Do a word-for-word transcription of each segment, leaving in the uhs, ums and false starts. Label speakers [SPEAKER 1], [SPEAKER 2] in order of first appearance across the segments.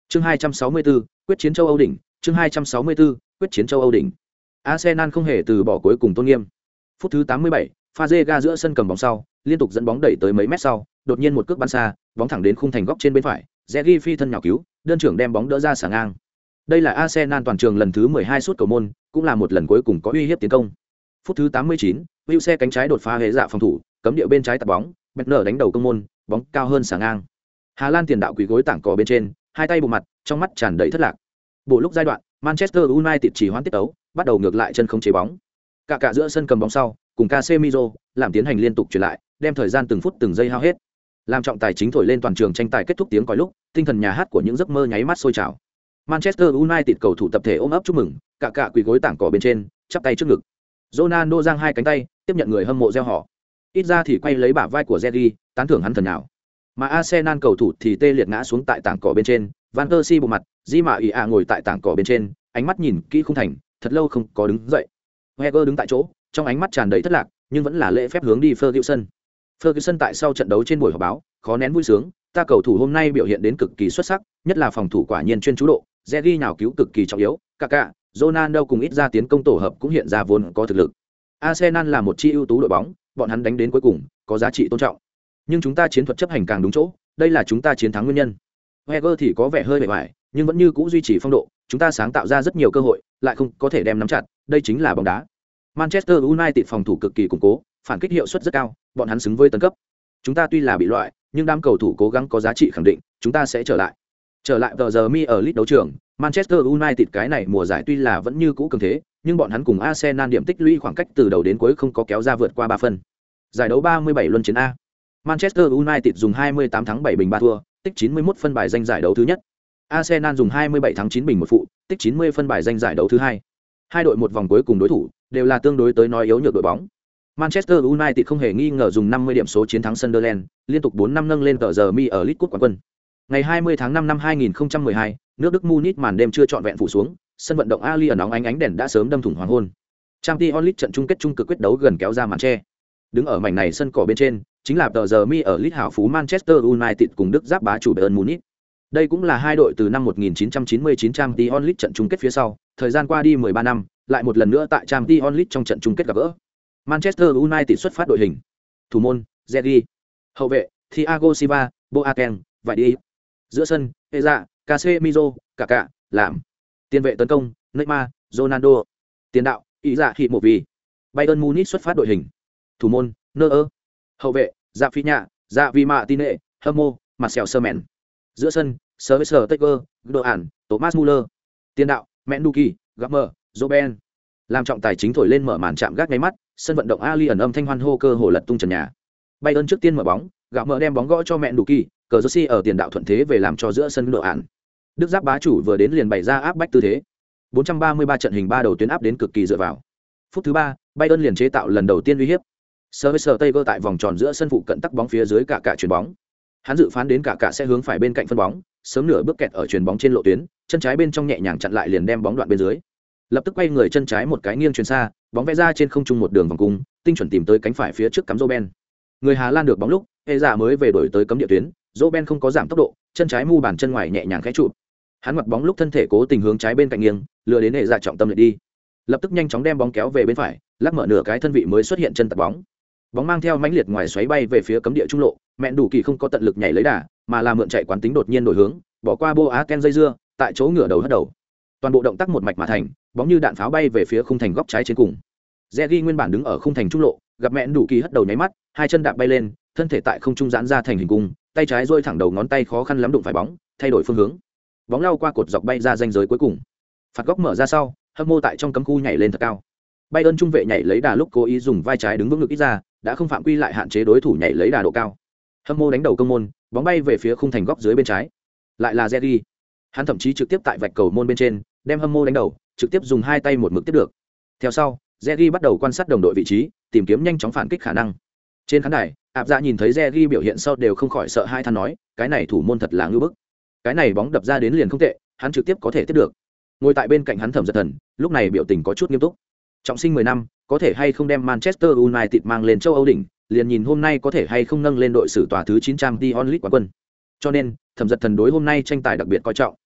[SPEAKER 1] Chương hai trăm sáu mươi tư, quyết chiến châu Âu đỉnh, chương hai trăm sáu mươi tư, quyết chiến châu Âu đỉnh. Arsenal không hề từ bỏ cuối cùng tôn nghiêm. Phút thứ tám mươi bảy, Fazega giữa sân cầm bóng sau, liên tục dẫn bóng đẩy tới mấy mét sau, đột nhiên một cước bắn xa, bóng thẳng đến khung thành góc trên bên phải, Zergi phi thân nhào cứu, đơn trưởng đem bóng đỡ ra xả ngang. Đây là Arsenal toàn trường lần thứ mười hai sút cầu môn, cũng là một lần cuối cùng có uy hiếp tiến công. Phút thứ tám mươi chín, Will xe cánh trái đột phá hệ dạ phòng thủ, cấm địa bên trái tạt bóng, Bentner đánh đầu công môn, bóng cao hơn xả ngang. Hà Lan tiền đạo quỳ gối tảng cỏ bên trên, hai tay bụng mặt, trong mắt tràn đầy thất lạc. Bộ lúc giai đoạn, Manchester United chỉ hoãn tiết tấu, bắt đầu ngược lại chân không chế bóng. Cả cả giữa sân cầm bóng sau, cùng Casemiro làm tiến hành liên tục chuyển lại, đem thời gian từng phút từng giây hao hết. Làm trọng tài chính thổi lên toàn trường tranh tài kết thúc tiếng còi lúc, tinh thần nhà hát của những giấc mơ nháy mắt sôi trào. Manchester United cầu thủ tập thể ôm ấp chúc mừng, cả cả quỳ gối tảng cỏ bên trên, chắp tay trước ngực. Ronaldo giang hai cánh tay, tiếp nhận người hâm mộ reo hò. Ít ra thì quay lấy bả vai của Zergi, tán thưởng hắn thần nào. Mà Arsenal cầu thủ thì tê liệt ngã xuống tại tảng cỏ bên trên, Van der Si bộ mặt, Di Mạ ỉ ạ ngồi tại tảng cỏ bên trên, ánh mắt nhìn kỹ khung thành, thật lâu không có đứng dậy. Wenger đứng tại chỗ, trong ánh mắt tràn đầy thất lạc, nhưng vẫn là lễ phép hướng đi Ferguson. Ferguson tại sau trận đấu trên buổi họp báo, khó nén vui sướng, ta cầu thủ hôm nay biểu hiện đến cực kỳ xuất sắc, nhất là phòng thủ quả nhiên chuyên chú độ, Zergi nhào cứu cực kỳ trọng yếu, Kaká, Ronaldo cùng ít ra tiến công tổ hợp cũng hiện ra vốn có thực lực. Arsenal là một chi ưu tú đội bóng, bọn hắn đánh đến cuối cùng, có giá trị tôn trọng. Nhưng chúng ta chiến thuật chấp hành càng đúng chỗ, đây là chúng ta chiến thắng nguyên nhân. Wenger thì có vẻ hơi bề ngoài, nhưng vẫn như cũ duy trì phong độ, chúng ta sáng tạo ra rất nhiều cơ hội, lại không có thể đem nắm chặt, đây chính là bóng đá. Manchester United phòng thủ cực kỳ củng cố, phản kích hiệu suất rất cao, bọn hắn xứng với tấn cấp. Chúng ta tuy là bị loại, nhưng đám cầu thủ cố gắng có giá trị khẳng định, chúng ta sẽ trở lại. Trở lại tờ giờ mi ở League đấu trường, Manchester United cái này mùa giải tuy là vẫn như cũ cường thế, nhưng bọn hắn cùng Arsenal điểm tích lũy khoảng cách từ đầu đến cuối không có kéo ra vượt qua ba phân. Giải đấu ba mươi bảy luân chiến A. Manchester United dùng hai mươi tám thắng bảy bình ba thua, tích chín mươi mốt phân bài danh giải đấu thứ nhất. Arsenal dùng hai mươi bảy thắng chín bình một phụ, tích chín mươi phân bài danh giải đấu thứ hai. Hai đội một vòng cuối cùng đối thủ đều là tương đối tới nói yếu nhược đội bóng. Manchester United không hề nghi ngờ dùng năm mươi điểm số chiến thắng Sunderland, liên tục bốn năm nâng lên tờ giờ mi ở League Cup quán quân. Ngày hai mươi tháng năm năm hai nghìn không trăm mười hai, nước Đức Munich màn đêm chưa trọn vẹn phủ xuống, sân vận động Ali ở nóng ánh ánh đèn đã sớm đâm thủng hoàng hôn. Champions League trận chung kết chung cực quyết đấu gần kéo ra màn che. Đứng ở mảnh này sân cỏ bên trên, chính là tờ giờ mi ở League hảo phú Manchester United cùng Đức giáp bá chủ Bayern Munich. Đây cũng là hai đội từ năm một nghìn chín trăm chín mươi chín Champions League trận chung kết phía sau, thời gian qua đi mười ba năm, lại một lần nữa tại Champions League trong trận chung kết gặp gỡ. Manchester United xuất phát đội hình. Thủ môn, Zergi. Hậu vệ, Thiago Silva, Boateng, Vardy. Giữa sân, Eza, Casemiro, Kaká, làm. Tiền vệ tấn công, Neymar, Ronaldo. Tiền đạo, Iza Himovi. Bayern Munich xuất phát đội hình. Thủ môn, Neuer. Hậu vệ, Rafinha, Javi Martinez, Hermo, Marcel Sermen. Giữa sân, Sergio Teger, Doan, Thomas Muller. Tiền đạo, Menduki, Gammer, Robben. Làm trọng tài chính thổi lên mở màn chạm gác ngay mắt, sân vận động Ali ẩn âm thanh hoan hô cơ hồ lật tung trần nhà. Bayern trước tiên mở bóng, Gammer đem bóng gõ cho Menduki, cờ Rossi ở tiền đạo thuận thế về làm cho giữa sân Doan. Đức giáp bá chủ vừa đến liền bày ra áp bách tư thế. bốn trăm ba mươi ba trận hình ba đầu tuyến áp đến cực kỳ dựa vào. Phút thứ ba, Bayern liền chế tạo lần đầu tiên uy hiếp. Sergio Teger tại vòng tròn giữa sân phụ cận tắc bóng phía dưới cả cả chuyền bóng. Hắn dự phán đến cả cả sẽ hướng phải bên cạnh phân bóng, sớm nửa bước kẹt ở chuyền bóng trên lộ tuyến, chân trái bên trong nhẹ nhàng chặn lại liền đem bóng đoạn bên dưới. Lập tức quay người chân trái một cái nghiêng chuyền xa, bóng vẽ ra trên không trung một đường vòng cung, tinh chuẩn tìm tới cánh phải phía trước cắm Robben. Người Hà Lan được bóng lúc, hệ giả mới về đổi tới cấm địa tuyến, Robben không có giảm tốc độ, chân trái mu bàn chân ngoài nhẹ nhàng khẽ chụp. Hắn ngoặt bóng lúc thân thể cố tình hướng trái bên cạnh nghiêng, lừa đến hệ giả trọng tâm lại đi. Lập tức nhanh chóng đem bóng kéo về bên phải, lắc mở nửa cái thân vị mới xuất hiện chân tạt bóng. Bóng mang theo mãnh liệt ngoài xoáy bay về phía cấm địa trung lộ, Mện đủ kỳ không có tận lực nhảy lấy đà, mà là mượn chạy quán tính đột nhiên đổi hướng, bỏ qua Boateng dây dưa, tại chỗ ngửa đầu hất đầu. Toàn bộ động tác một mạch mà thành, bóng như đạn pháo bay về phía khung thành góc trái trên cùng. Zergi nguyên bản đứng ở khung thành trung lộ, gặp Mện đủ kỳ hất đầu nháy mắt, hai chân đạp bay lên, thân thể tại không trung giãn ra thành hình cung, tay trái duỗi thẳng đầu ngón tay khó khăn lắm đụng phải bóng, thay đổi phương hướng. Bóng lao qua cột dọc bay ra ranh giới cuối cùng. Phạt góc mở ra sau, Hermo tại trong cấm khu nhảy lên thật cao. Bayern trung vệ nhảy lấy đà lúc cố ý dùng vai trái đứng vững ngực ít ra, đã không phạm quy lại hạn chế đối thủ nhảy lấy đà độ cao. Hermo đánh đầu công môn, bóng bay về phía khung thành góc dưới bên trái. Lại là Zergi. Hắn thậm chí trực tiếp tại vạch cầu môn bên trên, đem Hermo đánh đầu, trực tiếp dùng hai tay một mực tiếp được. Theo sau, Zergi bắt đầu quan sát đồng đội vị trí, tìm kiếm nhanh chóng phản kích khả năng. Trên khán đài, Áp Dạ nhìn thấy Zergi biểu hiện sau đều không khỏi sợ hai than nói, cái này thủ môn thật là ngưu bức. Cái này bóng đập ra đến liền không tệ, hắn trực tiếp có thể tiếp được. Ngồi tại bên cạnh hắn Thẩm Giật Thần, lúc này biểu tình có chút nghiêm túc. Trọng sinh mười năm, có thể hay không đem Manchester United mang lên châu Âu đỉnh, liền nhìn hôm nay có thể hay không nâng lên đội sử tòa thứ chín Champions League quán quân. Cho nên, Thẩm Giật Thần đối hôm nay tranh tài đặc biệt coi trọng.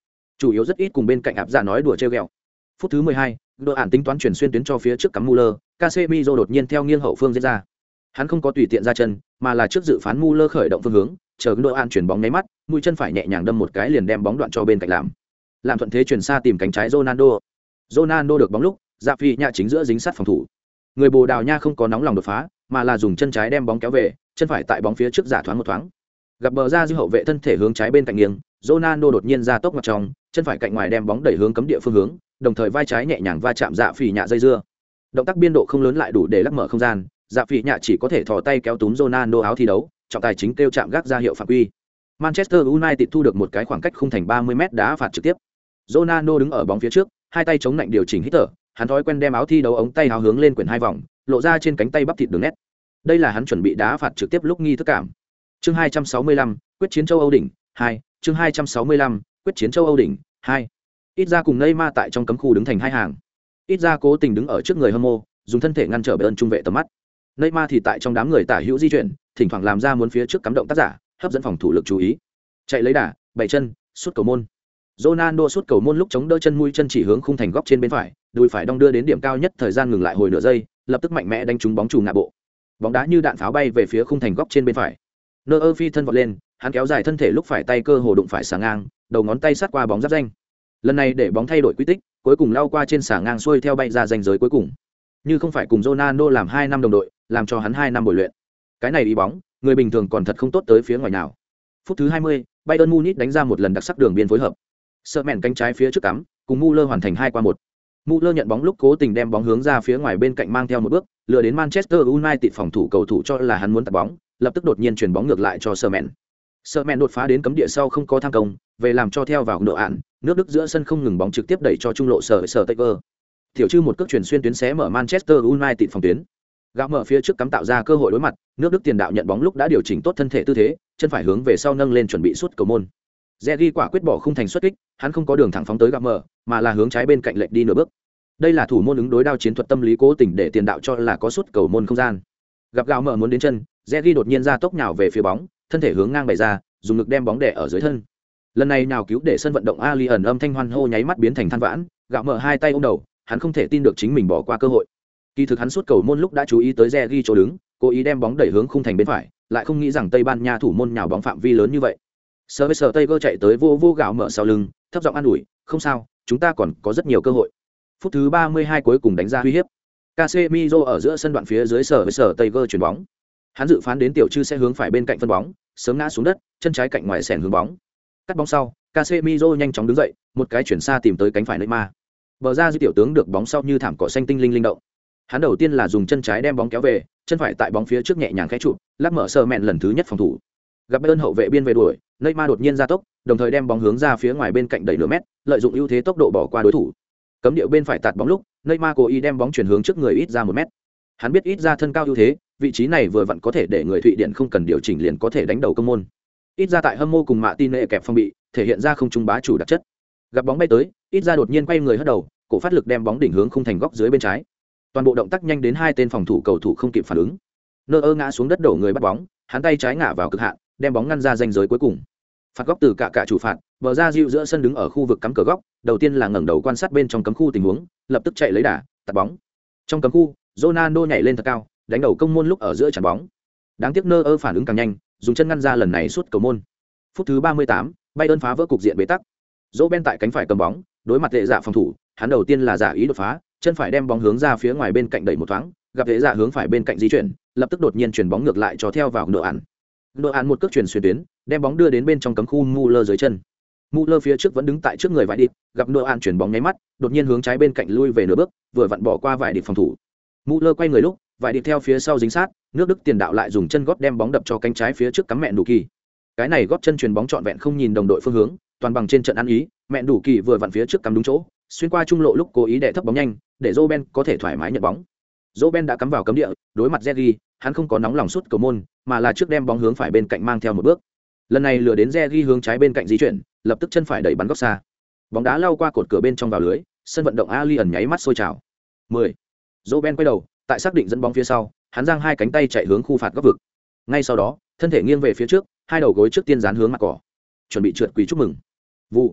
[SPEAKER 1] chủ yếu rất ít cùng bên cạnh áp giả nói đùa trêu ghẹo. Phút thứ mười hai, đội ản tính toán chuyển xuyên tuyến cho phía trước cắm Muller, Casemiro đột nhiên theo nghiêng hậu phương diễn ra. Hắn không có tùy tiện ra chân, mà là trước dự phán Muller khởi động phương hướng, chờ đội ản chuyển bóng nháy mắt, mũi chân phải nhẹ nhàng đâm một cái liền đem bóng đoạn cho bên cạnh làm. Làm thuận thế chuyển xa tìm cánh trái Ronaldo. Ronaldo được bóng lúc, Dạ Phi Nha chính giữa dính sát phòng thủ. Người Bồ Đào Nha không có nóng lòng đột phá, mà là dùng chân trái đem bóng kéo về, chân phải tại bóng phía trước giả thoáng một thoáng. Gặp bờ ra dư hậu vệ thân thể hướng trái bên cạnh nghiêng, Ronaldo đột nhiên ra tốc mặt trong, chân phải cạnh ngoài đem bóng đẩy hướng cấm địa phương hướng, đồng thời vai trái nhẹ nhàng va chạm Dạ Phi Nhạ dây dưa. Động tác biên độ không lớn lại đủ để lắc mở không gian, Dạ Phi Nhạ chỉ có thể thò tay kéo túm Ronaldo áo thi đấu, trọng tài chính kêu chạm gác ra hiệu phạm quy. Manchester United thu được một cái khoảng cách khung thành ba mươi mét đá phạt trực tiếp. Ronaldo đứng ở bóng phía trước, hai tay chống lạnh điều chỉnh hít thở, hắn thói quen đem áo thi đấu ống tay áo hướng lên quyển hai vòng, lộ ra trên cánh tay bắp thịt đường nét. Đây là hắn chuẩn bị đá phạt trực tiếp lúc nghi thức cảm. Chương hai trăm sáu mươi lăm, quyết chiến châu Âu đỉnh hai, chương hai trăm sáu mươi lăm, quyết chiến châu Âu đỉnh hai. Ít ra cùng Neymar tại trong cấm khu đứng thành hai hàng. Ít ra cố tình đứng ở trước người hâm mộ, dùng thân thể ngăn trở bên trung vệ tầm mắt. Neymar thì tại trong đám người tả hữu di chuyển, thỉnh thoảng làm ra muốn phía trước cắm động tác giả, hấp dẫn phòng thủ lực chú ý. Chạy lấy đà, bảy chân, sút cầu môn. Ronaldo sút cầu môn lúc chống đỡ chân mũi chân chỉ hướng khung thành góc trên bên phải, đùi phải đong đưa đến điểm cao nhất, thời gian ngừng lại hồi nửa giây, lập tức mạnh mẽ đánh trúng bóng chủ ngã bộ. Bóng đá như đạn pháo bay về phía khung thành góc trên bên phải. Neuer phi thân vọt lên, hắn kéo dài thân thể lúc phải tay cơ hồ đụng phải xà ngang, đầu ngón tay sát qua bóng giáp danh. Lần này để bóng thay đổi quy tích, cuối cùng lao qua trên xà ngang xuôi theo bay ra ranh giới cuối cùng. Như không phải cùng Ronaldo làm hai năm đồng đội, làm cho hắn hai năm bồi luyện. Cái này ý bóng, người bình thường còn thật không tốt tới phía ngoài nào. Phút thứ hai mươi, Bayern Munich đánh ra một lần đặc sắc đường biên phối hợp. Sợ mẹn cánh trái phía trước cắm, cùng Muller hoàn thành hai qua một. Muller nhận bóng lúc cố tình đem bóng hướng ra phía ngoài bên cạnh mang theo một bước, lừa đến Manchester United phòng thủ cầu thủ cho là hắn muốn tạt bóng, lập tức đột nhiên chuyển bóng ngược lại cho Sợ mẹn. Sợ mẹn đột phá đến cấm địa sau không có tham công, về làm cho theo vào nửa ạn, nước Đức giữa sân không ngừng bóng trực tiếp đẩy cho trung lộ Sở Sở Taker. Tiểu Trư một cước chuyển xuyên tuyến xé mở Manchester United phòng tuyến. Gạo mở phía trước cắm tạo ra cơ hội đối mặt, nước Đức tiền đạo nhận bóng lúc đã điều chỉnh tốt thân thể tư thế, chân phải hướng về sau nâng lên chuẩn bị sút cầu môn. Zeri quả quyết bỏ khung thành xuất kích, hắn không có đường thẳng phóng tới gạo mở, mà là hướng trái bên cạnh lệch đi nửa bước. Đây là thủ môn ứng đối đao chiến thuật tâm lý cố tình để tiền đạo cho là có sút cầu môn không gian. Gặp gạo mở muốn đến chân, Zeri đột nhiên ra tốc nhào về phía bóng, thân thể hướng ngang bày ra, dùng lực đem bóng đè ở dưới thân. Lần này nào cứu để sân vận động Ali ẩn âm thanh hoan hô nháy mắt biến thành than vãn, gạo mở hai tay ôm đầu, hắn không thể tin được chính mình bỏ qua cơ hội. Kỳ thực hắn sút cầu môn lúc đã chú ý tới Zeri chỗ đứng, cố ý đem bóng đẩy hướng khung thành bên phải, lại không nghĩ rằng Tây Ban Nha thủ môn nhào bóng phạm vi lớn như vậy. Sơ với Sơ Tây Cơ chạy tới vô vô gạo mở sau lưng, thấp giọng an ủi, "Không sao, chúng ta còn có rất nhiều cơ hội." Phút thứ ba mươi hai cuối cùng đánh ra uy hiếp. Casemiro ở giữa sân đoạn phía dưới Sơ với Sơ Tây Cơ chuyển bóng. Hắn dự phán đến Tiểu Trư sẽ hướng phải bên cạnh phân bóng, sớm ngã xuống đất, chân trái cạnh ngoài xẻn hướng bóng. Cắt bóng sau, Casemiro nhanh chóng đứng dậy, một cái chuyển xa tìm tới cánh phải Neymar. Bờ ra dư tiểu tướng được bóng sau như thảm cỏ xanh tinh linh linh động. Hắn đầu tiên là dùng chân trái đem bóng kéo về, chân phải tại bóng phía trước nhẹ nhàng khẽ chụp, lắc mở sờ mẹn lần thứ nhất phòng thủ. Gặp Bayern hậu vệ biên về đuổi, Neymar đột nhiên ra tốc, đồng thời đem bóng hướng ra phía ngoài bên cạnh đẩy nửa mét, lợi dụng ưu thế tốc độ bỏ qua đối thủ. Cấm địa bên phải tạt bóng lúc, Neymar cố ý đem bóng chuyển hướng trước người ít ra một mét. Hắn biết ít ra thân cao ưu thế, vị trí này vừa vặn có thể để người Thụy Điển không cần điều chỉnh liền có thể đánh đầu công môn. Ít ra tại hâm mộ cùng mạ tin nệ kẹp phong bị, thể hiện ra không trung bá chủ đặc chất. Gặp bóng bay tới, ít ra đột nhiên quay người hất đầu, cổ phát lực đem bóng đỉnh hướng khung thành góc dưới bên trái. Toàn bộ động tác nhanh đến hai tên phòng thủ cầu thủ không kịp phản ứng. Neuer ngã xuống đất đổ người bắt bóng, hắn tay trái ngã vào cực hạn, đem bóng ngăn ra ranh giới cuối cùng. Phạt góc từ cả cả chủ phạt, bờ ra dịu giữa sân đứng ở khu vực cắm cửa góc, đầu tiên là ngẩng đầu quan sát bên trong cấm khu tình huống, lập tức chạy lấy đà, tạt bóng. Trong cấm khu, Ronaldo nhảy lên thật cao, đánh đầu công môn lúc ở giữa chắn bóng. Đáng tiếc Neuer phản ứng càng nhanh, dùng chân ngăn ra lần này sút cầu môn. Phút thứ ba mươi tám, Bayern phá vỡ cục diện bế tắc. Robben tại cánh phải cầm bóng, đối mặt Lệ Dạ phòng thủ, hắn đầu tiên là giả ý đột phá, chân phải đem bóng hướng ra phía ngoài bên cạnh đẩy một thoáng, gặp Lệ Dạ hướng phải bên cạnh di chuyển, lập tức đột nhiên chuyển bóng ngược lại cho theo vào nửa ản. Nửa ản một cước chuyển xuyên tuyến, đem bóng đưa đến bên trong cấm khu Muller dưới chân. Muller phía trước vẫn đứng tại trước người vải điệp, gặp nửa ản chuyển bóng nháy mắt, đột nhiên hướng trái bên cạnh lui về nửa bước, vừa vặn bỏ qua vải điệp phòng thủ. Muller quay người lúc, vải điệp theo phía sau dính sát, nước Đức tiền đạo lại dùng chân gót đem bóng đập cho cánh trái phía trước cắm mẹn đủ kỳ. Cái này gót chân chuyền bóng trọn vẹn không nhìn đồng đội phương hướng, toàn bằng trên trận ăn ý, mẹn đủ kỳ vừa vặn phía trước cắm đúng chỗ, xuyên qua trung lộ lúc cố ý đè thấp bóng nhanh, để Robben có thể thoải mái nhận bóng. Robben đã cắm vào cấm địa, đối mặt Zeri, hắn không có nóng lòng sút cầu môn, mà là trước đem bóng hướng phải bên cạnh mang theo một bước. Lần này lừa đến Zeri hướng trái bên cạnh di chuyển, lập tức chân phải đẩy bắn góc xa. Bóng đá lao qua cột cửa bên trong vào lưới, sân vận động Allianz nháy mắt sôi trào. mười. Robben quay đầu, tại xác định dẫn bóng phía sau, hắn giang hai cánh tay chạy hướng khu phạt góc vực. Ngay sau đó, thân thể nghiêng về phía trước, hai đầu gối trước tiên dán hướng mặt cỏ, chuẩn bị trượt quỳ chúc mừng. Vụ.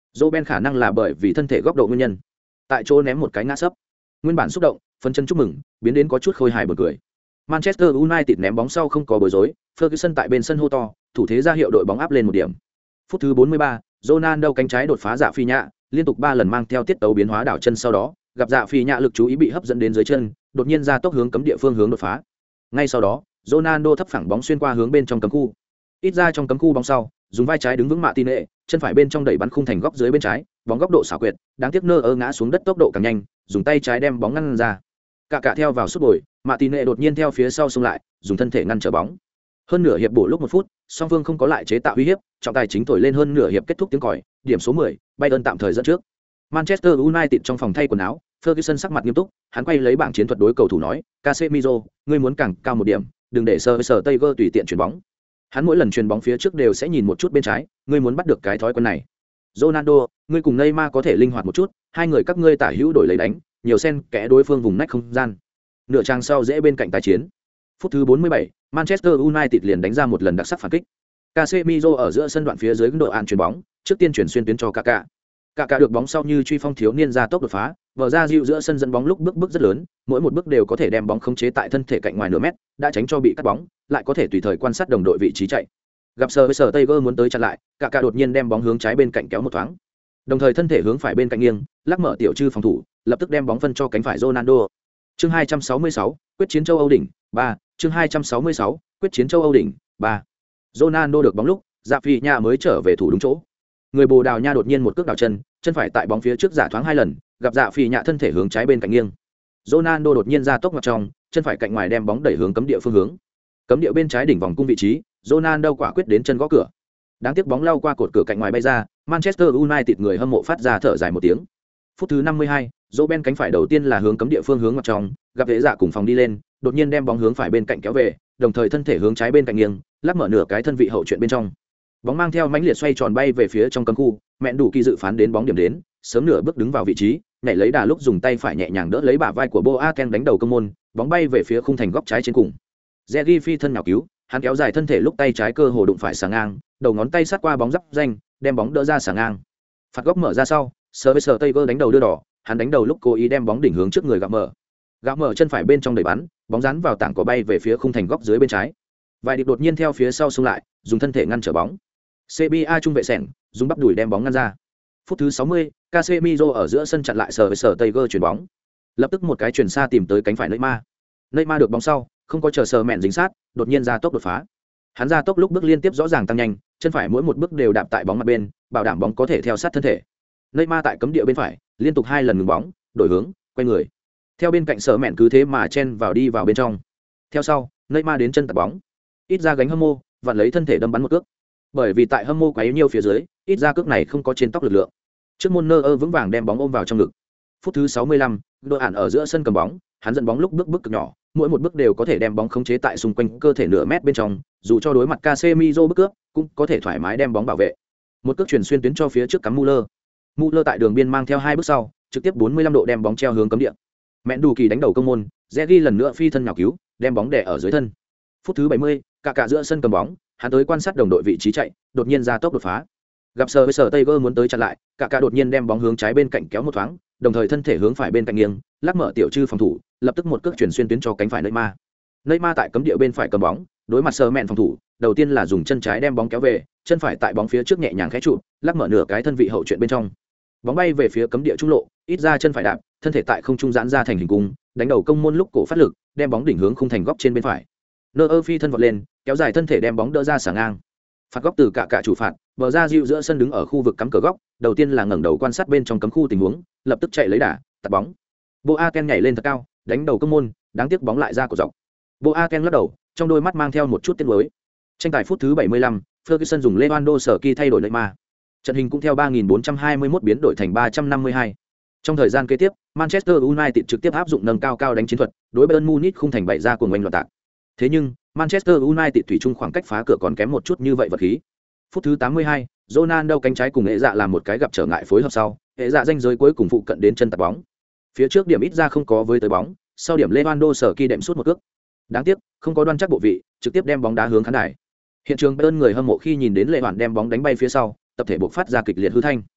[SPEAKER 1] Roben khả năng là bởi vì thân thể góc độ nguyên nhân, tại chỗ ném một cái ngã sấp. Nguyên bản xúc động, phấn chân chúc mừng, biến đến có chút khôi hài buồn cười. Manchester United ném bóng sau không có bối rối, Ferguson tại bên sân hô to, thủ thế ra hiệu đội bóng áp lên một điểm. Phút thứ bốn mươi ba, Ronaldo cánh trái đột phá Dạ Phi Nhạ, liên tục ba lần mang theo tiết tấu biến hóa đảo chân sau đó, gặp Dạ Phi Nhạ lực chú ý bị hấp dẫn đến dưới chân, đột nhiên ra tốc hướng cấm địa phương hướng đột phá. Ngay sau đó, Ronaldo thấp phẳng bóng xuyên qua hướng bên trong cấm khu. Ít ra trong cấm khu bóng sau, dùng vai trái đứng vững mạ tin nệ, chân phải bên trong đẩy bắn khung thành góc dưới bên trái, bóng góc độ xảo quyệt, đáng tiếc nơ ơ ngã xuống đất tốc độ càng nhanh, dùng tay trái đem bóng ngăn ra. Cả cả theo vào sút bồi, mạ tin nệ đột nhiên theo phía sau xông lại, dùng thân thể ngăn trở bóng. Hơn nửa hiệp bổ lúc một phút, song phương không có lại chế tạo uy hiếp, trọng tài chính thổi lên hơn nửa hiệp kết thúc tiếng còi, điểm số mười, Bayern tạm thời dẫn trước. Manchester United trong phòng thay quần áo, Ferguson sắc mặt nghiêm túc, hắn quay lấy bảng chiến thuật đối cầu thủ nói, Casemiro, ngươi muốn càng cao một điểm, đừng để sờ sờ Tiger tùy tiện chuyển bóng. Hắn mỗi lần chuyền bóng phía trước đều sẽ nhìn một chút bên trái, ngươi muốn bắt được cái thói quen này. Ronaldo, ngươi cùng Neymar có thể linh hoạt một chút, hai người các ngươi tả hữu đổi lấy đánh, nhiều xen kẽ đối phương vùng nách không gian. Nửa trang sau dễ bên cạnh tái chiến. Phút thứ bốn mươi bảy, Manchester United liền đánh ra một lần đặc sắc phản kích. Casemiro ở giữa sân đoạn phía dưới độ an chuyền bóng, trước tiên chuyển xuyên tuyến cho Kaká. Kaká được bóng sau như truy phong thiếu niên ra tốc đột phá, vờ ra dịu giữa sân dẫn bóng lúc bước bước rất lớn, mỗi một bước đều có thể đem bóng khống chế tại thân thể cạnh ngoài nửa mét, đã tránh cho bị cắt bóng, lại có thể tùy thời quan sát đồng đội vị trí chạy. Gặp sờ với sờ Tiger muốn tới chặn lại, Kaká đột nhiên đem bóng hướng trái bên cạnh kéo một thoáng, đồng thời thân thể hướng phải bên cạnh nghiêng, lắc mở tiểu trư phòng thủ, lập tức đem bóng phân cho cánh phải Ronaldo. Chương hai trăm sáu mươi sáu, quyết chiến châu Âu đỉnh, ba. Chương hai trăm sáu mươi sáu, quyết chiến châu Âu đỉnh, ba. Ronaldo được bóng lúc, Dạ Phi Nha mới trở về thủ đúng chỗ. Người Bồ Đào Nha đột nhiên một cước đảo chân, chân phải tại bóng phía trước giả thoáng hai lần, gặp Dạ Phi Nha thân thể hướng trái bên cạnh nghiêng. Ronaldo đột nhiên ra tốc ngoặt trong, chân phải cạnh ngoài đem bóng đẩy hướng cấm địa phương hướng. Cấm địa bên trái đỉnh vòng cung vị trí, Ronaldo quả quyết đến chân gõ cửa. Đáng tiếc bóng lao qua cột cửa cạnh ngoài bay ra, Manchester United người hâm mộ phát ra thở dài một tiếng. Phút thứ năm mươi hai, Roben cánh phải đầu tiên là hướng cấm địa phương hướng ngoặt trong, gặp Vệ Dạ cùng phòng đi lên, đột nhiên đem bóng hướng phải bên cạnh kéo về, đồng thời thân thể hướng trái bên cạnh nghiêng, lắc mở nửa cái thân vị hậu chuyện bên trong. Bóng mang theo mãnh liệt xoay tròn bay về phía trong cấm khu, mẹn đủ kỳ dự phán đến bóng điểm đến, sớm nửa bước đứng vào vị trí, nhảy lấy đà lúc dùng tay phải nhẹ nhàng đỡ lấy bả vai của Boateng đánh đầu công môn, bóng bay về phía khung thành góc trái trên cùng. Zeri phi thân nhào cứu, hắn kéo dài thân thể lúc tay trái cơ hồ đụng phải sàng ngang, đầu ngón tay sát qua bóng giáp danh, đem bóng đỡ ra sàng ngang. Phạt góc mở ra sau, sờ với sờ Tiger đánh đầu đưa đỏ, hắn đánh đầu lúc cố ý đem bóng đỉnh hướng trước người gạo mở. Gạo mở chân phải bên trong đẩy bắn, bóng rắn vào tảng cỏ bay về phía khung thành góc dưới bên trái. Vài điệp đột nhiên theo phía sau xông lại, dùng thân thể ngăn trở bóng. xê bê a trung vệ sẻng, dùng bắp đùi đem bóng ngăn ra. Phút thứ sáu mươi, Casemiro ở giữa sân chặn lại sờ với sờ Tiger chuyển bóng. Lập tức một cái chuyển xa tìm tới cánh phải Neymar. Neymar được bóng sau, không có chờ sờ mẹn dính sát, đột nhiên ra tốc đột phá. Hắn ra tốc lúc bước liên tiếp rõ ràng tăng nhanh, chân phải mỗi một bước đều đạp tại bóng mặt bên, bảo đảm bóng có thể theo sát thân thể. Neymar tại cấm địa bên phải, liên tục hai lần ngừng bóng, đổi hướng, quay người. Theo bên cạnh sờ mẹn cứ thế mà chen vào đi vào bên trong. Theo sau, Neymar đến chân tạt bóng. Ít ra gánh hâm mô, vặn lấy thân thể đâm bắn một cước. Bởi vì tại hâm mô quá yếu nhiều phía dưới, ít ra cước này không có trên tóc lực lượng. Trước môn nơ ơ vững vàng đem bóng ôm vào trong ngực. Phút thứ sáu mươi lăm, đội ản ở giữa sân cầm bóng, hắn dẫn bóng lúc bước bước cực nhỏ, mỗi một bước đều có thể đem bóng khống chế tại xung quanh cơ thể nửa mét bên trong, dù cho đối mặt Casemiro bước cướp, cũng có thể thoải mái đem bóng bảo vệ. Một cước chuyển xuyên tuyến cho phía trước cắm Muller. Muller tại đường biên mang theo hai bước sau, trực tiếp bốn mươi lăm độ đem bóng treo hướng cấm địa. Mẹn đủ kỳ đánh đầu công môn, Zeri lần nữa phi thân nhào cứu, đem bóng đè ở dưới thân. Phút thứ bảy mươi, cả cả giữa sân cầm bóng, hắn tới quan sát đồng đội vị trí chạy, đột nhiên ra tốc đột phá. Gặp sờ với sờ Tiger muốn tới chặn lại, cả cả đột nhiên đem bóng hướng trái bên cạnh kéo một thoáng, đồng thời thân thể hướng phải bên cạnh nghiêng, lắc mở tiểu trư phòng thủ, lập tức một cước chuyển xuyên tuyến cho cánh phải Neymar. Neymar tại cấm địa bên phải cầm bóng, đối mặt sờ mẹn phòng thủ, đầu tiên là dùng chân trái đem bóng kéo về, chân phải tại bóng phía trước nhẹ nhàng khẽ trụ, lắc mở nửa cái thân vị hậu chuyện bên trong. Bóng bay về phía cấm địa trung lộ, ít ra chân phải đạp, thân thể tại không trung giãn ra thành hình cung, đánh đầu công môn lúc cổ phát lực, đem bóng đỉnh hướng khung thành góc trên bên phải. Nơ ơ phi thân vọt lên, kéo dài thân thể đem bóng đỡ ra sả ngang. Phạt góc từ cả cả chủ phạt, bờ ra dịu giữa sân đứng ở khu vực cắm cờ góc, đầu tiên là ngẩng đầu quan sát bên trong cấm khu tình huống, lập tức chạy lấy đà, tạt bóng. Boateng nhảy lên thật cao, đánh đầu công môn, đáng tiếc bóng lại ra cổ dọc. Boateng lắc đầu, trong đôi mắt mang theo một chút tiếc nuối. Tranh tài phút thứ bảy mươi lăm, Ferguson dùng Lewandowski thay đổi Neymar. Trận hình cũng theo ba nghìn bốn trăm hai mươi mốt biến đổi thành ba trăm năm mươi hai. Trong thời gian kế tiếp, Manchester United trực tiếp áp dụng nâng cao cao đánh chiến thuật, đối Bayern Munich khung thành bày ra cuồng oanh loạn tạc. Thế nhưng, Manchester United thủy chung khoảng cách phá cửa còn kém một chút như vậy vật khí. Phút thứ tám mươi hai, Ronaldo cánh trái cùng hệ dạ làm một cái gặp trở ngại phối hợp sau, hệ dạ ranh giới cuối cùng phụ cận đến chân tạt bóng. Phía trước điểm ít ra không có với tới bóng, sau điểm Lewandowski đệm suốt một cước. Đáng tiếc, không có đoan chắc bộ vị, trực tiếp đem bóng đá hướng khán đài. Hiện trường Bayern người hâm mộ khi nhìn đến Lệ Hoàn đem bóng đánh bay phía sau, tập thể buộc phát ra kịch liệt hư thanh.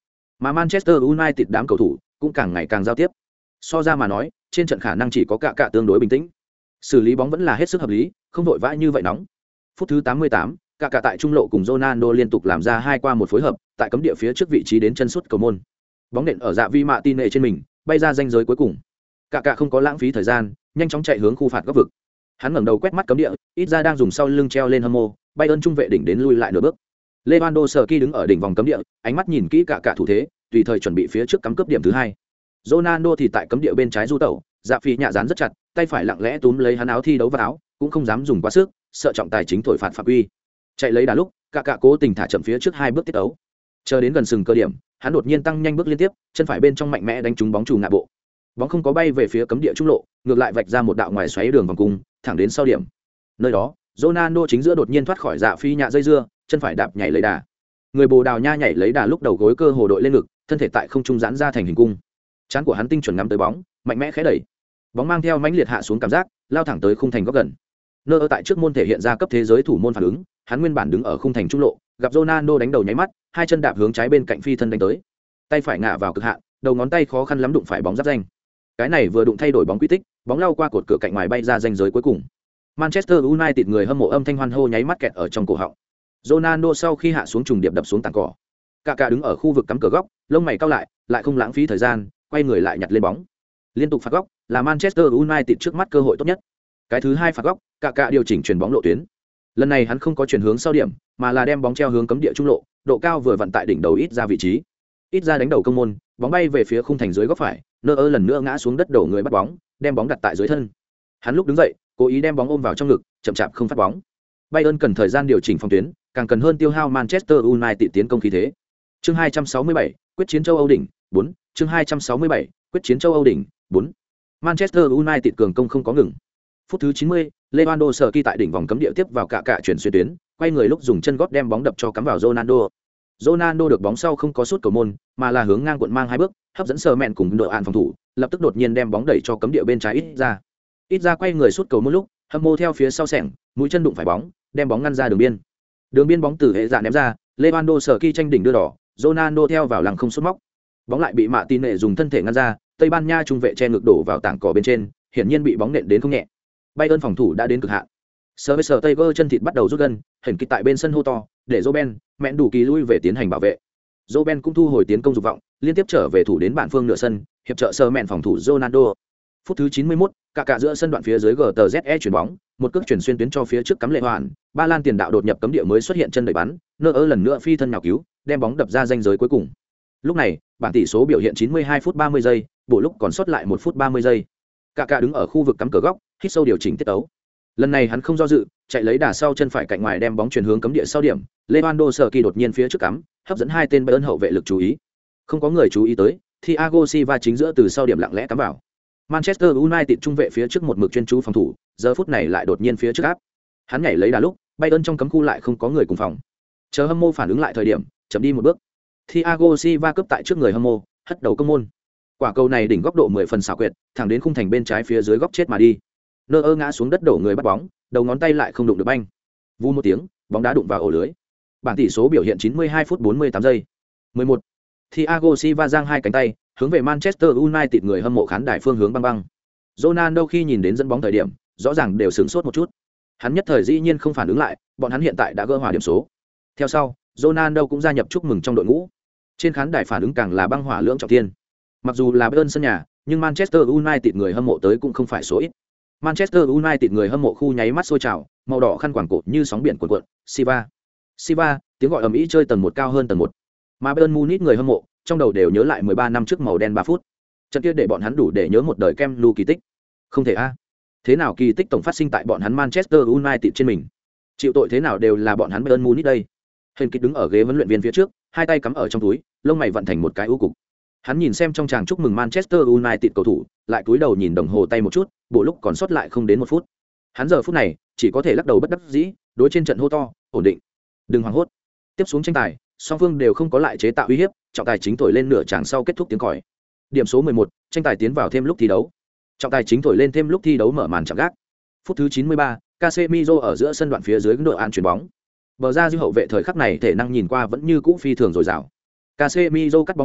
[SPEAKER 1] Mà Manchester United đám cầu thủ cũng càng ngày càng giao tiếp. So ra mà nói, trên trận khả năng chỉ có Kaká tương đối bình tĩnh. Xử lý bóng vẫn là hết sức hợp lý, không vội vã như vậy nóng. Phút thứ tám mươi tám, Kaká tại trung lộ cùng Ronaldo liên tục làm ra hai qua một phối hợp, tại cấm địa phía trước vị trí đến chân sút cầu môn. Bóng nện ở dạ vi mạ tin nệ trên mình, bay ra ranh giới cuối cùng. Kaká không có lãng phí thời gian, nhanh chóng chạy hướng khu phạt góc vực. Hắn ngẩng đầu quét mắt cấm địa, ít ra đang dùng sau lưng treo lên hâm mộ, Bayern trung vệ đỉnh đến lui lại nửa bước. Lewandowski đứng ở đỉnh vòng cấm địa, ánh mắt nhìn kỹ Kaká thủ thế, tùy thời chuẩn bị phía trước cắm cướp điểm thứ hai. Ronaldo thì tại cấm địa bên trái du tẩu, dạ phi nhạ dán rất chặt, tay phải lặng lẽ túm lấy hắn áo thi đấu vào áo, cũng không dám dùng quá sức, sợ trọng tài chính thổi phạt phạm quy. Chạy lấy đà lúc, Kaká cố tình thả chậm phía trước hai bước tiết ấu. Chờ đến gần sừng cơ điểm, hắn đột nhiên tăng nhanh bước liên tiếp, chân phải bên trong mạnh mẽ đánh trúng bóng trù ngã bộ. Bóng không có bay về phía cấm địa trung lộ, ngược lại vạch ra một đạo ngoài xoáy đường vòng cung, thẳng đến sau điểm. Nơi đó, Ronaldo chính giữa đột nhiên thoát khỏi dạ phi nhạ dây dưa, chân phải đạp nhảy lấy đà. Người Bồ Đào Nha nhảy lấy đà lúc đầu gối cơ hồ đội lên ngực, thân thể tại không trung giãn ra thành hình cung. Trán của hắn tinh chuẩn ngắm tới bóng, mạnh mẽ khẽ đẩy. Bóng mang theo mãnh liệt hạ xuống cảm giác, lao thẳng tới khung thành góc gần. Nơ ở tại trước môn thể hiện ra cấp thế giới thủ môn phản ứng, hắn nguyên bản đứng ở khung thành trung lộ, gặp Ronaldo đánh đầu nháy mắt, hai chân đạp hướng trái bên cạnh phi thân đánh tới. Tay phải ngã vào cực hạn, đầu ngón tay khó khăn lắm đụng phải bóng giáp danh. Cái này vừa đụng thay đổi bóng quy tích, bóng lao qua cột cửa cạnh ngoài bay ra ranh giới cuối cùng. Manchester United người hâm mộ âm thanh hoan hô nháy mắt kẹt ở trong cổ họng. Ronaldo sau khi hạ xuống trùng điệp đập xuống tảng cỏ. Kaká đứng ở khu vực cắm cửa góc, lông mày cau lại, lại không lãng phí thời gian, quay người lại nhặt lên bóng. Liên tục phạt góc, là Manchester United trước mắt cơ hội tốt nhất. Cái thứ hai phạt góc, Kaká điều chỉnh chuyển bóng lộ tuyến. Lần này hắn không có chuyển hướng sau điểm, mà là đem bóng treo hướng cấm địa trung lộ, độ cao vừa vặn tại đỉnh đầu ít ra vị trí. Ít ra đánh đầu công môn, bóng bay về phía khung thành dưới góc phải, Nơ ơ lần nữa ngã xuống đất đổ người bắt bóng, đem bóng đặt tại dưới thân. Hắn lúc đứng dậy, cố ý đem bóng ôm vào trong ngực, chậm chạp không phát bóng. Bayern cần thời gian điều chỉnh phòng tuyến, càng cần hơn tiêu hao Manchester United tiến công khí thế. Chương hai trăm sáu mươi bảy, quyết chiến châu Âu đỉnh, bốn, chương hai trăm sáu mươi bảy, quyết chiến châu Âu đỉnh, bốn. Manchester United cường công không có ngừng. Phút thứ chín mươi, Lewandowski tại đỉnh vòng cấm địa tiếp vào Kaká chuyển xuyên tuyến, quay người lúc dùng chân gót đem bóng đập cho cắm vào Ronaldo. Ronaldo được bóng sau không có sút cầu môn, mà là hướng ngang cuộn mang hai bước, hấp dẫn sờ mẹn cùng đội án phòng thủ, lập tức đột nhiên đem bóng đẩy cho cấm địa bên trái ít ra. Ít ra quay người sút cầu môn lúc, hâm mộ theo phía sau sảnh, mũi chân đụng phải bóng, đem bóng ngăn ra đường biên. Đường biên bóng từ hệ dạ ném ra, Lewandowski tranh đỉnh đưa đỏ, Ronaldo theo vào lăng không sút móc. Bóng lại bị Mạ Tin nệ dùng thân thể ngăn ra, Tây Ban Nha trung vệ che ngược đổ vào tảng cỏ bên trên, hiển nhiên bị bóng nện đến không nhẹ. Bayern phòng thủ đã đến cực hạn. Sơ Tiger chân thịt bắt đầu rút gân, hình kịch tại bên sân hô to, để Roben, mẹn đủ kỳ lui về tiến hành bảo vệ. Roben cũng thu hồi tiến công dục vọng, liên tiếp trở về thủ đến bản phương nửa sân, hiệp trợ sơ mẹn phòng thủ Ronaldo. Phút thứ chín mươi mốt, Kaká giữa sân đoạn phía dưới giê tê zet chuyển bóng, một cước chuyển xuyên tuyến cho phía trước cắm lệ hoàn, Ba Lan tiền đạo đột nhập cấm địa mới xuất hiện chân đẩy bắn, Nơ ơ lần nữa phi thân nhào cứu, đem bóng đập ra ranh giới cuối cùng. Lúc này, bảng tỷ số biểu hiện chín mươi hai phút ba mươi giây, bộ lúc còn sót lại một phút ba mươi giây. Kaká đứng ở khu vực cắm cửa góc, hít sâu điều chỉnh tiết tấu. Lần này hắn không do dự, chạy lấy đà sau chân phải cạnh ngoài đem bóng chuyển hướng cấm địa sau điểm, Lewandowski đột nhiên phía trước cắm, hấp dẫn hai tên Bayern hậu vệ lực chú ý. Không có người chú ý tới, Thiago Silva chính giữa từ sau điểm lặng lẽ cắm vào. Manchester United trung vệ phía trước một mực chuyên chú phòng thủ, giờ phút này lại đột nhiên phía trước áp. Hắn nhảy lấy đà lúc, Bayern trong cấm khu lại không có người cùng phòng. Chờ hâm mộ phản ứng lại thời điểm, chậm đi một bước. Thiago Silva cướp tại trước người hâm mộ, hất đầu công môn. Quả cầu này đỉnh góc độ mười phần xảo quyệt, thẳng đến khung thành bên trái phía dưới góc chết mà đi. Nơ ơ ngã xuống đất đổ người bắt bóng, đầu ngón tay lại không đụng được banh. Vù một tiếng, bóng đá đụng vào ổ lưới. Bảng tỷ số biểu hiện chín mươi hai phút bốn mươi tám giây. mười một. Thiago Silva giang hai cánh tay, hướng về Manchester United người hâm mộ khán đài phương hướng băng băng. Ronaldo khi nhìn đến dẫn bóng thời điểm, rõ ràng đều sửng sốt một chút. Hắn nhất thời dĩ nhiên không phản ứng lại, bọn hắn hiện tại đã gỡ hòa điểm số. Theo sau, Ronaldo cũng gia nhập chúc mừng trong đội ngũ. Trên khán đài phản ứng càng là băng hỏa lưỡng trọng thiên. Mặc dù là Bayern sân nhà, nhưng Manchester United người hâm mộ tới cũng không phải số ít. Manchester United người hâm mộ khu nháy mắt sôi trào, màu đỏ khăn quàng cổ như sóng biển cuộn cuộn, Silva. Silva, tiếng gọi ầm ĩ chơi tầng một cao hơn tầng một. Mà Bayern Munich người hâm mộ, trong đầu đều nhớ lại mười ba năm trước màu đen ba phút. Trận kia để bọn hắn đủ để nhớ một đời kem nu kỳ tích. Không thể a. Thế nào kỳ tích tổng phát sinh tại bọn hắn Manchester United trên mình? Chịu tội thế nào đều là bọn hắn Bayern Munich đây. Hình kịch đứng ở ghế huấn luyện viên phía trước, hai tay cắm ở trong túi, lông mày vận thành một cái u cục. Hắn nhìn xem trong tràng chúc mừng Manchester United cầu thủ, lại cúi đầu nhìn đồng hồ tay một chút, bộ lúc còn sót lại không đến một phút. Hắn giờ phút này chỉ có thể lắc đầu bất đắc dĩ, đối trên trận hô to, ổn định, đừng hoảng hốt. Tiếp xuống tranh tài, song phương đều không có lại chế tạo uy hiếp, trọng tài chính thổi lên nửa tràng sau kết thúc tiếng còi. Điểm số mười một, tranh tài tiến vào thêm lúc thi đấu. Trọng tài chính thổi lên thêm lúc thi đấu mở màn chạm gác. Phút thứ chín mươi ba, Casemiro ở giữa sân đoạn phía dưới đội án chuyền bóng. Bờ ra dư hậu vệ thời khắc này thể năng nhìn qua vẫn như cũ phi thường dồi dào. Casemiro cắt bóng sau,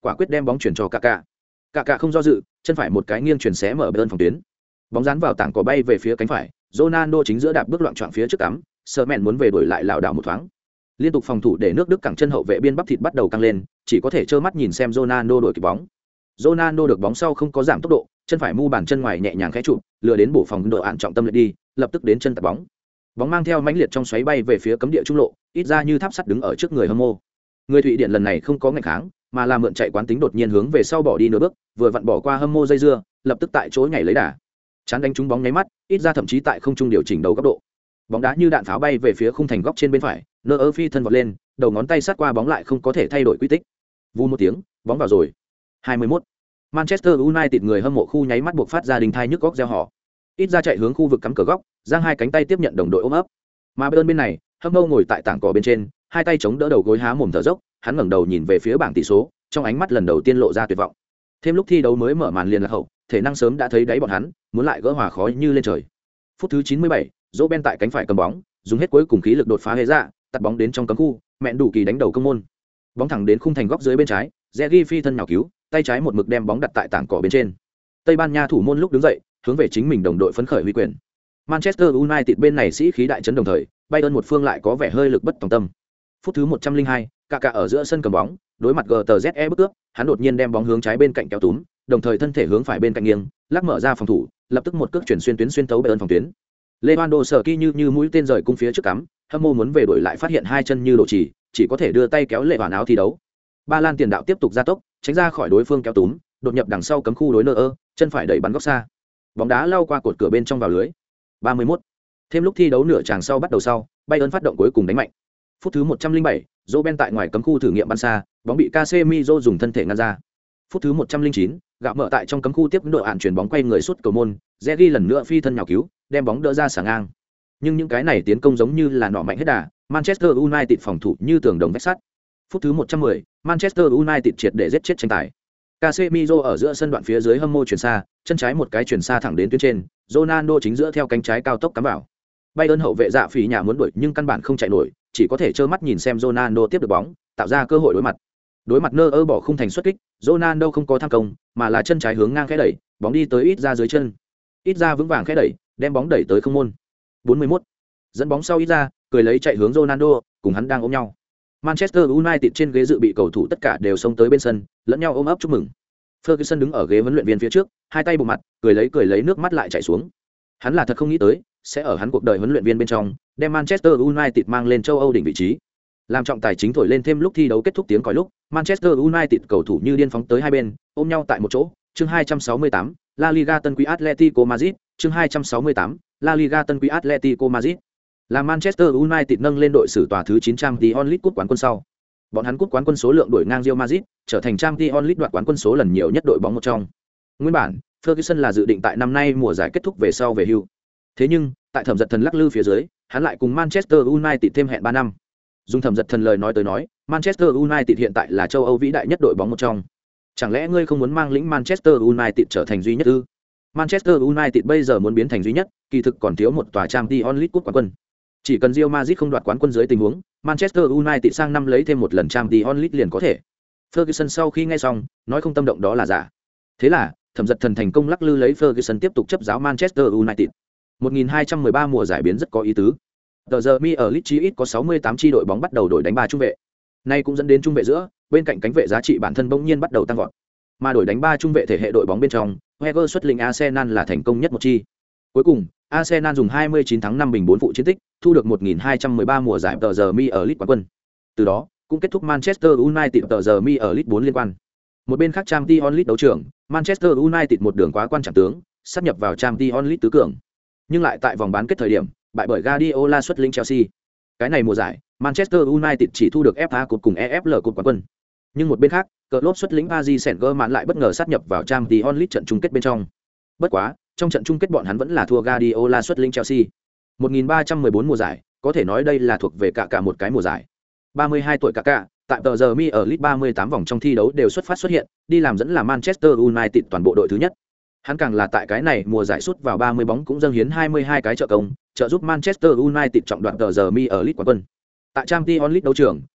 [SPEAKER 1] quả quyết đem bóng chuyển cho Kaká. Kaká không do dự, chân phải một cái nghiêng chuyển xé mở bên phòng tuyến. Bóng dán vào tảng cỏ bay về phía cánh phải, Ronaldo chính giữa đạp bước loạn choạng phía trước cắm, sợ mẹn muốn về đuổi lại lảo đảo một thoáng. Liên tục phòng thủ để nước Đức cẳng chân hậu vệ biên bắp thịt bắt đầu căng lên, chỉ có thể trơ mắt nhìn xem Ronaldo đuổi kịp bóng. Ronaldo được bóng sau không có giảm tốc độ, chân phải mu bàn chân ngoài nhẹ nhàng khẽ chụp, lừa đến bổ phòng độ án trọng tâm lại đi, lập tức đến chân tạt bóng. Bóng mang theo mãnh liệt trong xoáy bay về phía cấm địa trung lộ, ít ra như tháp sắt đứng ở trước người hâm mộ. Người Thụy Điển lần này không có nghịch kháng, mà là mượn chạy quán tính đột nhiên hướng về sau bỏ đi nửa bước, vừa vặn bỏ qua hâm mộ dây dưa, lập tức tại chỗ nhảy lấy đà. Chán đánh trúng bóng nháy mắt, ít ra thậm chí tại không trung điều chỉnh đầu góc độ. Bóng đá như đạn pháo bay về phía khung thành góc trên bên phải, Neuer phi thân vọt lên, đầu ngón tay sát qua bóng lại không có thể thay đổi quy tích. Vù một tiếng, bóng vào rồi. hai mươi mốt. Manchester United người hâm mộ khu nháy mắt buộc phát ra đình thai nhức góc reo hò. Ít ra chạy hướng khu vực cắm cửa góc, giang hai cánh tay tiếp nhận đồng đội ôm ấp. Mà bên bên này, hâm mộ ngồi tại tảng cỏ bên trên, hai tay chống đỡ đầu gối há mồm thở dốc, hắn ngẩng đầu nhìn về phía bảng tỷ số, trong ánh mắt lần đầu tiên lộ ra tuyệt vọng. Thêm lúc thi đấu mới mở màn liền là hậu, thể năng sớm đã thấy đáy bọn hắn, muốn lại gỡ hòa khó như lên trời. Phút thứ chín mươi bảy, Robben tại cánh phải cầm bóng, dùng hết cuối cùng khí lực đột phá hệ ra, tạt bóng đến trong cấm khu, mẹn đủ kỳ đánh đầu công môn. Bóng thẳng đến khung thành góc dưới bên trái, Zergi phi thân nhào cứu, tay trái một mực đem bóng đặt tại tảng cỏ bên trên. Tây Ban Nha thủ môn lúc đứng dậy, hướng về chính mình đồng đội phấn khởi huy quyền. Manchester United bên này sĩ khí đại chấn đồng thời, Bayern một phương lại có vẻ hơi lực bất tòng tâm. Phút thứ một trăm linh hai, Kaká ở giữa sân cầm bóng, đối mặt giê tê zét e bức cướp, hắn đột nhiên đem bóng hướng trái bên cạnh kéo túm, đồng thời thân thể hướng phải bên cạnh nghiêng, lắc mở ra phòng thủ, lập tức một cước chuyển xuyên tuyến xuyên tấu Bayern phòng tuyến. Lewandowski như như mũi tên rời cung phía trước cắm, hâm mộ muốn về đổi lại phát hiện hai chân như đổ chỉ, chỉ có thể đưa tay kéo lệ hoàn áo thi đấu. Ba Lan tiền đạo tiếp tục gia tốc, tránh ra khỏi đối phương kéo túm, đột nhập đằng sau cấm khu đối Neuer, chân phải đẩy bắn góc xa. Bóng đá lao qua cột cửa bên trong vào lưới. ba mươi mốt. Thêm lúc thi đấu nửa chàng sau bắt đầu sau, Bayern phát động cuối cùng đánh mạnh. Phút thứ một trăm linh bảy, Robben tại ngoài cấm khu thử nghiệm bắn xa, bóng bị Casemiro dùng thân thể ngăn ra. Phút thứ một trăm linh chín, gạo mở tại trong cấm khu tiếp độ án chuyển bóng quay người sút cầu môn, Zergi lần nữa phi thân nhào cứu, đem bóng đỡ ra xả ngang. Nhưng những cái này tiến công giống như là nọ mạnh hết đà, Manchester United phòng thủ như tường đồng vách sắt. Phút thứ một trăm mười, Manchester United triệt để giết chết tranh tài. Casemiro ở giữa sân đoạn phía dưới hâm mộ chuyển xa, chân trái một cái chuyển xa thẳng đến tuyến trên, Ronaldo chính giữa theo cánh trái cao tốc cắm vào. Bayern hậu vệ dạ phỉ nhà muốn đuổi nhưng căn bản không chạy nổi, chỉ có thể trơ mắt nhìn xem Ronaldo tiếp được bóng, tạo ra cơ hội đối mặt. Đối mặt Neuer bỏ khung thành xuất kích, Ronaldo không có tham công, mà là chân trái hướng ngang khẽ đẩy, bóng đi tới ít ra dưới chân. Ít ra vững vàng khẽ đẩy, đem bóng đẩy tới không môn. bốn mươi mốt. Dẫn bóng sau ít ra, cười lấy chạy hướng Ronaldo, cùng hắn đang ôm nhau. Manchester United trên ghế dự bị cầu thủ tất cả đều xông tới bên sân, lẫn nhau ôm ấp chúc mừng. Ferguson đứng ở ghế huấn luyện viên phía trước, hai tay bụng mặt, cười lấy cười lấy nước mắt lại chảy xuống. Hắn là thật không nghĩ tới, sẽ ở hắn cuộc đời huấn luyện viên bên trong, đem Manchester United mang lên châu Âu đỉnh vị trí. Làm trọng tài chính thổi lên thêm lúc thi đấu kết thúc tiếng còi lúc, Manchester United cầu thủ như điên phóng tới hai bên, ôm nhau tại một chỗ. Chương hai trăm sáu mươi tám, La Liga tân quý Atletico Madrid, chương hai trăm sáu mươi tám, La Liga tân quý Atletico Madrid. Là Manchester United nâng lên đội sử tòa thứ chín Champions League cúp quán quân sau. Bọn hắn cúp quán quân số lượng đuổi ngang Real Madrid, trở thành Champions League đoạt quán quân số lần nhiều nhất đội bóng một trong. Nguyên bản, Ferguson là dự định tại năm nay mùa giải kết thúc về sau về hưu. Thế nhưng, tại thẩm giật thần lắc lư phía dưới, hắn lại cùng Manchester United thêm hẹn ba năm. Dùng thẩm giật thần lời nói tới nói, Manchester United hiện tại là châu Âu vĩ đại nhất đội bóng một trong. Chẳng lẽ ngươi không muốn mang lĩnh Manchester United trở thành duy nhất ư? Manchester United bây giờ muốn biến thành duy nhất, kỳ thực còn thiếu một tòa Champions League cúp quán quân. Chỉ cần Real Madrid không đoạt quán quân dưới tình huống, Manchester United sang năm lấy thêm một lần Champions League liền có thể. Ferguson sau khi nghe xong, nói không tâm động đó là giả. Thế là, thẩm giật thần thành công lắc lư lấy Ferguson tiếp tục chấp giáo Manchester United. một nghìn hai trăm mười ba mùa giải biến rất có ý tứ. Tờ giờ mi ở Leeds ít có sáu mươi tám chi đội bóng bắt đầu đổi đánh ba trung vệ. Nay cũng dẫn đến trung vệ giữa, bên cạnh cánh vệ giá trị bản thân bỗng nhiên bắt đầu tăng vọt. Mà đổi đánh ba trung vệ thể hệ đội bóng bên trong, Wenger xuất lĩnh Arsenal là thành công nhất một chi. Cuối cùng, Arsenal dùng hai mươi chín thắng năm bình bốn phụ chiến tích, thu được một nghìn hai trăm mười ba mùa giải tờ giờ mi ở Leeds quán quân. Từ đó, cũng kết thúc Manchester United tờ giờ mi ở Leeds bốn liên quan. Một bên khác Champions League đấu trường, Manchester United một đường quá quan trọng tướng, sắp nhập vào Champions League tứ cường. Nhưng lại tại vòng bán kết thời điểm, bại bởi Guardiola xuất lĩnh Chelsea. Cái này mùa giải, Manchester United chỉ thu được ép a Cup cùng e ép lờ Cup quán quân. Nhưng một bên khác, Klopp xuất lĩnh Paris Saint-Germain lại bất ngờ sát nhập vào Champions League trận chung kết bên trong. Bất quá, trong trận chung kết bọn hắn vẫn là thua Guardiola xuất lĩnh Chelsea. một nghìn ba trăm mười bốn mùa giải, có thể nói đây là thuộc về cả cả một cái mùa giải. ba mươi hai tuổi cả cả, tại tờ giờ mi ở League ba mươi tám vòng trong thi đấu đều xuất phát xuất hiện, đi làm dẫn là Manchester United toàn bộ đội thứ nhất. Hắn càng là tại cái này mùa giải sút vào ba mươi bóng cũng dâng hiến hai mươi hai cái trợ công, trợ giúp Manchester United trọng đoạt tờ giờ mi ở League quán quân. Tại Champions League đấu trường,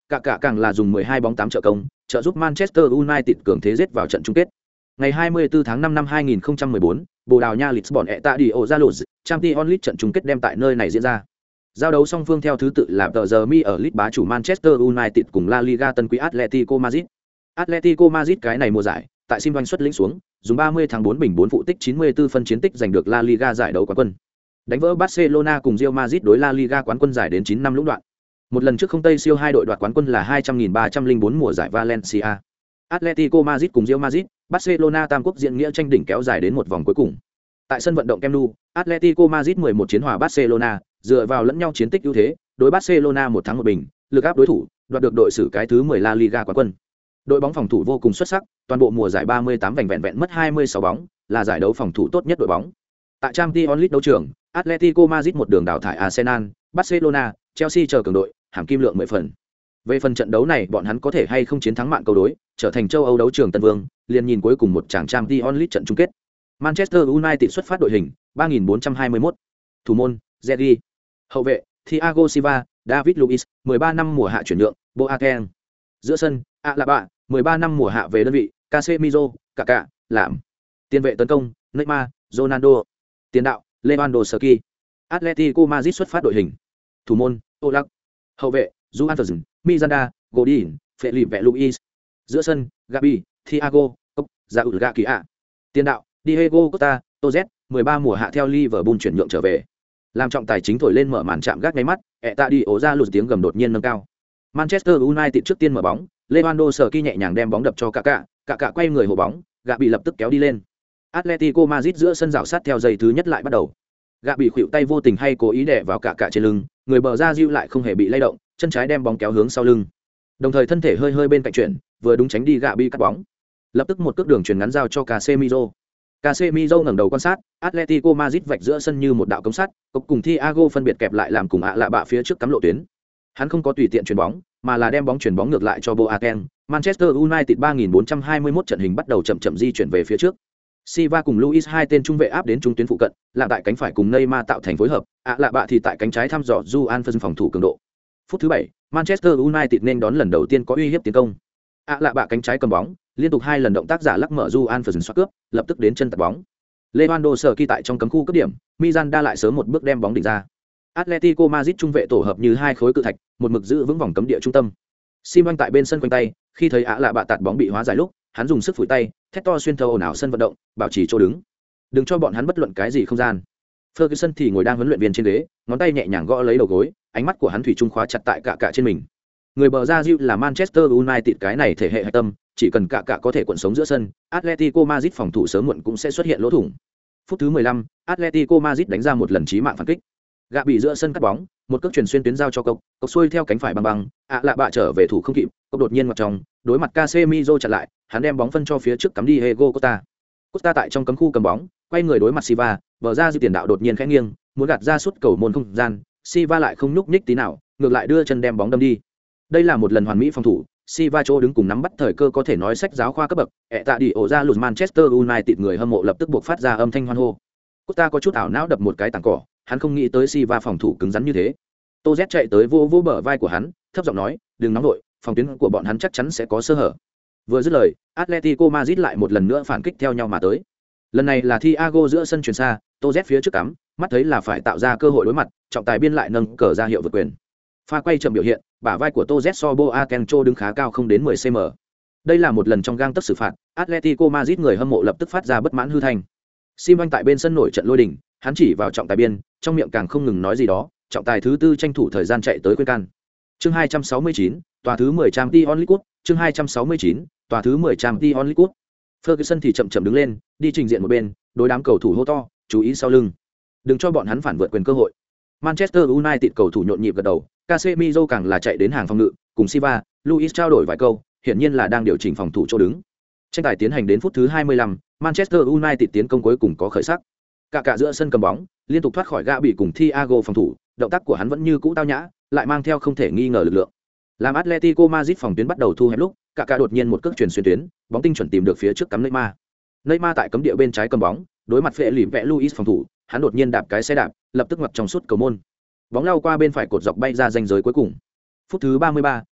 [SPEAKER 1] cả cả càng là dùng mười hai bóng tám trợ công, trợ giúp Manchester United cường thế giết vào trận chung kết. Ngày hai mươi tư tháng năm năm hai nghìn không trăm mười bốn, Bồ Đào Nha Lisbon Estadio Zaluz, Champions League trận chung kết đem tại nơi này diễn ra. Giao đấu song phương theo thứ tự là tờ giờ mi ở League bá chủ Manchester United cùng La Liga tân quý Atletico Madrid. Atletico Madrid cái này mùa giải, tại sim doanh xuất lĩnh xuống, dùng ba mươi tháng bốn bình bốn phụ tích chín mươi tư phân chiến tích giành được La Liga giải đấu quán quân. Đánh vỡ Barcelona cùng Real Madrid đối La Liga quán quân giải đến chín năm lũng đoạn. Một lần trước không Tây siêu hai đội đoạt quán quân là hai trăm nghìn ba trăm lẻ bốn mùa giải Valencia. Atletico Madrid cùng Real Madrid, Barcelona tam quốc diện nghĩa tranh đỉnh kéo dài đến một vòng cuối cùng. Tại sân vận động Camp Nou, Atletico Madrid mười một chiến hòa Barcelona, dựa vào lẫn nhau chiến tích ưu thế, đối Barcelona một thắng một bình, lực áp đối thủ, đoạt được đội xử cái thứ mười La Liga quán quân. Đội bóng phòng thủ vô cùng xuất sắc, toàn bộ mùa giải ba mươi tám vành vẹn vẹn mất hai mươi sáu bóng, là giải đấu phòng thủ tốt nhất đội bóng. Tại Champions League đấu trường, Atletico Madrid một đường đào thải Arsenal, Barcelona, Chelsea chờ cường đội, hàm kim lượng mười phần. Về phần trận đấu này, bọn hắn có thể hay không chiến thắng mạng câu đối, trở thành châu Âu đấu trường tân vương, liền nhìn cuối cùng một chàng Champions League trận chung kết. Manchester United xuất phát đội hình ba nghìn bốn trăm hai mươi mốt. Thủ môn: Zerri. Hậu vệ: Thiago Silva, David Luiz, mười ba năm mùa hạ chuyển nhượng, Boateng. Giữa sân: Alaba, mười ba năm mùa hạ về đơn vị, Casemiro, Kaká, làm. Tiền vệ tấn công: Neymar, Ronaldo. Tiền đạo: Lewandowski. Atletico Madrid xuất phát đội hình. Thủ môn: Oblak. Hậu vệ: Juan Ferguson, Miranda, Godin, Felipe Luis. Giữa sân: Gabi, Thiago, Cop, Raúl Garcia. Tiền đạo: Diego Costa, Toz, mười ba mùa hạ theo Liverpool chuyển nhượng trở về. Làm trọng tài chính thổi lên mở màn chạm gác ngay mắt, ẹ tạ đi ổ ra lùi tiếng gầm đột nhiên nâng cao. Manchester United trước tiên mở bóng, Lewandowski nhẹ nhàng đem bóng đập cho Kaká, Kaká quay người hộ bóng, gạ bị lập tức kéo đi lên. Atletico Madrid giữa sân rào sát theo giây thứ nhất lại bắt đầu. Gạ bị khuỵu tay vô tình hay cố ý đè vào Kaká trên lưng, người bờ ra diêu lại không hề bị lay động, chân trái đem bóng kéo hướng sau lưng. Đồng thời thân thể hơi hơi bên cạnh chuyển, vừa đúng tránh đi gạ bị cắt bóng. Lập tức một cước đường chuyền ngắn giao cho Casemiro. Casemiro ngẩng đầu quan sát, Atletico Madrid vạch giữa sân như một đạo cống sắt, cục cùng Thiago phân biệt kẹp lại làm cùng ạ lạ bạ phía trước cắm lộ tuyến. Hắn không có tùy tiện chuyền bóng, mà là đem bóng chuyền bóng ngược lại cho Boateng. Manchester United ba nghìn bốn trăm hai mươi mốt trận hình bắt đầu chậm chậm di chuyển về phía trước. Silva cùng Luis hai tên trung vệ áp đến trung tuyến phụ cận, làm tại cánh phải cùng Neymar tạo thành phối hợp, ạ lạ bạ thì tại cánh trái thăm dò Juan Ferguson phòng thủ cường độ. Phút thứ bảy, Manchester United nên đón lần đầu tiên có uy hiếp tiến công. ạ lạ bạ cánh trái cầm bóng, liên tục hai lần động tác giả lắc mở Juan Ferguson xoát cướp, lập tức đến chân tạt bóng. Lewandowski tại trong cấm khu cướp điểm, Miranda lại sớm một bước đem bóng định ra. Atletico Madrid trung vệ tổ hợp như hai khối cự thạch, một mực giữ vững vòng cấm địa trung tâm. Simon tại bên sân quanh tay, khi thấy ạ lạ bạ tạt bóng bị hóa giải lúc, hắn dùng sức phủi tay, thét to xuyên thấu ồn ào sân vận động, bảo trì chỗ đứng. Đừng cho bọn hắn bất luận cái gì không gian. Ferguson thì ngồi đang huấn luyện viên trên ghế, ngón tay nhẹ nhàng gõ lấy đầu gối, ánh mắt của hắn thủy chung khóa chặt tại cả cả trên mình. Người bờ ra diêu là Manchester United cái này thể hệ hạch tâm, chỉ cần cả cả có thể cuộn sống giữa sân, Atletico Madrid phòng thủ sớm muộn cũng sẽ xuất hiện lỗ thủng. Phút thứ mười lăm, Atletico Madrid đánh ra một lần chí mạng phản kích. Gạ bị giữa sân cắt bóng, một cước chuyển xuyên tuyến giao cho Cốc, Cốc xuôi theo cánh phải băng băng, ạ lạ bạ trở về thủ không kịp, Cốc đột nhiên ngoặt trong, đối mặt Casemiro chặn lại, hắn đem bóng phân cho phía trước cắm đi Diego Costa. Costa tại trong cấm khu cầm bóng, quay người đối mặt Silva, bờ ra dư tiền đạo đột nhiên khẽ nghiêng, muốn gạt ra suốt cầu môn không gian, Silva lại không nhúc nhích tí nào, ngược lại đưa chân đem bóng đâm đi. Đây là một lần hoàn mỹ phòng thủ, Silva chỗ đứng cùng nắm bắt thời cơ có thể nói sách giáo khoa cấp bậc, ẹ tạ đi ổ ra lùn Manchester United người hâm mộ lập tức buộc phát ra âm thanh hoan hô. Costa có chút ảo não đập một cái tảng cỏ, hắn không nghĩ tới Silva phòng thủ cứng rắn như thế. Tô Z chạy tới vô vô bờ vai của hắn, thấp giọng nói, đừng nóng vội, phòng tuyến của bọn hắn chắc chắn sẽ có sơ hở. Vừa dứt lời, Atletico Madrid lại một lần nữa phản kích theo nhau mà tới. Lần này là Thiago giữa sân chuyền xa, Tô Z phía trước cắm, mắt thấy là phải tạo ra cơ hội đối mặt, trọng tài biên lại nâng cờ ra hiệu vượt quyền. Pha quay chậm biểu hiện, bả vai của Tô Z so Boateng đứng khá cao không đến mười xăng-ti-mét. Đây là một lần trong gang tấc xử phạt, Atletico Madrid người hâm mộ lập tức phát ra bất mãn hư thanh. Simon tại bên sân nổi trận lôi đình, hắn chỉ vào trọng tài biên, trong miệng càng không ngừng nói gì đó, trọng tài thứ tư tranh thủ thời gian chạy tới khuyên can. Chương hai trăm sáu mươi chín, tòa thứ mười Champions League, chương hai trăm sáu mươi chín, tòa thứ mười Champions League. Ferguson thì chậm chậm đứng lên, đi trình diện một bên, đối đám cầu thủ hô to, chú ý sau lưng, đừng cho bọn hắn phản vượt quyền cơ hội. Manchester United cầu thủ nhộn nhịp gật đầu, Casemiro càng là chạy đến hàng phòng ngự, cùng Silva, Luis trao đổi vài câu, hiển nhiên là đang điều chỉnh phòng thủ chỗ đứng. Tranh tài tiến hành đến phút thứ hai mươi lăm, Manchester United tiến công cuối cùng có khởi sắc. Cả cả giữa sân cầm bóng, liên tục thoát khỏi gã bị cùng Thiago phòng thủ, động tác của hắn vẫn như cũ tao nhã, lại mang theo không thể nghi ngờ lực lượng. Làm Atletico Madrid phòng tuyến bắt đầu thu hẹp lúc, cả cả đột nhiên một cước chuyển xuyên tuyến, bóng tinh chuẩn tìm được phía trước cắm Neymar. Neymar tại cấm địa bên trái cầm bóng, đối mặt Felipe Luis phòng thủ, hắn đột nhiên đạp cái xe đạp, lập tức ngoặt trong suốt cầu môn. Bóng lao qua bên phải cột dọc bay ra ranh giới cuối cùng. Phút thứ ba mươi ba,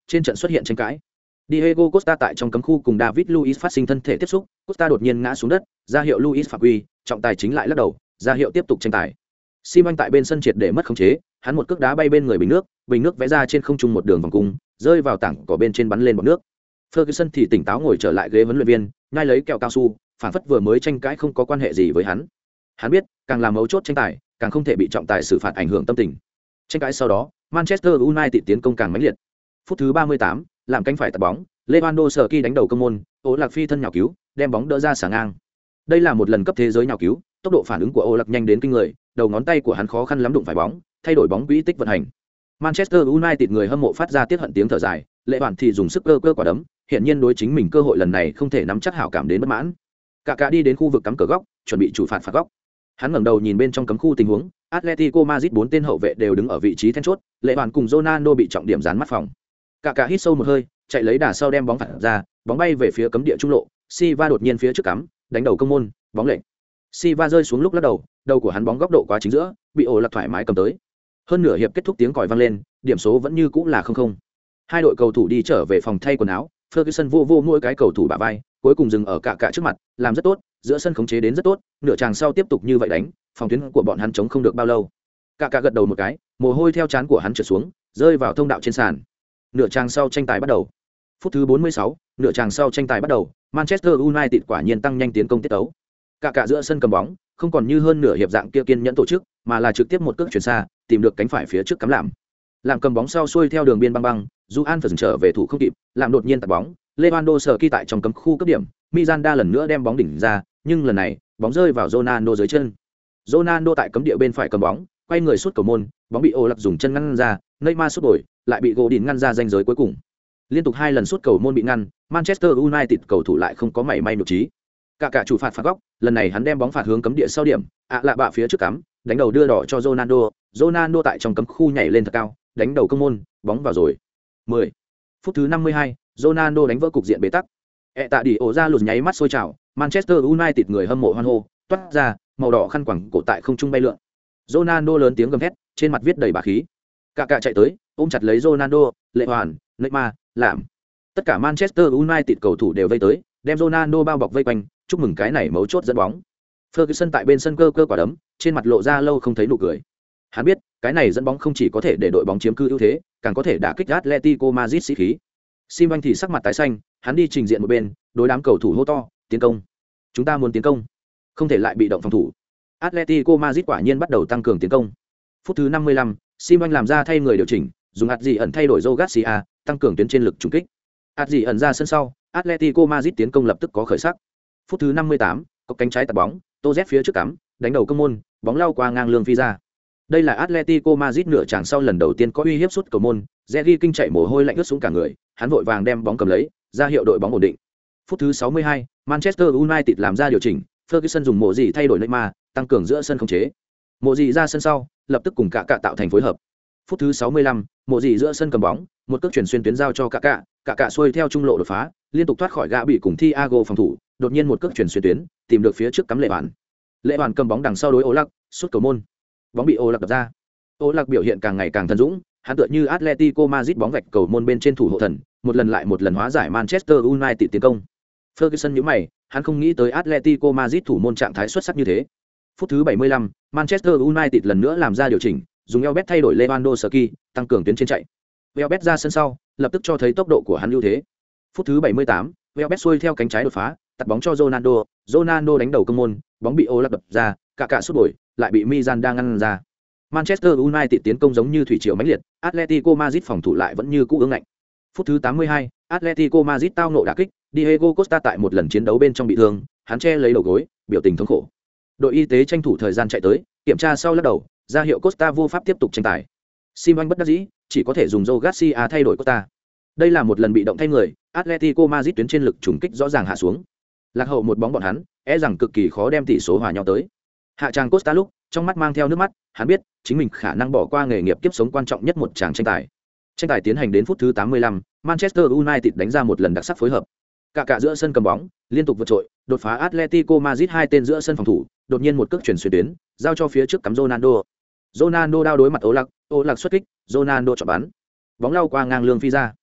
[SPEAKER 1] trên trận xuất hiện tranh cãi. Diego Costa tại trong cấm khu cùng David Luiz phát sinh thân thể tiếp xúc, Costa đột nhiên ngã xuống đất, ra hiệu Luiz phạm quy, trọng tài chính lại lắc đầu, ra hiệu tiếp tục tranh tài. Simon tại bên sân triệt để mất khống chế, hắn một cước đá bay bên người bình nước, bình nước vẽ ra trên không trung một đường vòng cung, rơi vào tảng cỏ bên trên bắn lên bọt nước. Ferguson thì tỉnh táo ngồi trở lại ghế huấn luyện viên, nhai lấy kẹo cao su, phản phất vừa mới tranh cãi không có quan hệ gì với hắn. Hắn biết, càng làm mấu chốt tranh tài, càng không thể bị trọng tài xử phạt ảnh hưởng tâm tình. Tranh cãi sau đó, Manchester United tiến công càng mãnh liệt. Phút thứ ba mươi tám, làm cánh phải tạt bóng, Lewandowski đánh đầu công môn, Ô Lạc phi thân nhào cứu, đem bóng đỡ ra xả ngang. Đây là một lần cấp thế giới nhào cứu, tốc độ phản ứng của Ô Lạc nhanh đến kinh người, đầu ngón tay của hắn khó khăn lắm đụng phải bóng, thay đổi bóng quỹ tích vận hành. Manchester United người hâm mộ phát ra tiếc hận tiếng thở dài, Lệ Hoàn thì dùng sức cơ cơ quả đấm, hiện nhiên đối chính mình cơ hội lần này không thể nắm chắc hảo cảm đến bất mãn. Cả cả đi đến khu vực cắm cờ góc, chuẩn bị chủ phạt phạt góc. Hắn ngẩng đầu nhìn bên trong cấm khu tình huống, Atletico Madrid bốn tên hậu vệ đều đứng ở vị trí then chốt, Lệ Hoàn cùng Ronaldo bị trọng điểm dán mắt phòng. Cả cả hít sâu một hơi, chạy lấy đà sau đem bóng phạt ra, bóng bay về phía cấm địa trung lộ, Silva đột nhiên phía trước cắm, đánh đầu công môn, bóng lệch. Silva rơi xuống lúc lắc đầu, đầu của hắn bóng góc độ quá chính giữa, bị ổ lật thoải mái cầm tới. Hơn nửa hiệp kết thúc tiếng còi vang lên, điểm số vẫn như cũ là không không. Hai đội cầu thủ đi trở về phòng thay quần áo, Ferguson vô vô mỗi cái cầu thủ bả vai, cuối cùng dừng ở cả cả trước mặt, làm rất tốt, giữa sân khống chế đến rất tốt, nửa chàng sau tiếp tục như vậy đánh, phòng tuyến của bọn hắn chống không được bao lâu. Cả cả gật đầu một cái, mồ hôi theo trán của hắn trượt xuống, rơi vào thông đạo trên sàn. Nửa chàng sau tranh tài bắt đầu. Phút thứ bốn mươi sáu, nửa chàng sau tranh tài bắt đầu, Manchester United quả nhiên tăng nhanh tiến công tiết tấu. Cả cả giữa sân cầm bóng, không còn như hơn nửa hiệp dạng kia kiên nhẫn tổ chức, mà là trực tiếp một cước chuyển xa, tìm được cánh phải phía trước cắm làm. Làm cầm bóng sau xuôi theo đường biên băng băng, Juan phần trở về thủ không kịp, làm đột nhiên tạt bóng, Lewandowski tại trong cấm khu cấp điểm, Miranda lần nữa đem bóng đỉnh ra, nhưng lần này, bóng rơi vào Ronaldo dưới chân. Ronaldo tại cấm địa bên phải cầm bóng, quay người sút cầu môn, bóng bị Olaf dùng chân ngăn ra, Neymar sút đổi, lại bị Godin ngăn ra ranh giới cuối cùng. Liên tục hai lần sút cầu môn bị ngăn, Manchester United cầu thủ lại không có mảy may nhục trí. Cả cả chủ phạt phạt góc, lần này hắn đem bóng phạt hướng cấm địa sau điểm, ạ lạ bạ phía trước cắm, đánh đầu đưa đỏ cho Ronaldo, Ronaldo tại trong cấm khu nhảy lên thật cao, đánh đầu công môn, bóng vào rồi. mười. Phút thứ năm mươi hai, Ronaldo đánh vỡ cục diện bế tắc. E tạ đi ổ ra lùn nháy mắt sôi trào, Manchester United người hâm mộ hoan hô, toát ra, màu đỏ khăn quàng cổ tại không trung bay lượn. Ronaldo lớn tiếng gầm thét, trên mặt viết đầy bá khí. Cả cả chạy tới, ôm chặt lấy Ronaldo, Lệ Hoàn, Neymar, làm. Tất cả Manchester United cầu thủ đều vây tới, đem Ronaldo bao bọc vây quanh, chúc mừng cái này mấu chốt dẫn bóng. Ferguson tại bên sân cơ cơ quả đấm, trên mặt lộ ra lâu không thấy nụ cười. Hắn biết, cái này dẫn bóng không chỉ có thể để đội bóng chiếm cư ưu thế, càng có thể đả kích Atletico Madrid sĩ khí. Simon thì sắc mặt tái xanh, hắn đi trình diện một bên, đối đám cầu thủ hô to, tiến công. Chúng ta muốn tiến công, không thể lại bị động phòng thủ. Atletico Madrid quả nhiên bắt đầu tăng cường tiến công. Phút thứ năm mươi lăm, Simon làm ra thay người điều chỉnh, dùng hạt gì ẩn thay đổi Joe Garcia, tăng cường tuyến trên lực trùng kích. Hạt gì ẩn ra sân sau, Atletico Madrid tiến công lập tức có khởi sắc. Phút thứ năm mươi tám, có cánh trái tạt bóng, Toz phía trước cắm, đánh đầu công môn, bóng lao qua ngang lương phi ra. Đây là Atletico Madrid nửa chàng sau lần đầu tiên có uy hiếp sút cầu môn, Zeri kinh chạy mồ hôi lạnh ướt xuống cả người, hắn vội vàng đem bóng cầm lấy, ra hiệu đội bóng ổn định. Phút thứ sáu mươi hai, Manchester United làm ra điều chỉnh, Ferguson dùng mộ gì thay đổi Neymar, tăng cường giữa sân khống chế. Mộ gì ra sân sau, lập tức cùng cả cả tạo thành phối hợp. Phút thứ sáu mươi lăm, mộ gì giữa sân cầm bóng, một cước chuyển xuyên tuyến giao cho cả cả, cả cả xuôi theo trung lộ đột phá, liên tục thoát khỏi gã bị cùng Thiago phòng thủ, đột nhiên một cước chuyển xuyên tuyến, tìm được phía trước cắm Lệ Hoàn. Lệ Hoàn cầm bóng đằng sau đối Ô Lạc, sút cầu môn. Bóng bị Ô Lạc đập ra. Ô Lạc biểu hiện càng ngày càng thần dũng, hắn tựa như Atletico Madrid bóng vạch cầu môn bên trên thủ hộ thần, một lần lại một lần hóa giải Manchester United tiến công. Ferguson nhíu mày, hắn không nghĩ tới Atletico Madrid thủ môn trạng thái xuất sắc như thế. Phút thứ bảy mươi lăm, Manchester United lần nữa làm ra điều chỉnh, dùng Elbet thay đổi Lewandowski, tăng cường tuyến trên chạy. Elbet ra sân sau, lập tức cho thấy tốc độ của hắn ưu thế. Phút thứ bảy mươi tám, Elbet xuôi theo cánh trái đột phá, tạt bóng cho Ronaldo, Ronaldo đánh đầu công môn, bóng bị Ô Lạc đập ra, cả cả sút bồi, lại bị Miranda ngăn ra. Manchester United tiến công giống như thủy triều mãnh liệt, Atletico Madrid phòng thủ lại vẫn như cũ ương ngạnh. Phút thứ tám mươi hai, Atletico Madrid tao ngộ đả kích, Diego Costa tại một lần chiến đấu bên trong bị thương, hắn che lấy đầu gối, biểu tình thống khổ. Đội y tế tranh thủ thời gian chạy tới, kiểm tra sau lắc đầu, ra hiệu Costa vô pháp tiếp tục tranh tài. Simon bất đắc dĩ, chỉ có thể dùng Joe Garcia thay đổi Costa. Đây là một lần bị động thay người, Atletico Madrid tuyến trên lực trùng kích rõ ràng hạ xuống. Lạc hậu một bóng bọn hắn, e rằng cực kỳ khó đem tỷ số hòa nhau tới. Hạ tràng Costa lúc, trong mắt mang theo nước mắt, hắn biết, chính mình khả năng bỏ qua nghề nghiệp kiếp sống quan trọng nhất một tràng tranh tài. Tranh tài tiến hành đến phút thứ tám mươi lăm, Manchester United đánh ra một lần đặc sắc phối hợp. Cả cả giữa sân cầm bóng, liên tục vượt trội, đột phá Atletico Madrid hai tên giữa sân phòng thủ, đột nhiên một cước chuyển xuyên tuyến, giao cho phía trước cắm Ronaldo. Ronaldo đao đối mặt Ô Lạc, Ô Lạc xuất kích, Ronaldo chọn bắn. Bóng lao qua ngang lương phi ra.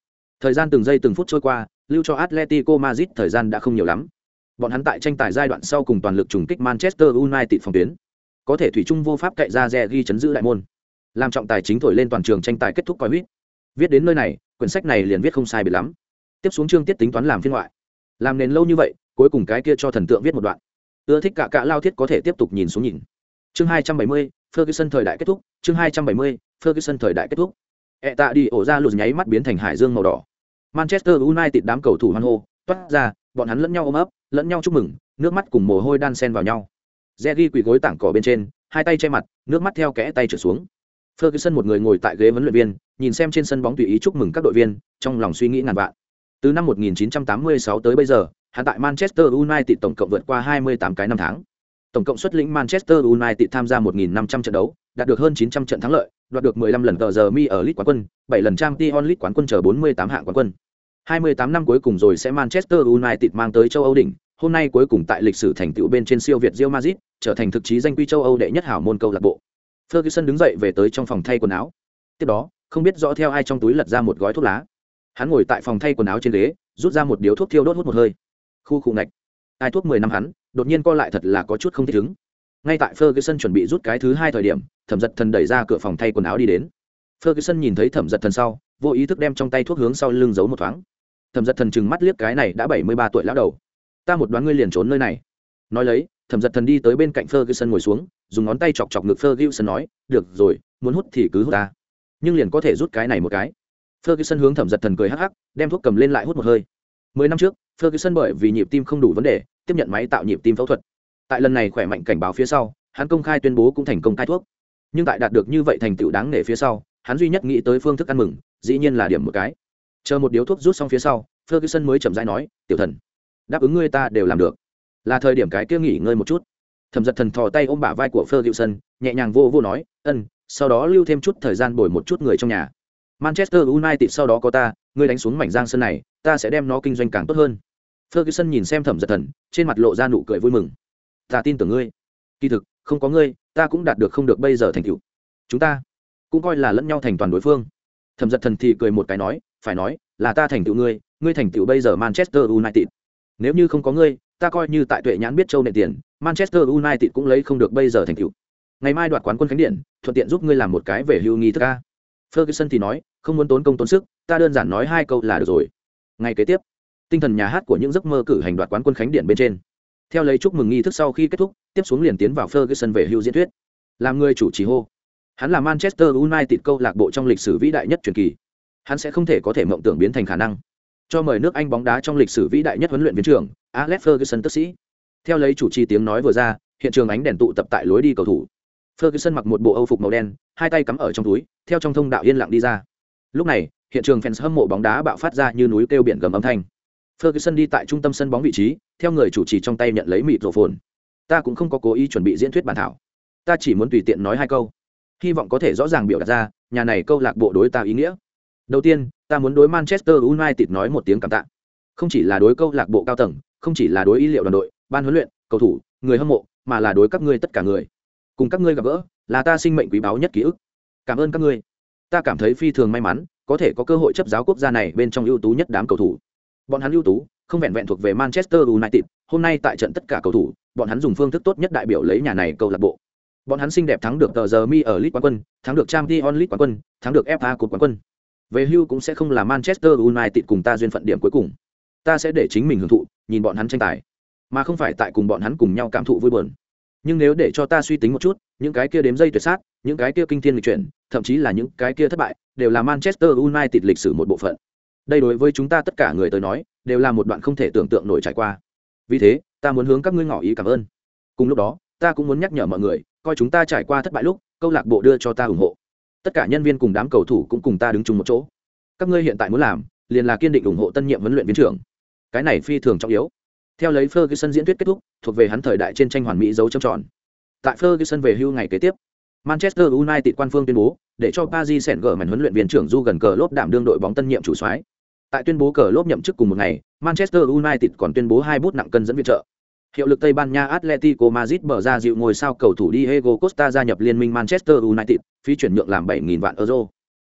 [SPEAKER 1] Thời gian từng giây từng phút trôi qua, lưu cho Atletico Madrid thời gian đã không nhiều lắm. Bọn hắn tại tranh tài giai đoạn sau cùng toàn lực trùng kích Manchester United phòng tuyến. Có thể thủy chung vô pháp cậy ra Rê ghi chấn giữ đại môn. Làm trọng tài chính thổi lên toàn trường tranh tài kết thúc coi huýt. Viết đến nơi này, quyển sách này liền viết không sai biệt lắm. Tiếp xuống chương tiết tính toán làm phiên ngoại. Làm nền lâu như vậy, cuối cùng cái kia cho thần tượng viết một đoạn. Ưa thích cả cả lao thiết có thể tiếp tục nhìn xuống nhìn. Chương hai trăm bảy mươi, Ferguson thời đại kết thúc, chương hai trăm bảy mươi, Ferguson thời đại kết thúc. E tạ đi ổ ra lùi nháy mắt biến thành hải dương màu đỏ. Manchester United đám cầu thủ hoan hô, toát ra, bọn hắn lẫn nhau ôm ấp, lẫn nhau chúc mừng, nước mắt cùng mồ hôi đan xen vào nhau. Regi quỳ gối tảng cỏ bên trên, hai tay che mặt, nước mắt theo kẽ tay trở xuống. Ferguson một người ngồi tại ghế huấn luyện viên, nhìn xem trên sân bóng tùy ý chúc mừng các đội viên, trong lòng suy nghĩ ngàn vạn. Từ năm một nghìn chín trăm tám mươi sáu tới bây giờ, hắn tại Manchester United tổng cộng vượt qua hai mươi tám cái năm tháng. Tổng cộng xuất lĩnh Manchester United tham gia một nghìn năm trăm trận đấu, đạt được hơn chín trăm trận thắng lợi, đoạt được mười lăm lần tờ giờ mi ở League quán quân, bảy lần Champions League quán quân chờ bốn mươi tám hạng quán quân. hai mươi tám năm cuối cùng rồi sẽ Manchester United mang tới châu Âu đỉnh, hôm nay cuối cùng tại lịch sử thành tựu bên trên siêu việt Real Madrid, trở thành thực chí danh quy châu Âu đệ nhất hảo môn câu lạc bộ. Ferguson đứng dậy về tới trong phòng thay quần áo. Tiếp đó, không biết rõ theo ai trong túi lật ra một gói thuốc lá. Hắn ngồi tại phòng thay quần áo trên ghế, rút ra một điếu thuốc thiêu đốt hút một hơi. Khu khụ ngạch. Ai thuốc mười năm hắn, đột nhiên co lại thật là có chút không thích ứng. Ngay tại Ferguson chuẩn bị rút cái thứ hai thời điểm, Thẩm Dật Thần đẩy ra cửa phòng thay quần áo đi đến. Ferguson nhìn thấy Thẩm Dật Thần sau, vô ý thức đem trong tay thuốc hướng sau lưng giấu một thoáng. Thẩm Dật Thần trừng mắt liếc cái này đã bảy mươi ba tuổi lão đầu. Ta một đoán ngươi liền trốn nơi này. Nói lấy, Thẩm Dật Thần đi tới bên cạnh Ferguson ngồi xuống, dùng ngón tay chọc chọc ngực Ferguson nói, "Được rồi, muốn hút thì cứ hút ta, nhưng liền có thể rút cái này một cái." Ferguson hướng Thẩm Dật Thần cười hắc hắc, đem thuốc cầm lên lại hút một hơi. Mười năm trước, Ferguson bởi vì nhịp tim không đủ vấn đề, tiếp nhận máy tạo nhịp tim phẫu thuật. Tại lần này khỏe mạnh cảnh báo phía sau, hắn công khai tuyên bố cũng thành công cai thuốc. Nhưng tại đạt được như vậy thành tựu đáng nể phía sau, hắn duy nhất nghĩ tới phương thức ăn mừng, dĩ nhiên là điểm một cái. Chờ một điếu thuốc rút xong phía sau, Ferguson mới chậm rãi nói, "Tiểu Thần, đáp ứng ngươi ta đều làm được. Là thời điểm cái kia nghỉ ngơi một chút." Thẩm Dật Thần thò tay ôm bả vai của Ferguson, nhẹ nhàng vô vô nói, "Ân, sau đó lưu thêm chút thời gian bồi một chút người trong nhà. Manchester United sau đó có ta, ngươi đánh xuống mảnh giang sơn này, ta sẽ đem nó kinh doanh càng tốt hơn." Ferguson nhìn xem Thẩm Dật Thần, trên mặt lộ ra nụ cười vui mừng. "Ta tin tưởng ngươi. Kỳ thực, không có ngươi, ta cũng đạt được không được bây giờ thành tựu. Chúng ta cũng coi là lẫn nhau thành toàn đối phương." Thẩm Dật Thần thì cười một cái nói, "Phải nói, là ta thành tựu ngươi, ngươi thành tựu bây giờ Manchester United. Nếu như không có ngươi, ta coi như tại Tuệ Nhãn biết châu nệ tiền, Manchester United cũng lấy không được bây giờ thành tựu. Ngày mai đoạt quán quân khánh điện, thuận tiện giúp ngươi làm một cái về hưu nghi thức a." Ferguson thì nói, "Không muốn tốn công tốn sức, ta đơn giản nói hai câu là được rồi." Ngày kế tiếp, tinh thần nhà hát của những giấc mơ cử hành đoạt quán quân khánh điện bên trên. Theo lấy chúc mừng nghi thức sau khi kết thúc, tiếp xuống liền tiến vào Ferguson về hưu diễn thuyết. Làm người chủ trì hô. Hắn là Manchester United câu lạc bộ trong lịch sử vĩ đại nhất truyền kỳ. Hắn sẽ không thể có thể mộng tưởng biến thành khả năng. Cho mời nước Anh bóng đá trong lịch sử vĩ đại nhất huấn luyện viên trưởng, Alex Ferguson tức sĩ. Theo lấy chủ trì tiếng nói vừa ra, hiện trường ánh đèn tụ tập tại lối đi cầu thủ. Ferguson mặc một bộ Âu phục màu đen, hai tay cắm ở trong túi, theo trong thông đạo yên lặng đi ra. Lúc này, hiện trường fans hâm mộ bóng đá bạo phát ra như núi kêu biển gầm âm thanh. Ferguson đi tại trung tâm sân bóng vị trí, theo người chủ trì trong tay nhận lấy mịt rổ phồn. "Ta cũng không có cố ý chuẩn bị diễn thuyết bản thảo, ta chỉ muốn tùy tiện nói hai câu, hy vọng có thể rõ ràng biểu đạt ra nhà này câu lạc bộ đối ta ý nghĩa. Đầu tiên, ta muốn đối Manchester United nói một tiếng cảm tạ, không chỉ là đối câu lạc bộ cao tầng, không chỉ là đối ý liệu đoàn đội, ban huấn luyện, cầu thủ, người hâm mộ, mà là đối các ngươi tất cả người. Cùng các ngươi gặp gỡ, là ta sinh mệnh quý báu nhất ký ức. Cảm ơn các ngươi. Ta cảm thấy phi thường may mắn, có thể có cơ hội chấp giáo quốc gia này bên trong ưu tú nhất đám cầu thủ. Bọn hắn ưu tú, không vẹn vẹn thuộc về Manchester United, hôm nay tại trận tất cả cầu thủ, bọn hắn dùng phương thức tốt nhất đại biểu lấy nhà này câu lạc bộ. Bọn hắn xinh đẹp thắng được tờ giờ mi ở League quán quân, thắng được Champions League quán quân, thắng được ép a Cup quán quân. Về hưu cũng sẽ không là Manchester United cùng ta duyên phận điểm cuối cùng. Ta sẽ để chính mình hưởng thụ, nhìn bọn hắn tranh tài, mà không phải tại cùng bọn hắn cùng nhau cảm thụ vui buồn. Nhưng nếu để cho ta suy tính một chút, những cái kia đếm dây tuyệt sát, những cái kia kinh thiên lịch chuyển, thậm chí là những cái kia thất bại, đều là Manchester United lịch sử một bộ phận. Đây đối với chúng ta tất cả người tới nói, đều là một đoạn không thể tưởng tượng nổi trải qua. Vì thế, ta muốn hướng các ngươi ngỏ ý cảm ơn. Cùng lúc đó, ta cũng muốn nhắc nhở mọi người, coi chúng ta trải qua thất bại lúc, câu lạc bộ đưa cho ta ủng hộ. Tất cả nhân viên cùng đám cầu thủ cũng cùng ta đứng chung một chỗ. Các ngươi hiện tại muốn làm, liền là kiên định ủng hộ tân nhiệm huấn luyện viên trưởng. Cái này phi thường trọng yếu. Theo lấy Ferguson diễn thuyết kết thúc, thuộc về hắn thời đại trên tranh hoàn mỹ dấu chấm tròn. Tại Ferguson về hưu ngày kế tiếp, Manchester United quan phương tuyên bố, để cho Paris Saint-Germain huấn luyện viên trưởng Jurgen Klopp đảm đương đội bóng tân nhiệm chủ soái. Tại tuyên bố Klopp nhậm chức cùng một ngày, Manchester United còn tuyên bố hai bút nặng cân dẫn viện trợ. Hiệu lực Tây Ban Nha Atletico Madrid bờ ra dịu ngồi sao cầu thủ Diego Costa gia nhập liên minh Manchester United, phí chuyển nhượng làm bảy nghìn vạn euro.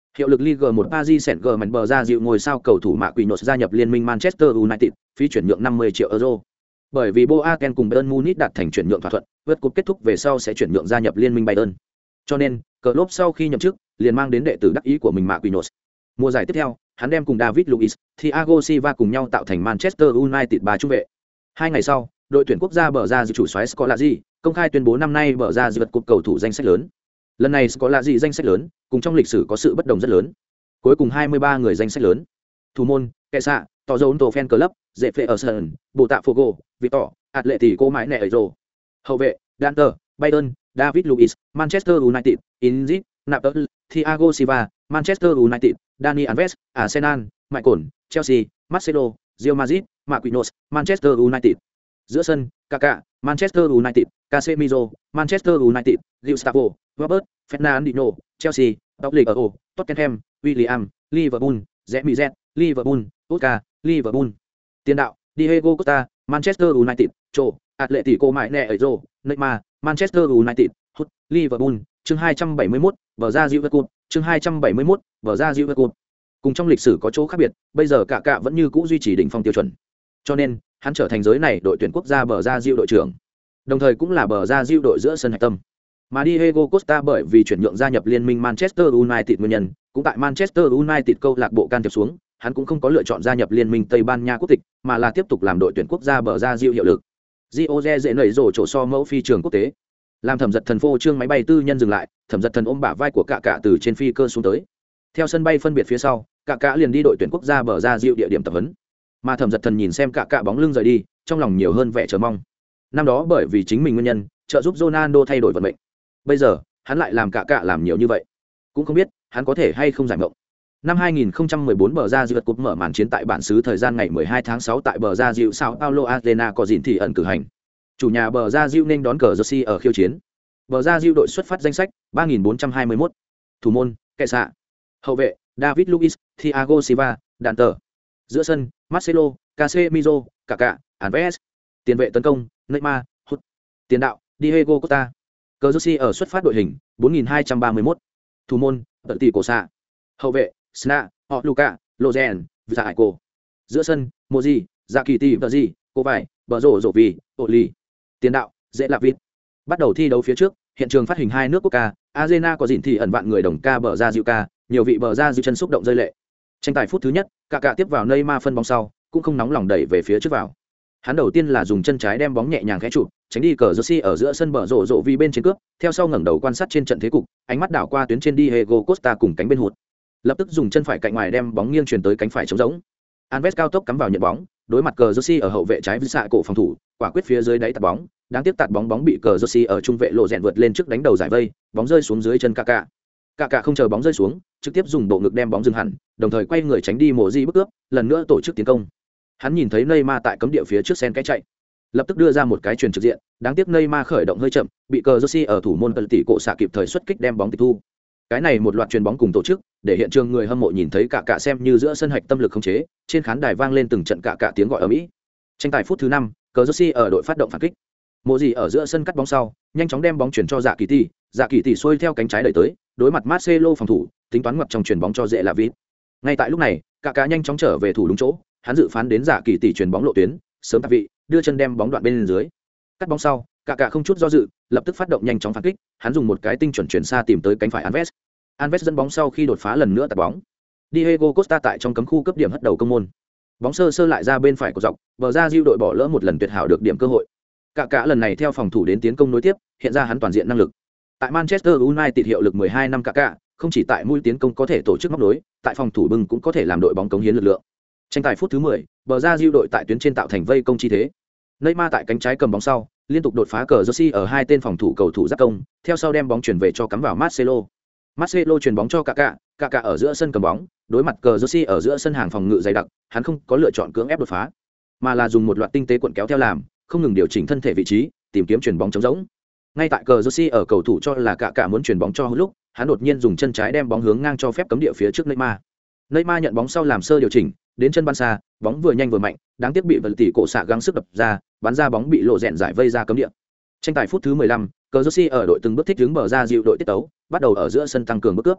[SPEAKER 1] Hiệu lực Ligue một Paris Saint-Germain bờ ra dịu ngôi sao cầu thủ Mạ Quỷ Nốt gia nhập liên minh Manchester United, phí chuyển nhượng năm mươi triệu euro. Bởi vì Boateng cùng Bayern Munich đạt thành chuyển nhượng thỏa thuận, vượt cúp kết thúc về sau sẽ chuyển nhượng gia nhập liên minh Bayern. Cho nên, Klopp sau khi nhậm chức, liền mang đến đệ tử đắc ý của mình Mạ Quỷ Nốt. Mùa giải tiếp theo, hắn đem cùng David Luiz, Thiago Silva cùng nhau tạo thành Manchester United ba trung vệ. Hai ngày sau, đội tuyển quốc gia bờ ra dịu chủ soái Scolari công khai tuyên bố năm nay bờ ra dịu vượt cúp cầu thủ danh sách lớn. Lần này Scolari danh sách lớn, cùng trong lịch sử có sự bất đồng rất lớn. Cuối cùng hai mươi ba người danh sách lớn. Thủ môn, kẻ xạ, tỏ dấu tổ fan club, dễ phê ở sân, bộ tạ Fogo, Victor, Atletico mãi nẹ rồi. Hậu vệ, Danter, Bayern, David Luiz, Manchester United, Inzit, Napoli, Thiago Silva, Manchester United, Dani Alves, Arsenal, Michael, Chelsea, Marcelo, Real Madrid, Marquinhos, Manchester United. Giữa sân, Kaká, Manchester United, Casemiro, Manchester United, Gustavo, Robert, Fernandinho, Chelsea, Liverpool, Tottenham, William, Liverpool, Jamie Z, Liverpool, Oscar, Liverpool. Tiền đạo, Diego Costa, Manchester United, Cho, Atletico mãi nẹ ở Rô, Neymar, Manchester United, Hut, Liverpool, chương hai trăm bảy mươi mốt, vở ra Diu Cup, chương hai trăm bảy mươi mốt, vở ra Diu Cup. Cùng trong lịch sử có chỗ khác biệt, bây giờ cả cả vẫn như cũ duy trì đỉnh phong tiêu chuẩn. Cho nên, hắn trở thành giới này đội tuyển quốc gia bờ ra Diu đội trưởng, đồng thời cũng là bờ ra Diu đội giữa sân hạch tâm. Mà Diego Costa bởi vì chuyển nhượng gia nhập liên minh Manchester United nguyên nhân, cũng tại Manchester United câu lạc bộ can thiệp xuống, hắn cũng không có lựa chọn gia nhập liên minh Tây Ban Nha quốc tịch, mà là tiếp tục làm đội tuyển quốc gia bờ ra Diu hiệu lực. Gioze dễ nảy rổ chỗ so mẫu phi trường quốc tế. Làm thẩm giật thần phô trương máy bay tư nhân dừng lại, thẩm giật thần ôm bả vai của cả cả từ trên phi cơ xuống tới. Theo sân bay phân biệt phía sau, cả cả liền đi đội tuyển quốc gia bờ ra Diu địa điểm tập huấn. Mà thẩm giật thần nhìn xem cả cả bóng lưng rời đi, trong lòng nhiều hơn vẻ chờ mong. Năm đó bởi vì chính mình nguyên nhân, trợ giúp Ronaldo thay đổi vận mệnh. Bây giờ, hắn lại làm cả cả làm nhiều như vậy. Cũng không biết, hắn có thể hay không giải mộng. Năm hai nghìn không trăm mười bốn bờ ra Diu Cup mở màn chiến tại bản xứ thời gian ngày mười hai tháng sáu tại bờ ra Diu Sao Paulo Arena có dịn thị ẩn cử hành. Chủ nhà bờ ra Diu nên đón cờ Jersey ở khiêu chiến. Bờ ra Diu đội xuất phát danh sách ba nghìn bốn trăm hai mươi mốt. Thủ môn, kẻ xạ. Hậu vệ, David Luiz, Thiago Silva, Danter. Giữa sân, Marcelo, Casemiro, Kaká, Alves. Tiền vệ tấn công, Neymar, Hut. Tiền đạo, Diego Costa. Cờ Jersey ở xuất phát đội hình bốn nghìn hai trăm ba mươi mốt. Thủ môn, tận tỷ cổ xạ. Hậu vệ, Sna, họ Luca, Lozen, Giải Cổ. Giữa sân, Moji, Dạ Kỳ Tỷ và Gì, Cô Vải, Bờ Rổ Rổ Vì, Ổ Lì. Tiền đạo, dễ lạc vịt. Bắt đầu thi đấu phía trước, hiện trường phát hình hai nước quốc ca, Arena có dịn thị ẩn vạn người đồng ca bờ ra Diu ca, nhiều vị bờ ra Diu chân xúc động rơi lệ. Tranh tài phút thứ nhất, cả cả tiếp vào Neymar phân bóng sau, cũng không nóng lòng đẩy về phía trước vào. Hắn đầu tiên là dùng chân trái đem bóng nhẹ nhàng khẽ chụp, tránh đi cờ Jersey ở giữa sân bờ rổ rổ vì bên trên cướp, theo sau ngẩng đầu quan sát trên trận thế cục, ánh mắt đảo qua tuyến trên Diego Costa cùng cánh bên hụt. Lập tức dùng chân phải cạnh ngoài đem bóng nghiêng truyền tới cánh phải trống rỗng. Alves cao tốc cắm vào nhận bóng, đối mặt cờ Jersey ở hậu vệ trái với xạ cổ phòng thủ, quả quyết phía dưới đáy tạt bóng, đáng tiếc tạt bóng bóng bị cờ Jersey ở trung vệ lộ rèn vượt lên trước đánh đầu giải vây, bóng rơi xuống dưới chân Kaká. Kaká không chờ bóng rơi xuống, trực tiếp dùng bộ ngực đem bóng dừng hẳn, đồng thời quay người tránh đi mổ di bức cướp, lần nữa tổ chức tiến công. Hắn nhìn thấy Neymar tại cấm địa phía trước sen cái chạy, lập tức đưa ra một cái chuyền trực diện, đáng tiếc Neymar khởi động hơi chậm, bị cờ Jersey ở thủ môn tỷ cổ xạ kịp thời xuất kích đem bóng tịch thu. Cái này một loạt chuyền bóng cùng tổ chức, để hiện trường người hâm mộ nhìn thấy cả cả xem như giữa sân hạch tâm lực khống chế, trên khán đài vang lên từng trận cả cả tiếng gọi ầm ĩ. Tranh tài phút thứ năm, cờ Jersey ở đội phát động phản kích. Mộ gì ở giữa sân cắt bóng sau, nhanh chóng đem bóng chuyển cho Dạ Kỳ Tỷ, Dạ Kỳ Tỷ xuôi theo cánh trái đẩy tới, đối mặt Marcelo phòng thủ, tính toán ngoặt trong chuyền bóng cho dễ là vít. Ngay tại lúc này, cả cả nhanh chóng trở về thủ đúng chỗ, hắn dự phán đến Dạ Kỳ Tỷ chuyền bóng lộ tuyến, sớm tạp vị, đưa chân đem bóng đoạn bên dưới. Cắt bóng sau, cả cả không chút do dự, lập tức phát động nhanh chóng phản kích, hắn dùng một cái tinh chuẩn chuyển xa tìm tới cánh phải Alves. Alves dẫn bóng sau khi đột phá lần nữa tạt bóng. Diego Costa tại trong cấm khu cấp điểm hất đầu công môn. Bóng sơ sơ lại ra bên phải của dọc, bờ ra Diu đội bỏ lỡ một lần tuyệt hảo được điểm cơ hội. Cả cả lần này theo phòng thủ đến tiến công nối tiếp, hiện ra hắn toàn diện năng lực. Tại Manchester United hiệu lực mười hai năm cả cả, không chỉ tại mũi tiến công có thể tổ chức móc nối, tại phòng thủ bưng cũng có thể làm đội bóng cống hiến lực lượng. Tranh tài phút thứ mười, bờ ra Diu đội tại tuyến trên tạo thành vây công chi thế. Neymar tại cánh trái cầm bóng sau, liên tục đột phá cờ Jersey ở hai tên phòng thủ cầu thủ giáp công, theo sau đem bóng chuyển về cho cắm vào Marcelo. Marcelo chuyền bóng cho Kaká, Kaká ở giữa sân cầm bóng, đối mặt cờ Jersey ở giữa sân hàng phòng ngự dày đặc, hắn không có lựa chọn cưỡng ép đột phá, mà là dùng một loạt tinh tế cuộn kéo theo làm, không ngừng điều chỉnh thân thể vị trí, tìm kiếm chuyền bóng trống rỗng. Ngay tại cờ Jersey ở cầu thủ cho là Kaká muốn chuyền bóng cho lúc, hắn đột nhiên dùng chân trái đem bóng hướng ngang cho phép cấm địa phía trước Neymar. Neymar nhận bóng sau làm sơ điều chỉnh, đến chân ban xa, bóng vừa nhanh vừa mạnh, đáng tiếc bị vật tỷ cổ xạ gắng sức đập ra, bắn ra bóng bị lộ rèn giải vây ra cấm địa. Tranh tài phút thứ mười lăm, cờ Jersey ở đội từng bước thích ứng bờ ra Diu đội tiết tấu, bắt đầu ở giữa sân tăng cường bước cướp.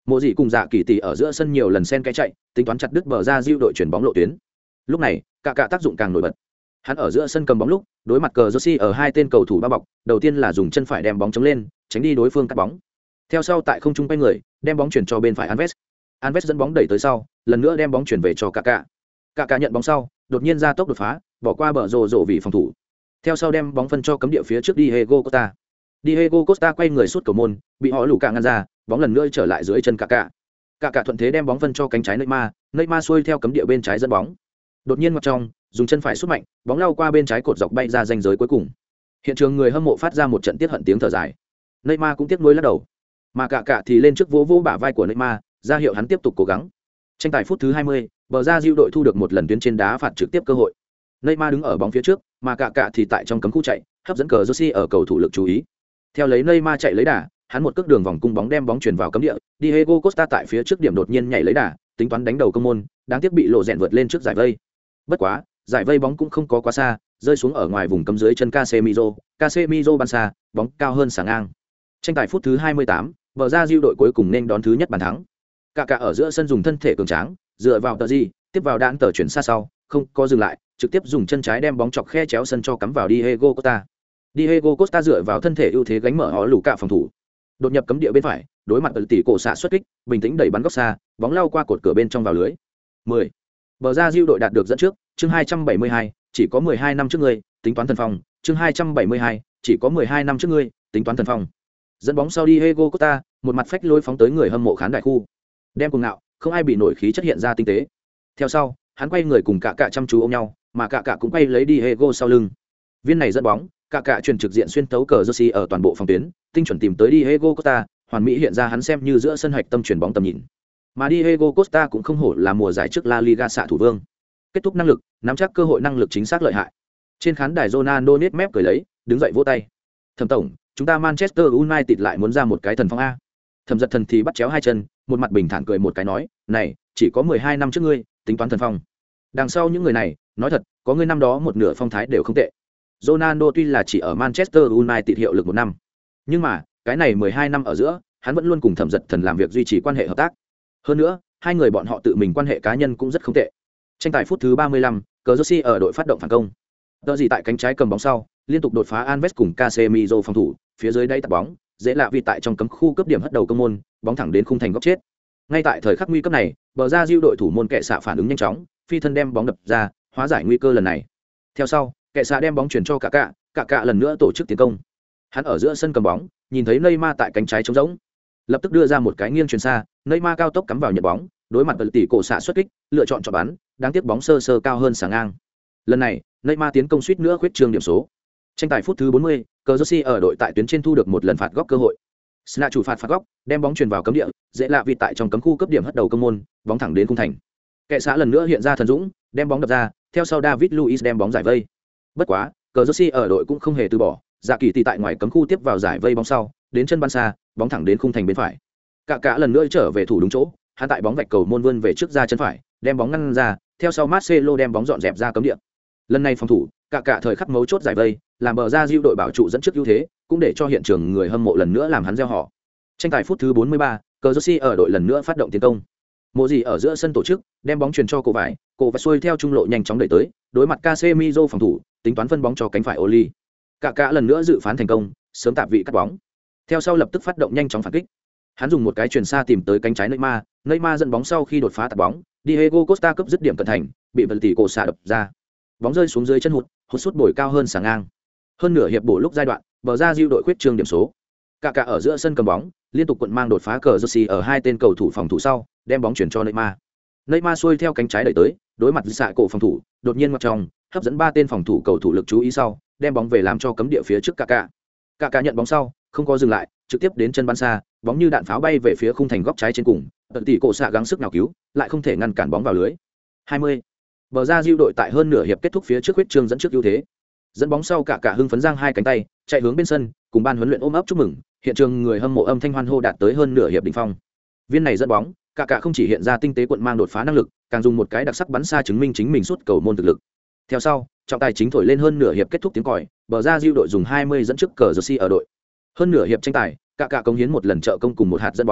[SPEAKER 1] Mộ dị cùng dạ kỳ tỷ ở giữa sân nhiều lần xen kẽ chạy, tính toán chặt đứt bờ ra diêu đội chuyển bóng lộ tuyến. Lúc này, cả cả tác dụng càng nổi bật. Hắn ở giữa sân cầm bóng lúc, đối mặt cờ Jersey ở hai tên cầu thủ bao bọc, đầu tiên là dùng chân phải đem bóng chống lên, tránh đi đối phương cắt bóng. Theo sau tại không trung quay người, đem bóng chuyển cho bên phải Alves. Alves dẫn bóng đẩy tới sau, lần nữa đem bóng chuyển về cho Kaká. Kaká nhận bóng sau, đột nhiên ra tốc đột phá, bỏ qua bờ rồ rồ vì phòng thủ. Theo sau đem bóng phân cho cấm địa phía trước Diego Costa. Diego Costa quay người sút cầu môn, bị họ lù cả ngăn ra, bóng lần nữa trở lại dưới chân Kaká. Kaká thuận thế đem bóng phân cho cánh trái Neymar, Neymar xuôi theo cấm địa bên trái dẫn bóng. Đột nhiên ngoặt trong, dùng chân phải sút mạnh, bóng lao qua bên trái cột dọc bay ra ranh giới cuối cùng. Hiện trường người hâm mộ phát ra một trận tiếc hận tiếng thở dài. Neymar cũng tiếc nuối lắc đầu, mà Kaká thì lên trước vỗ vỗ bả vai của Neymar, ra hiệu hắn tiếp tục cố gắng. Tranh tài phút thứ hai mươi, bờ ra diêu đội thu được một lần tuyến trên đá phạt trực tiếp cơ hội. Neymar đứng ở bóng phía trước, mà Kaká thì tại trong cấm khu chạy, hấp dẫn cờ Jersey ở cầu thủ lực chú ý. Theo lấy Neymar chạy lấy đà, hắn một cước đường vòng cung bóng đem bóng chuyển vào cấm địa, Diego Costa tại phía trước điểm đột nhiên nhảy lấy đà, tính toán đánh đầu công môn, đáng tiếc bị lộ rèn vượt lên trước giải vây. Bất quá, giải vây bóng cũng không có quá xa, rơi xuống ở ngoài vùng cấm dưới chân Casemiro, Casemiro bắn xa, bóng cao hơn xà ngang. Tranh tài phút thứ hai mươi tám, bờ ra diêu đội cuối cùng nên đón thứ nhất bàn thắng. Kaká ở giữa sân dùng thân thể cường tráng, dựa vào tờ di, tiếp vào đạn tờ chuyển xa sau, không có dừng lại, trực tiếp dùng chân trái đem bóng chọc khe chéo sân cho cắm vào Diego Costa. Diego Costa dựa vào thân thể ưu thế gánh mở họ lù cả phòng thủ. Đột nhập cấm địa bên phải, đối mặt tỷ cổ xạ xuất kích, bình tĩnh đẩy bắn góc xa, bóng lao qua cột cửa bên trong vào lưới. mười. Bờ ra diêu đội đạt được dẫn trước, chương hai trăm bảy mươi hai, chỉ có mười hai năm trước ngươi, tính toán thần phong, chương hai trăm bảy mươi hai, chỉ có mười hai năm trước ngươi, tính toán thần phong. Dẫn bóng sau Diego Costa, một mặt phách lôi phóng tới người hâm mộ khán đài khu. Đem cùng ngạo, không ai bị nổi khí chất hiện ra tinh tế. Theo sau, hắn quay người cùng Kaká chăm chú ôm nhau, mà Kaká cũng quay lấy Diego sau lưng. Viên này dẫn bóng, Kaká truyền trực diện xuyên tấu cờ Jersey ở toàn bộ phòng tuyến, tinh chuẩn tìm tới Diego Costa, hoàn mỹ hiện ra hắn xem như giữa sân hạch tâm chuyển bóng tầm nhìn. Mà Diego Costa cũng không hổ là mùa giải trước La Liga xạ thủ vương. Kết thúc năng lực, nắm chắc cơ hội năng lực chính xác lợi hại. Trên khán đài Ronaldo nết mép cười lấy, đứng dậy vỗ tay. Thẩm tổng, chúng ta Manchester United lại muốn ra một cái thần phong a. Thẩm giật thần thì bắt chéo hai chân, một mặt bình thản cười một cái nói, này, chỉ có mười hai năm trước ngươi, tính toán thần phong. Đằng sau những người này, nói thật, có ngươi năm đó một nửa phong thái đều không tệ. Ronaldo tuy là chỉ ở Manchester United hiệu lực một năm, nhưng mà, cái này mười hai năm ở giữa, hắn vẫn luôn cùng Thẩm giật thần làm việc duy trì quan hệ hợp tác. Hơn nữa, hai người bọn họ tự mình quan hệ cá nhân cũng rất không tệ. Tranh tài phút thứ ba mươi lăm, cờ Jersey ở đội phát động phản công. Tờ gì tại cánh trái cầm bóng sau, liên tục đột phá Alves cùng Casemiro phòng thủ, phía dưới đáy tạt bóng, dễ lạ vì tại trong cấm khu cướp điểm hất đầu công môn, bóng thẳng đến khung thành góc chết. Ngay tại thời khắc nguy cấp này, bờ ra diêu đội thủ môn kệ xạ phản ứng nhanh chóng, phi thân đem bóng đập ra, hóa giải nguy cơ lần này. Theo sau, kệ xạ đem bóng chuyển cho Kaká, Kaká lần nữa tổ chức tiến công. Hắn ở giữa sân cầm bóng, nhìn thấy Neymar tại cánh trái trống rỗng, lập tức đưa ra một cái nghiêng chuyền xa, Neymar cao tốc cắm vào nhận bóng, đối mặt tỷ cổ xạ xuất kích, lựa chọn cho bắn, đáng tiếc bóng sơ sơ cao hơn sáng ngang. Lần này, Neymar tiến công suýt nữa khuyết trương điểm số. Tranh tài phút thứ bốn mươi, cờ Jersey ở đội tại tuyến trên thu được một lần phạt góc cơ hội. Sna chủ phạt phạt góc, đem bóng truyền vào cấm địa, dễ lạ vì tại trong cấm khu cấp điểm hất đầu công môn, bóng thẳng đến khung thành. Kệ xã lần nữa hiện ra thần dũng, đem bóng đập ra, theo sau David Luiz đem bóng giải vây. Bất quá, cờ Jersey ở đội cũng không hề từ bỏ, Dạ Kỳ tỷ tại ngoài cấm khu tiếp vào giải vây bóng sau, đến chân bắn xa, bóng thẳng đến khung thành bên phải. Kaká lần nữa trở về thủ đúng chỗ, hắn tại bóng vạch cầu môn vươn về trước ra chân phải, đem bóng ngăn ra, theo sau Marcelo đem bóng dọn dẹp ra cấm địa. Lần này phòng thủ, Kaká thời khắc mấu chốt giải vây, làm bờ ra diêu đội bảo trụ dẫn trước ưu thế, cũng để cho hiện trường người hâm mộ lần nữa làm hắn reo hò. Tranh tài phút thứ bốn mươi ba, cờ Jersey ở đội lần nữa phát động tiến công. Mộ gì ở giữa sân tổ chức, đem bóng truyền cho cổ vải, cổ vải xuôi theo trung lộ nhanh chóng đẩy tới, đối mặt Casemiro phòng thủ, tính toán phân bóng cho cánh phải Oli. Kaká lần nữa dự phán thành công, sớm tạp vị cắt bóng. Theo sau lập tức phát động nhanh chóng phản kích. Hắn dùng một cái chuyền xa tìm tới cánh trái Neymar, Neymar dẫn bóng sau khi đột phá tạt bóng, Diego Costa cấp dứt điểm cận thành, bị vật tỷ cổ xạ đập ra. Bóng rơi xuống dưới chân hụt, hụt sút bồi cao hơn sáng ngang. Hơn nửa hiệp bổ lúc giai đoạn, bờ ra diêu đội khuyết trương điểm số. Kaká ở giữa sân cầm bóng, liên tục cuộn mang đột phá cờ Jersey ở hai tên cầu thủ phòng thủ sau, đem bóng chuyển cho Neymar. Neymar xuôi theo cánh trái đẩy tới, đối mặt với xạ cổ phòng thủ, đột nhiên ngoặt trong, hấp dẫn ba tên phòng thủ cầu thủ lực chú ý sau, đem bóng về làm cho cấm địa phía trước Kaká. Kaká nhận bóng sau, không có dừng lại, trực tiếp đến chân bắn xa, bóng như đạn pháo bay về phía khung thành góc trái trên cùng, tận tỷ cổ xạ gắng sức nào cứu, lại không thể ngăn cản bóng vào lưới. hai mươi. Bờ ra diêu đội tại hơn nửa hiệp kết thúc phía trước huyết trương dẫn trước ưu thế. Dẫn bóng sau Kaká hưng phấn giang hai cánh tay, chạy hướng bên sân, cùng ban huấn luyện ôm ấp chúc mừng, hiện trường người hâm mộ âm thanh hoan hô đạt tới hơn nửa hiệp đỉnh phong. Viên này dẫn bóng, Kaká không chỉ hiện ra tinh tế cuộn mang đột phá năng lực, càng dùng một cái đặc sắc bắn xa chứng minh chính mình suốt cầu môn thực lực. Theo sau, trọng tài chính thổi lên hơn nửa hiệp kết thúc tiếng còi, bờ ra diêu đội dùng hai mươi dẫn trước cờ Jersey ở đội. Hơn nửa hiệp tranh tài, Kaká cống hiến một lần trợ công cùng một hạt dẫn bóng,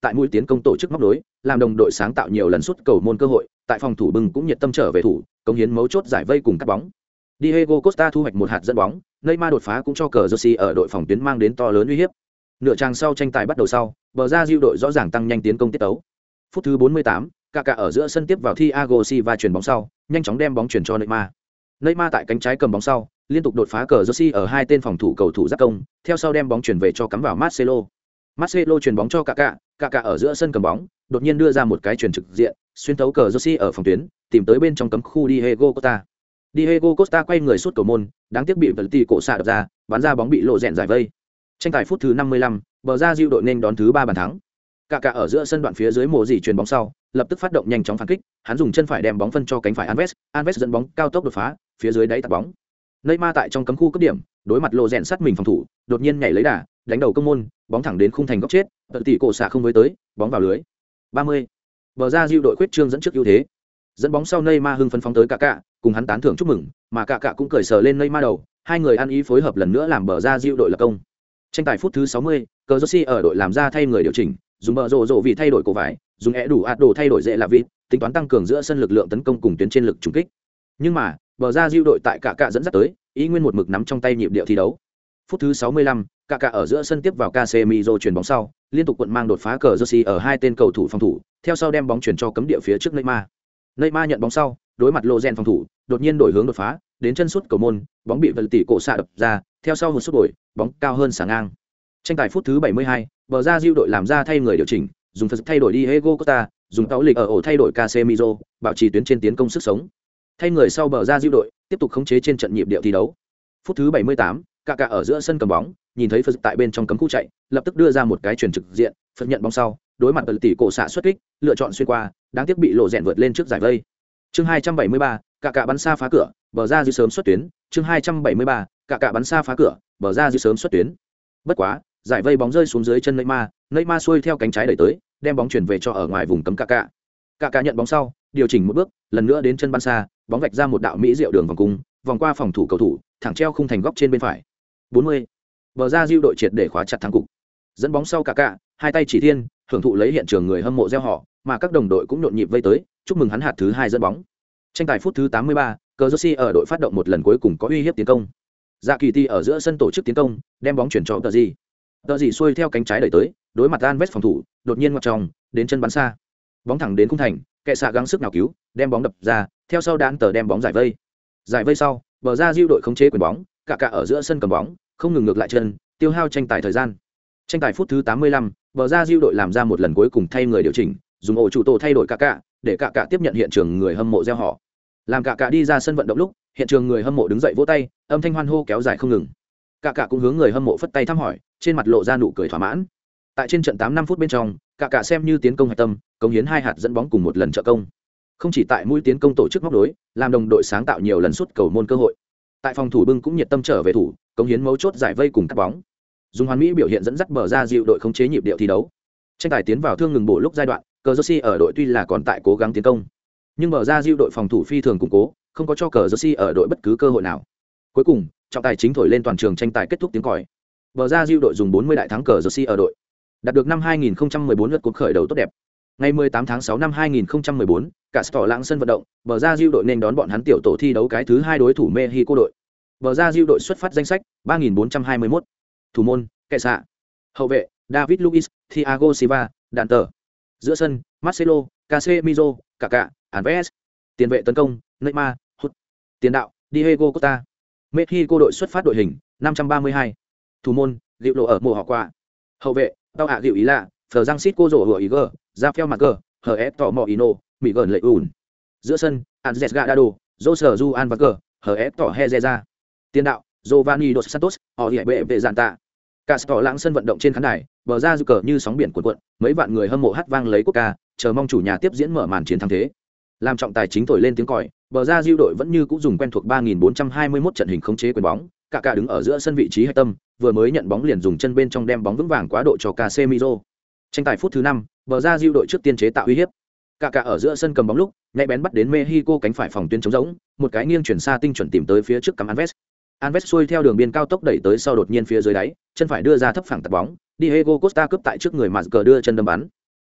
[SPEAKER 1] tại mũi tiến công tổ chức móc đối, làm đồng đội sáng tạo nhiều lần sút cầu môn cơ hội, tại phòng thủ bưng cũng nhiệt tâm trở về thủ, cống hiến mấu chốt giải vây cùng cắt bóng. Diego Costa thu hoạch một hạt dẫn bóng, Neymar đột phá cũng cho cờ Jersey ở đội phòng tuyến mang đến to lớn uy hiếp. Nửa trang sau tranh tài bắt đầu sau, bờ ra diệu đội rõ ràng tăng nhanh tiến công tiết tấu. Phút thứ bốn mươi tám, Kaká ở giữa sân tiếp vào Thiago Silva chuyền bóng sau, nhanh chóng đem bóng chuyển cho Neymar. Neymar tại cánh trái cầm bóng sau, liên tục đột phá cờ Jersey ở hai tên phòng thủ cầu thủ giáp công, theo sau đem bóng chuyển về cho cắm vào Marcelo. Marcelo chuyền bóng cho Kaká, Kaká ở giữa sân cầm bóng, đột nhiên đưa ra một cái chuyền trực diện, xuyên thấu cờ Jersey ở phòng tuyến, tìm tới bên trong cấm khu Diego Costa. Diego Costa quay người sút cầu môn, đáng tiếc bị vật tỷ cổ xạ đập ra, bắn ra bóng bị lộ rẹn giải vây. Tranh tài phút thứ năm mươi lăm, bờ ra diệu đội nên đón thứ ba bàn thắng. Kaká ở giữa sân đoạn phía dưới mồ dỉ chuyền bóng sau, lập tức phát động nhanh chóng phản kích, hắn dùng chân phải đem bóng phân cho cánh phải Alves, Alves dẫn bóng cao tốc đột phá, phía dưới đáy tạt bóng. Neymar tại trong cấm khu cấp điểm, đối mặt lộ rèn sát mình phòng thủ, đột nhiên nhảy lấy đà, đánh đầu công môn, bóng thẳng đến khung thành góc chết, tận tỷ cổ xạ không với tới, bóng vào lưới. ba mươi. Bờ ra diệu đội khuyết trương dẫn trước ưu thế. Dẫn bóng sau Neymar hưng phấn phóng tới Kaká, cùng hắn tán thưởng chúc mừng, mà Kaká cũng cười sờ lên Neymar đầu, hai người ăn ý phối hợp lần nữa làm bờ ra diệu đội lập công. Tranh tài phút thứ sáu mươi, cờ Jersey ở đội làm ra thay người điều chỉnh, dùng bờ rồ rồ vì thay đổi cổ vải, dùng é đủ ạt đồ thay đổi dễ là vịt, tính toán tăng cường giữa sân lực lượng tấn công cùng tuyến trên lực trùng kích. Nhưng mà, bờ ra diệu đội tại Kaká dẫn dắt tới, ý nguyên một mực nắm trong tay nhịp điệu thi đấu. Phút thứ sáu mươi lăm, Kaká ở giữa sân tiếp vào Casemiro chuyền bóng sau, liên tục cuộn mang đột phá cờ Jersey ở hai tên cầu thủ phòng thủ, theo sau đem bóng chuyển cho cấm địa phía trước Neymar. Neymar nhận bóng sau, đối mặt Lozen phòng thủ, đột nhiên đổi hướng đột phá, đến chân sút cầu môn, bóng bị vật tỷ cổ xạ đập ra, theo sau một sút đổi, bóng cao hơn xả ngang. Tranh tài phút thứ bảy mươi hai, bờ ra diệu đội làm ra thay người điều chỉnh, dùng phật thay đổi Diego Costa, dùng táo lịch ở ổ thay đổi Casemiro, bảo trì tuyến trên tiến công sức sống. Thay người sau bờ ra diệu đội, tiếp tục khống chế trên trận nhịp điệu thi đấu. Phút thứ bảy mươi tám, Kaká ở giữa sân cầm bóng, nhìn thấy phật tại bên trong cấm khu chạy, lập tức đưa ra một cái chuyền trực diện, phật nhận bóng sau, đối mặt vật tỷ cổ xạ xuất kích, lựa chọn xuyên qua, đáng tiếc bị lộ rèn vượt lên trước giải vây. Chương hai trăm bảy mươi ba, Kaká bắn xa phá cửa, bờ ra diệu sớm xuất tuyến. Chương hai trăm bảy mươi ba, Kaká bắn xa phá cửa, bờ ra diệu sớm xuất tuyến. Bất quá, giải vây bóng rơi xuống dưới chân Neymar, Neymar xuôi theo cánh trái đẩy tới, đem bóng chuyển về cho ở ngoài vùng cấm Kaká. Kaká nhận bóng sau, điều chỉnh một bước, lần nữa đến chân bắn xa, bóng vạch ra một đạo mỹ diệu đường vòng cung, vòng qua phòng thủ cầu thủ, thẳng treo khung thành góc trên bên phải. bốn mươi. Bờ ra diệu đội triệt để khóa chặt thắng cục. Dẫn bóng sau Kaká, hai tay chỉ thiên, hưởng thụ lấy hiện trường người hâm mộ reo hò, mà các đồng đội cũng nhộn nhịp vây tới, chúc mừng hắn hạt thứ hai dẫn bóng. Tranh tài phút thứ tám mươi ba, cờ Jersey ở đội phát động một lần cuối cùng có uy hiếp tiến công. Dạ Kỳ Ti ở giữa sân tổ chức tiến công, đem bóng chuyển cho Tờ Gì. Tờ Gì xuôi theo cánh trái đẩy tới, đối mặt Alves phòng thủ, đột nhiên ngoặt trong, đến chân bắn xa. Bóng thẳng đến khung thành, kệ xạ gắng sức nào cứu, đem bóng đập ra, theo sau đạn tờ đem bóng giải vây. Giải vây sau, bờ ra diệu đội khống chế quyền bóng, Kaká ở giữa sân cầm bóng, không ngừng ngược lại chân, tiêu hao tranh tài thời gian. Tranh tài phút thứ tám mươi lăm, bờ ra diệu đội làm ra một lần cuối cùng thay người điều chỉnh, dùng ổ chủ tổ thay đổi Kaká, để Kaká tiếp nhận hiện trường người hâm mộ reo hò. Làm Kaká đi ra sân vận động lúc, hiện trường người hâm mộ đứng dậy vỗ tay, âm thanh hoan hô kéo dài không ngừng. Kaká cũng hướng người hâm mộ phất tay thăm hỏi, trên mặt lộ ra nụ cười thỏa mãn. Tại trên trận tám năm phút bên trong, Kaká xem như tiến công hạch tâm, cống hiến hai hạt dẫn bóng cùng một lần trợ công. Không chỉ tại mũi tiến công tổ chức móc đối, làm đồng đội sáng tạo nhiều lần sút cầu môn cơ hội. Tại phòng thủ bưng cũng nhiệt tâm trở về thủ, cống hiến mấu chốt giải vây cùng cắt bóng. Dùng hoàn mỹ biểu hiện dẫn dắt bờ ra diệu đội khống chế nhịp điệu thi đấu. Tranh tài tiến vào thương ngừng bổ lúc giai đoạn, cờ Jersey ở đội tuy là còn tại cố gắng tiến công, nhưng bờ ra diệu đội phòng thủ phi thường củng cố, không có cho cờ Jersey ở đội bất cứ cơ hội nào. Cuối cùng, trọng tài chính thổi lên toàn trường tranh tài kết thúc tiếng còi. Bờ ra diệu đội dùng bốn mươi đại thắng cờ Jersey ở đội, đạt được năm hai nghìn không trăm mười bốn lượt cuộc khởi đầu tốt đẹp. Ngày mười tám tháng sáu năm hai nghìn không trăm mười bốn, cả Stor lãng sân vận động, bờ ra diệu đội nên đón bọn hắn tiểu tổ thi đấu cái thứ hai đối thủ Mexico đội. Bờ ra diệu đội xuất phát danh sách ba nghìn bốn trăm hai mươi mốt. Thủ môn, kệ xạ. Hậu vệ, David Luiz, Thiago Silva, đạn tờ. Giữa sân, Marcelo, Casemiro, Kaká, Alves. Tiền vệ tấn công, Neymar, Hut. Tiền đạo, Diego Costa. Mexico đội xuất phát đội hình năm trăm ba mươi hai. Thủ môn, Diệu lộ ở mùa họ qua. Hậu vệ, Tao hạ Diệu ý là, Francisco rổ hựa ý gờ, Rafael Marquez, hờ ép tỏ mò Ino, Mỹ gần lệ ủn. Giữa sân, Andres Gadado, Jose Juan Vargas, hờ ép tỏ Hezeza. Tiền đạo, Giovanni dos Santos, họ hiện bệ vệ giàn tạ. Cả Stor lãng sân vận động trên khán đài, bờ ra dư cờ như sóng biển cuộn cuộn, mấy vạn người hâm mộ hát vang lấy quốc ca, chờ mong chủ nhà tiếp diễn mở màn chiến thắng thế. Làm trọng tài chính thổi lên tiếng còi, bờ ra diệu đội vẫn như cũ dùng quen thuộc ba nghìn bốn trăm hai mươi mốt trận hình khống chế quyền bóng, Kaká đứng ở giữa sân vị trí hạch tâm, vừa mới nhận bóng liền dùng chân bên trong đem bóng vững vàng quá độ cho Casemiro. Tranh tài phút thứ năm, bờ ra diệu đội trước tiên chế tạo uy hiếp. Kaká ở giữa sân cầm bóng lúc, nhạy bén bắt đến Mexico cánh phải phòng tuyến trống rỗng, một cái nghiêng chuyển xa tinh chuẩn tìm tới phía trước cắm Alves. Alves xuôi theo đường biên cao tốc đẩy tới sau đột nhiên phía dưới đáy, chân phải đưa ra thấp phẳng tạt bóng, Diego Costa cướp tại trước người mà cờ đưa chân đâm bắn.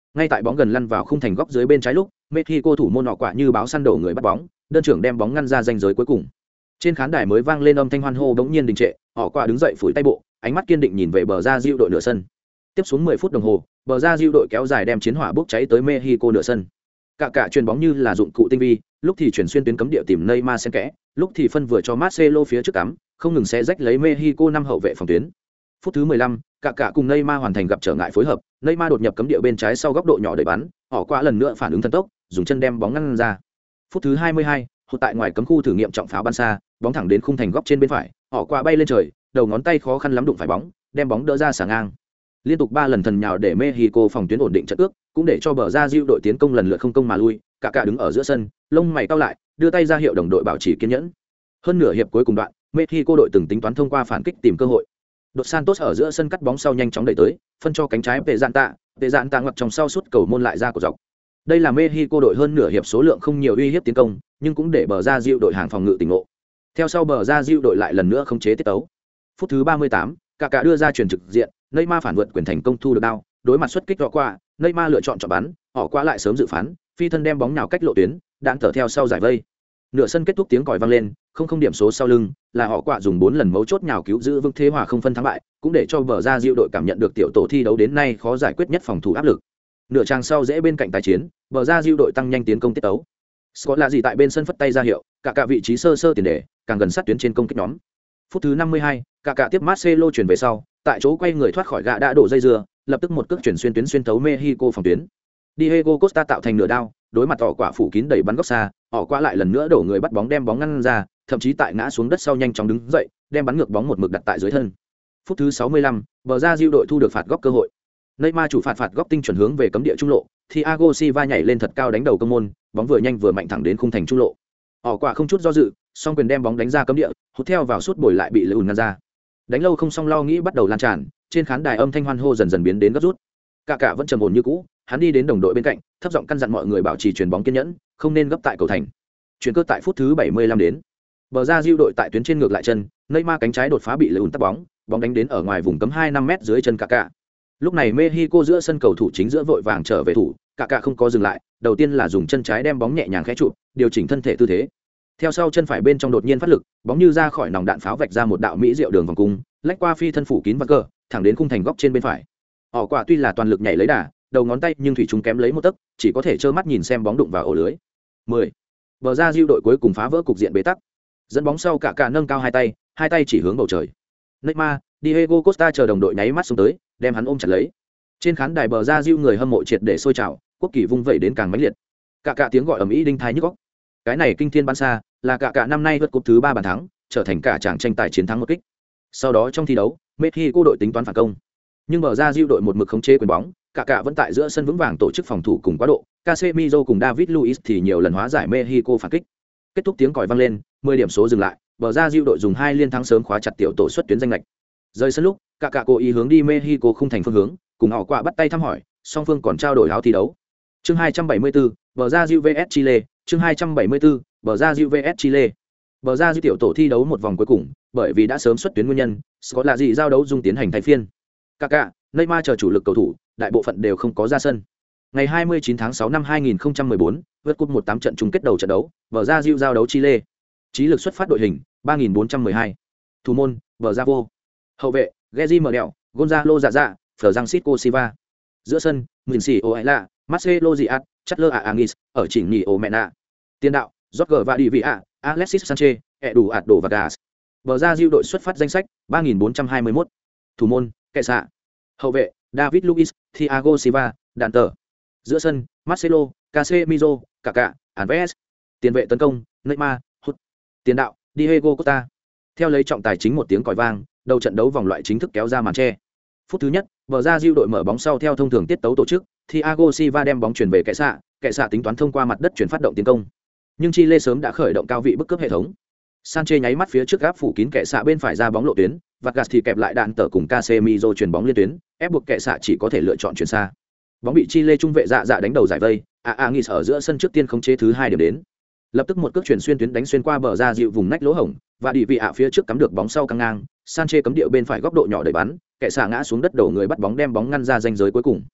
[SPEAKER 1] Ngay tại bóng gần lăn vào khung thành góc dưới bên trái lúc, Mexico thủ môn họ quả như báo săn đổ người bắt bóng, đơn trưởng đem bóng ngăn ra ranh giới cuối cùng. Trên khán đài mới vang lên âm thanh hoan hô bỗng nhiên đình trệ, họ quả đứng dậy phủi tay bộ, ánh mắt kiên định nhìn về bờ ra diệu đội nửa sân. Tiếp xuống mười phút đồng hồ, bờ ra diệu đội kéo dài đem chiến hỏa bốc cháy tới Mexico nửa sân. Cả cả chuyền bóng như là dụng cụ tinh vi, lúc thì chuyển xuyên tuyến cấm địa tìm Neymar xen kẽ, lúc thì phân vừa cho Marcelo phía trước cắm, không ngừng xé rách lấy Mexico năm hậu vệ phòng tuyến. Phút thứ mười lăm, cả cả cùng Neymar hoàn thành gặp trở ngại phối hợp, Neymar đột nhập cấm địa bên trái sau góc độ nhỏ đẩy bắn, họ qua lần nữa phản ứng thần tốc, dùng chân đem bóng ngăn ra. Phút thứ hai mươi hai, hụt tại ngoài cấm khu thử nghiệm trọng pháo bắn xa, bóng thẳng đến khung thành góc trên bên phải, họ qua bay lên trời, đầu ngón tay khó khăn lắm đụng phải bóng, đem bóng đỡ ra xả ngang. Liên tục ba lần thần nhào để Mexico phòng tuyến ổn định trận ước, cũng để cho bờ ra diệu đội tiến công lần lượt không công mà lui, cả cả đứng ở giữa sân, lông mày cau lại, đưa tay ra hiệu đồng đội bảo trì kiên nhẫn. Hơn nửa hiệp cuối cùng đoạn, Mexico đội từng tính toán thông qua phản kích tìm cơ hội. Đột Santos ở giữa sân cắt bóng sau nhanh chóng đẩy tới, phân cho cánh trái về dạn tạ, về dạn tạ ngoặt trong sau suốt cầu môn lại ra của dọc. Đây là Mexico đội hơn nửa hiệp số lượng không nhiều uy hiếp tiến công, nhưng cũng để bờ ra diệu đội hàng phòng ngự tỉnh ngộ. Theo sau bờ ra diệu đội lại lần nữa không chế tiết tấu. Phút thứ ba mươi tám, cả cả đưa ra chuyền trực diện, Neymar phản vượt quyền thành công thu được đao, đối mặt xuất kích rõ qua, Neymar lựa chọn chọn bắn, họ qua lại sớm dự phán, phi thân đem bóng nhào cách lộ tuyến, đạn tở theo sau giải vây. Nửa sân kết thúc tiếng còi vang lên, không không điểm số sau lưng, là họ quạ dùng bốn lần mấu chốt nhào cứu giữ vững thế hòa không phân thắng bại, cũng để cho bờ ra diệu đội cảm nhận được tiểu tổ thi đấu đến nay khó giải quyết nhất phòng thủ áp lực. Nửa trang sau dễ bên cạnh tái chiến, bờ ra diệu đội tăng nhanh tiến công tiết tấu. Scott là gì tại bên sân phất tay ra hiệu, cả cả vị trí sơ sơ tiền đề, càng gần sát tuyến trên công kích nhóm. Phút thứ năm mươi hai, cả cả tiếp Marcelo chuyển về sau, tại chỗ quay người thoát khỏi gã đã đổ dây dưa, lập tức một cước chuyển xuyên tuyến xuyên thấu Mexico phòng tuyến. Diego Costa tạo thành nửa đao, đối mặt họ quả phủ kín đẩy bắn góc xa, họ qua lại lần nữa đổ người bắt bóng đem bóng ngăn ra, thậm chí tại ngã xuống đất sau nhanh chóng đứng dậy, đem bắn ngược bóng một mực đặt tại dưới thân. Phút thứ sáu mươi lăm, bờ ra diệu đội thu được phạt góc cơ hội. Neymar chủ phạt phạt góc tinh chuẩn hướng về cấm địa trung lộ, Thiago Silva nhảy lên thật cao đánh đầu công môn, bóng vừa nhanh vừa mạnh thẳng đến khung thành trung lộ. Họ quả không chút do dự, song quyền đem bóng đánh ra cấm địa, hút theo vào suốt bồi lại bị lùn ngăn ra. Đánh lâu không xong lo nghĩ bắt đầu lan tràn, trên khán đài âm thanh hoan hô dần dần biến đến gấp rút. Cả cả vẫn trầm ổn như cũ, hắn đi đến đồng đội bên cạnh, thấp giọng căn dặn mọi người bảo trì chuyền bóng kiên nhẫn, không nên gấp tại cầu thành. Chuyển cơ tại phút thứ bảy mươi lăm đến. Bờ ra diệu đội tại tuyến trên ngược lại chân, Neymar cánh trái đột phá bị lùn tắt bóng, bóng đánh đến ở ngoài vùng cấm hai năm mét dưới chân cả cả. Lúc này Mexico giữa sân cầu thủ chính giữa vội vàng trở về thủ, cả cả không có dừng lại, đầu tiên là dùng chân trái đem bóng nhẹ nhàng khẽ trụ, điều chỉnh thân thể tư thế. Theo sau chân phải bên trong đột nhiên phát lực, bóng như ra khỏi nòng đạn pháo vạch ra một đạo mỹ diệu đường vòng cung, lách qua phi thân phủ kín và cờ, thẳng đến khung thành góc trên bên phải. Họ quả tuy là toàn lực nhảy lấy đà, đầu ngón tay nhưng thủy chúng kém lấy một tấc, chỉ có thể trơ mắt nhìn xem bóng đụng vào ổ lưới. mười. Bờ ra diệu đội cuối cùng phá vỡ cục diện bế tắc. Dẫn bóng sau cả cả nâng cao hai tay, hai tay chỉ hướng bầu trời. Neymar, Diego Costa chờ đồng đội nháy mắt xuống tới, đem hắn ôm chặt lấy. Trên khán đài bờ ra diệu người hâm mộ triệt để sôi trào, quốc kỳ vung vẩy đến càng mãnh liệt. Cả cả tiếng gọi ầm ĩ đinh tai nhức óc. Cái này kinh thiên bắn xa, là cả cả năm nay vượt cúp thứ ba bàn thắng, trở thành cả chàng tranh tài chiến thắng một kích. Sau đó trong thi đấu, Mexico đội tính toán phản công, nhưng bờ ra diệu đội một mực khống chế quyền bóng, cả cả vẫn tại giữa sân vững vàng tổ chức phòng thủ cùng quá độ. Casemiro cùng David Luiz thì nhiều lần hóa giải Mexico phản kích. Kết thúc tiếng còi vang lên, mười điểm số dừng lại, bờ ra diệu đội dùng hai liên thắng sớm khóa chặt tiểu tổ xuất tuyến danh lệch. Rời sân lúc, cả cả cố ý hướng đi Mexico khung thành phương hướng, cùng họ quạ bắt tay thăm hỏi, song phương còn trao đổi áo thi đấu. Chương hai trăm bảy mươi tư, bờ ra diệu vs Chile, chương hai trăm bảy mươi tư, bờ ra diệu vs Chile. Bờ ra diệu tiểu tổ thi đấu một vòng cuối cùng, bởi vì đã sớm xuất tuyến nguyên nhân, Scott là gì giao đấu dung tiến hành thay phiên. Kaká, Neymar chờ chủ lực cầu thủ, đại bộ phận đều không có ra sân. Ngày hai mươi chín tháng sáu năm hai nghìn không trăm mười bốn, vượt cúp một tám trận chung kết đầu trận đấu, bờ ra diệu giao đấu Chile. Chí lực xuất phát đội hình ba nghìn bốn trăm mười hai. Thủ môn, bờ ra vô. Hậu vệ, Gezi Merdel, Gonzalo Dạ Dạ, Francisco Silva. Giữa sân, Minsi Oela, Marcelo Diaz, Chatler Angis, ở chỉnh nhì Omena. Tiền đạo, Jorge Valdivia, Alexis Sanchez, Eduardo Vargas. Bờ ra diệu đội xuất phát danh sách ba nghìn bốn trăm hai mươi mốt. Thủ môn, Kẻ xạ. Hậu vệ, David Luiz, Thiago Silva, Đàn tờ. Giữa sân, Marcelo, Casemiro, Kaká, Alves. Tiền vệ tấn công, Neymar, Hut. Tiền đạo, Diego Costa. Theo lấy trọng tài chính một tiếng còi vang, đầu trận đấu vòng loại chính thức kéo ra màn che. Phút thứ nhất, bờ ra diệu đội mở bóng sau theo thông thường tiết tấu tổ chức, Thiago Silva đem bóng chuyển về Kẻ xạ, Kẻ xạ tính toán thông qua mặt đất chuyển phát động tiến công. Nhưng Chile sớm đã khởi động cao vị bức cướp hệ thống. Sanchez nháy mắt phía trước gáp phủ kín Kẻ xạ bên phải ra bóng lộ tuyến, Vargas thì kẹp lại đạn tở cùng Casemiro chuyền bóng liên tuyến, ép buộc Kẻ xạ chỉ có thể lựa chọn chuyển xa. Bóng bị Chile trung vệ dạ dạ đánh đầu giải vây, Angis ở giữa sân trước tiên khống chế thứ hai điểm đến. Lập tức một cước chuyển xuyên tuyến đánh xuyên qua bờ ra dịu vùng nách lỗ hổng, và đi vị ạ phía trước cắm được bóng sau căng ngang, Sanchez cấm địa bên phải góc độ nhỏ đẩy bắn, Kẻ xạ ngã xuống đất đổ người bắt bóng đem bóng ngăn ra ranh giới cuối cùng.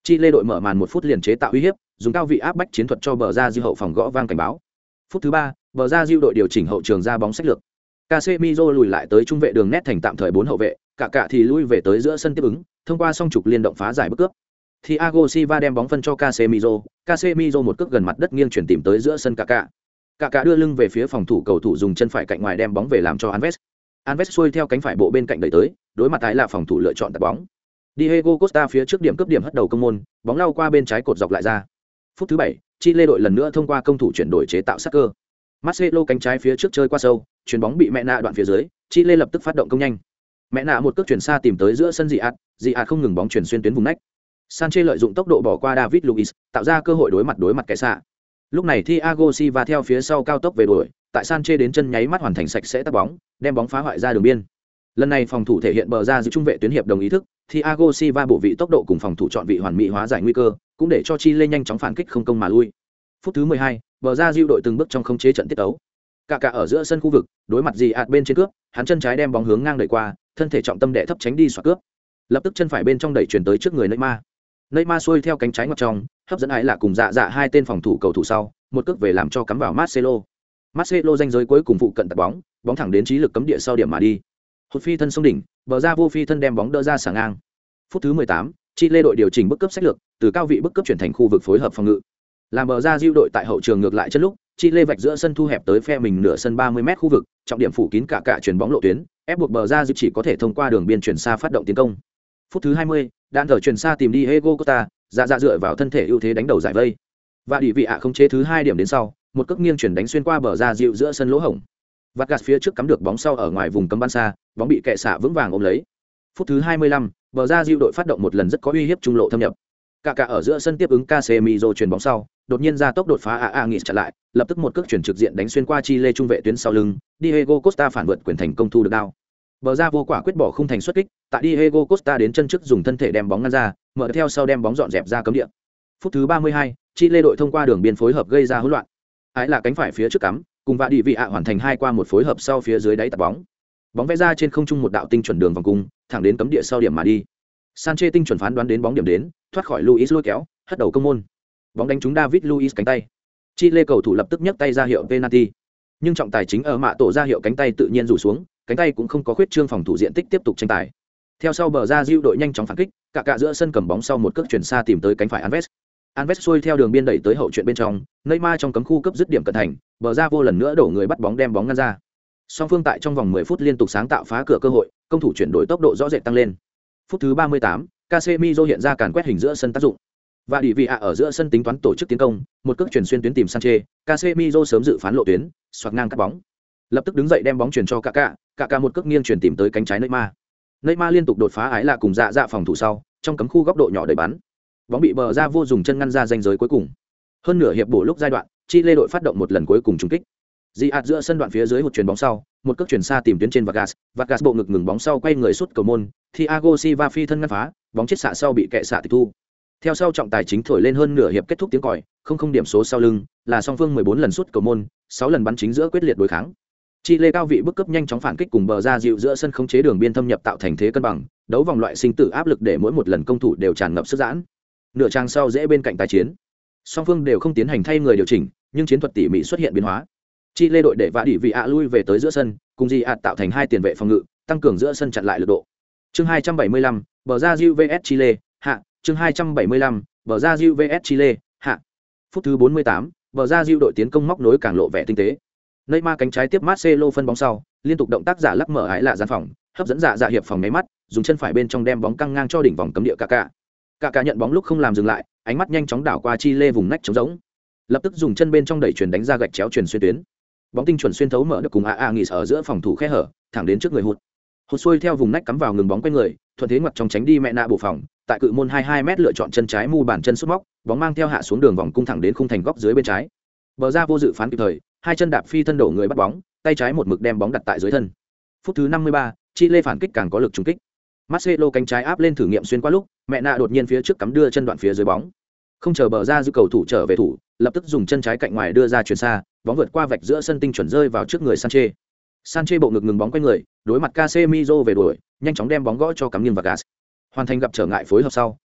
[SPEAKER 1] Chile đội mở màn một phút liền chế tạo uy hiếp, dùng cao vị áp bách chiến thuật cho bờ ra diêu hậu phòng gõ vang cảnh báo. Phút thứ ba, bờ ra diêu đội điều chỉnh hậu trường ra bóng sách lược. Casemiro lùi lại tới trung vệ đường nét thành tạm thời bốn hậu vệ, cả cả thì lui về tới giữa sân tiếp ứng, thông qua song trục liên động phá giải bức cướp. Thiago Silva đem bóng phân cho Casemiro, Casemiro một cước gần mặt đất nghiêng chuyển tìm tới giữa sân Kaká. Kaká đưa lưng về phía phòng thủ, cầu thủ dùng chân phải cạnh ngoài đem bóng về làm cho Alves. Alves xuôi theo cánh phải bộ bên cạnh đẩy tới, đối mặt tái là phòng thủ lựa chọn tạt bóng. Diego Costa phía trước điểm cướp điểm hất đầu công môn, bóng lao qua bên trái cột dọc lại ra. Phút thứ bảy, Chile đội lần nữa thông qua công thủ chuyển đổi chế tạo sát cơ. Marcelo cánh trái phía trước chơi qua sâu, chuyền bóng bị mẹ nạ đoạn phía dưới, Chile lập tức phát động công nhanh. Mẹ nạ một cước chuyển xa tìm tới giữa sân Diaz, Diaz không ngừng bóng chuyển xuyên tuyến vùng nách. Sanchez lợi dụng tốc độ bỏ qua David Luiz, tạo ra cơ hội đối mặt đối mặt kẻ xạ. Lúc này Thiago Silva theo phía sau cao tốc về đuổi, tại Sanchez đến chân nháy mắt hoàn thành sạch sẽ tạt bóng, đem bóng phá hoại ra đường biên. Lần này phòng thủ thể hiện bờ ra giữ trung vệ tuyến hiệp đồng ý thức, Thiago Silva bổ vị tốc độ cùng phòng thủ chọn vị hoàn mỹ hóa giải nguy cơ, cũng để cho Chile nhanh chóng phản kích không công mà lui. Phút thứ mười hai, bờ ra diêu đội từng bước trong khống chế trận tiết tấu. Cả cả ở giữa sân khu vực, đối mặt gì ạt bên trên cướp, hắn chân trái đem bóng hướng ngang đẩy qua, thân thể trọng tâm đè thấp tránh đi xoạc cướp. Lập tức chân phải bên trong đẩy chuyển tới trước người Neymar. Neymar xuôi theo cánh trái ngoặt trong, hấp dẫn ái là cùng dạ dạ hai tên phòng thủ cầu thủ sau, một cước về làm cho cắm vào Marcelo. Marcelo danh giới cuối cùng phụ cận tạt bóng, bóng thẳng đến trí lực cấm địa sau điểm mà đi. Hụt phi thân sông đỉnh, bờ ra vô phi thân đem bóng đỡ ra xả ngang. Phút thứ mười tám, Chile đội điều chỉnh bức cấp sách lược, từ cao vị bức cấp chuyển thành khu vực phối hợp phòng ngự. Làm bờ ra diêu đội tại hậu trường ngược lại chân lúc, Chile vạch giữa sân thu hẹp tới phe mình nửa sân ba mươi mét khu vực, trọng điểm phủ kín cả cả chuyển bóng lộ tuyến, ép buộc bờ ra diêu chỉ có thể thông qua đường biên chuyển xa phát động tiến công. Phút thứ hai mươi, đạn thở chuyển xa tìm đi Diego Costa, dạ dạ dựa vào thân thể ưu thế đánh đầu giải vây. Và đi vị ạ không chế thứ hai điểm đến sau, một cước nghiêng chuyển đánh xuyên qua bờ ra diêu giữa sân lỗ hổng. Vargas phía trước cắm được bóng sau ở ngoài vùng cấm bắn xa, bóng bị kệ xạ vững vàng ôm lấy. Phút thứ hai mươi lăm, bờ ra diêu đội phát động một lần rất có uy hiếp trung lộ thâm nhập. Cả cả ở giữa sân tiếp ứng Casemiro chuyền bóng sau, đột nhiên ra tốc đột phá a a nghỉ chặn lại, lập tức một cước chuyển trực diện đánh xuyên qua Chile trung vệ tuyến sau lưng, Diego Costa phản vượt quyền thành công thu được đao. Bờ ra vô quả quyết bỏ khung thành xuất kích, tại Diego Costa đến chân trước dùng thân thể đem bóng ngăn ra, mở theo sau đem bóng dọn dẹp ra cấm địa. Phút thứ ba mươi hai, Chile đội thông qua đường biên phối hợp gây ra hỗn loạn. Ái là cánh phải phía trước cắm, cùng vạ đi vị ạ hoàn thành hai qua một phối hợp sau phía dưới đáy tạt bóng. Bóng vẽ ra trên không trung một đạo tinh chuẩn đường vòng cung, thẳng đến cấm địa sau điểm mà đi. Sanchez tinh chuẩn phán đoán đến bóng điểm đến, thoát khỏi Luis lôi kéo, hất đầu công môn. Bóng đánh trúng David Luiz cánh tay. Chile cầu thủ lập tức nhấc tay ra hiệu penalty. Nhưng trọng tài chính ở mạ tổ ra hiệu cánh tay tự nhiên rủ xuống, cánh tay cũng không có khuyết trương phòng thủ diện tích tiếp tục tranh tài. Theo sau bờ ra diêu đội nhanh chóng phản kích, cả cả giữa sân cầm bóng sau một cước chuyển xa tìm tới cánh phải Alves. Alves xuôi theo đường biên đẩy tới hậu chuyện bên trong, Neymar trong cấm khu cấp dứt điểm cận thành, bờ ra vô lần nữa đổ người bắt bóng đem bóng ngăn ra. Song phương tại trong vòng mười phút liên tục sáng tạo phá cửa cơ hội, công thủ chuyển đổi tốc độ rõ rệt tăng lên. Phút thứ ba mươi tám, Casemiro hiện ra càn quét hình giữa sân tác dụng. Và đi vị ạ ở giữa sân tính toán tổ chức tiến công, một cước chuyển xuyên tuyến tìm Sanchez, Casemiro sớm dự phán lộ tuyến, xoạc ngang cắt bóng. Lập tức đứng dậy đem bóng chuyển cho Kaká, Kaká một cước nghiêng chuyển tìm tới cánh trái Neymar. Neymar liên tục đột phá ái là cùng dạ dạ phòng thủ sau, trong cấm khu góc độ nhỏ đẩy bắn. Bóng bị bờ ra vô dùng chân ngăn ra ranh giới cuối cùng. Hơn nửa hiệp bổ lúc giai đoạn, Chile đội phát động một lần cuối cùng trúng kích. Diaz giữa sân đoạn phía dưới hụt chuyền bóng sau, một cước chuyển xa tìm tuyến trên Vargas, Vargas bộ ngực ngừng bóng sau quay người sút cầu môn, Thiago Silva phi thân ngăn phá, bóng chết xạ sau bị kệ xạ tịch thu. Theo sau trọng tài chính thổi lên hơn nửa hiệp kết thúc tiếng còi, không không điểm số sau lưng, là song phương mười bốn lần sút cầu môn, sáu lần bắn chính giữa quyết liệt đối kháng. Chile cao vị bức cấp nhanh chóng phản kích cùng bờ ra dịu giữa sân khống chế đường biên thâm nhập tạo thành thế cân bằng, đấu vòng loại sinh tử áp lực để mỗi một lần công thủ đều tràn ngập sức giãn. Nửa trang sau dễ bên cạnh tái chiến. Song phương đều không tiến hành thay người điều chỉnh, nhưng chiến thuật tỉ mỉ xuất hiện biến hóa. Chile đội để vạ đỉ vị ạ lui về tới giữa sân, cùng gì ạ tạo thành hai tiền vệ phòng ngự, tăng cường giữa sân chặn lại lực độ. Chương hai trăm bảy mươi lăm, bờ ra Diu vs Chile, hạ. Chương hai trăm bảy mươi lăm, bờ ra Diu vs Chile, hạ. Phút thứ bốn mươi tám, bờ ra Diu đội tiến công móc nối càng lộ vẻ tinh tế. Neymar cánh trái tiếp Marcelo phân bóng sau, liên tục động tác giả lắc mở ái lạ gian phòng, hấp dẫn dạ dạ hiệp phòng nháy mắt, dùng chân phải bên trong đem bóng căng ngang cho đỉnh vòng cấm địa Kaká. Kaká nhận bóng lúc không làm dừng lại, ánh mắt nhanh chóng đảo qua Chile vùng nách trống rỗng. Lập tức dùng chân bên trong đẩy chuyền đánh ra gạch chéo chuyền xuyên tuyến. Bóng tinh chuẩn xuyên thấu mở được cùng a a nghỉ ở giữa phòng thủ khe hở, thẳng đến trước người hụt. Hụt xuôi theo vùng nách cắm vào ngừng bóng quay người, thuận thế ngoặt trong tránh đi mẹ nạ bổ phòng, tại cự môn hai mươi hai mét lựa chọn chân trái mu bàn chân sút móc, bóng mang theo hạ xuống đường vòng cung thẳng đến khung thành góc dưới bên trái. Bờ ra vô dự phán kịp thời, hai chân đạp phi thân đổ người bắt bóng, tay trái một mực đem bóng đặt tại dưới thân. Phút thứ năm mươi ba, Chile phản kích càng có lực trùng kích. Marcelo cánh trái áp lên thử nghiệm xuyên qua lúc, mẹ nạ đột nhiên phía trước cắm đưa chân đoạn phía dưới bóng. Không chờ bờ ra giữ cầu thủ trở về thủ, lập tức dùng chân trái cạnh ngoài đưa ra chuyền xa, bóng vượt qua vạch giữa sân tinh chuẩn rơi vào trước người Sanchez. Sanchez bộ ngực ngừng bóng quay người, đối mặt Casemiro về đuổi, nhanh chóng đem bóng gõ cho cắm nghiêng Vargas. Hoàn thành gặp trở ngại phối hợp sau,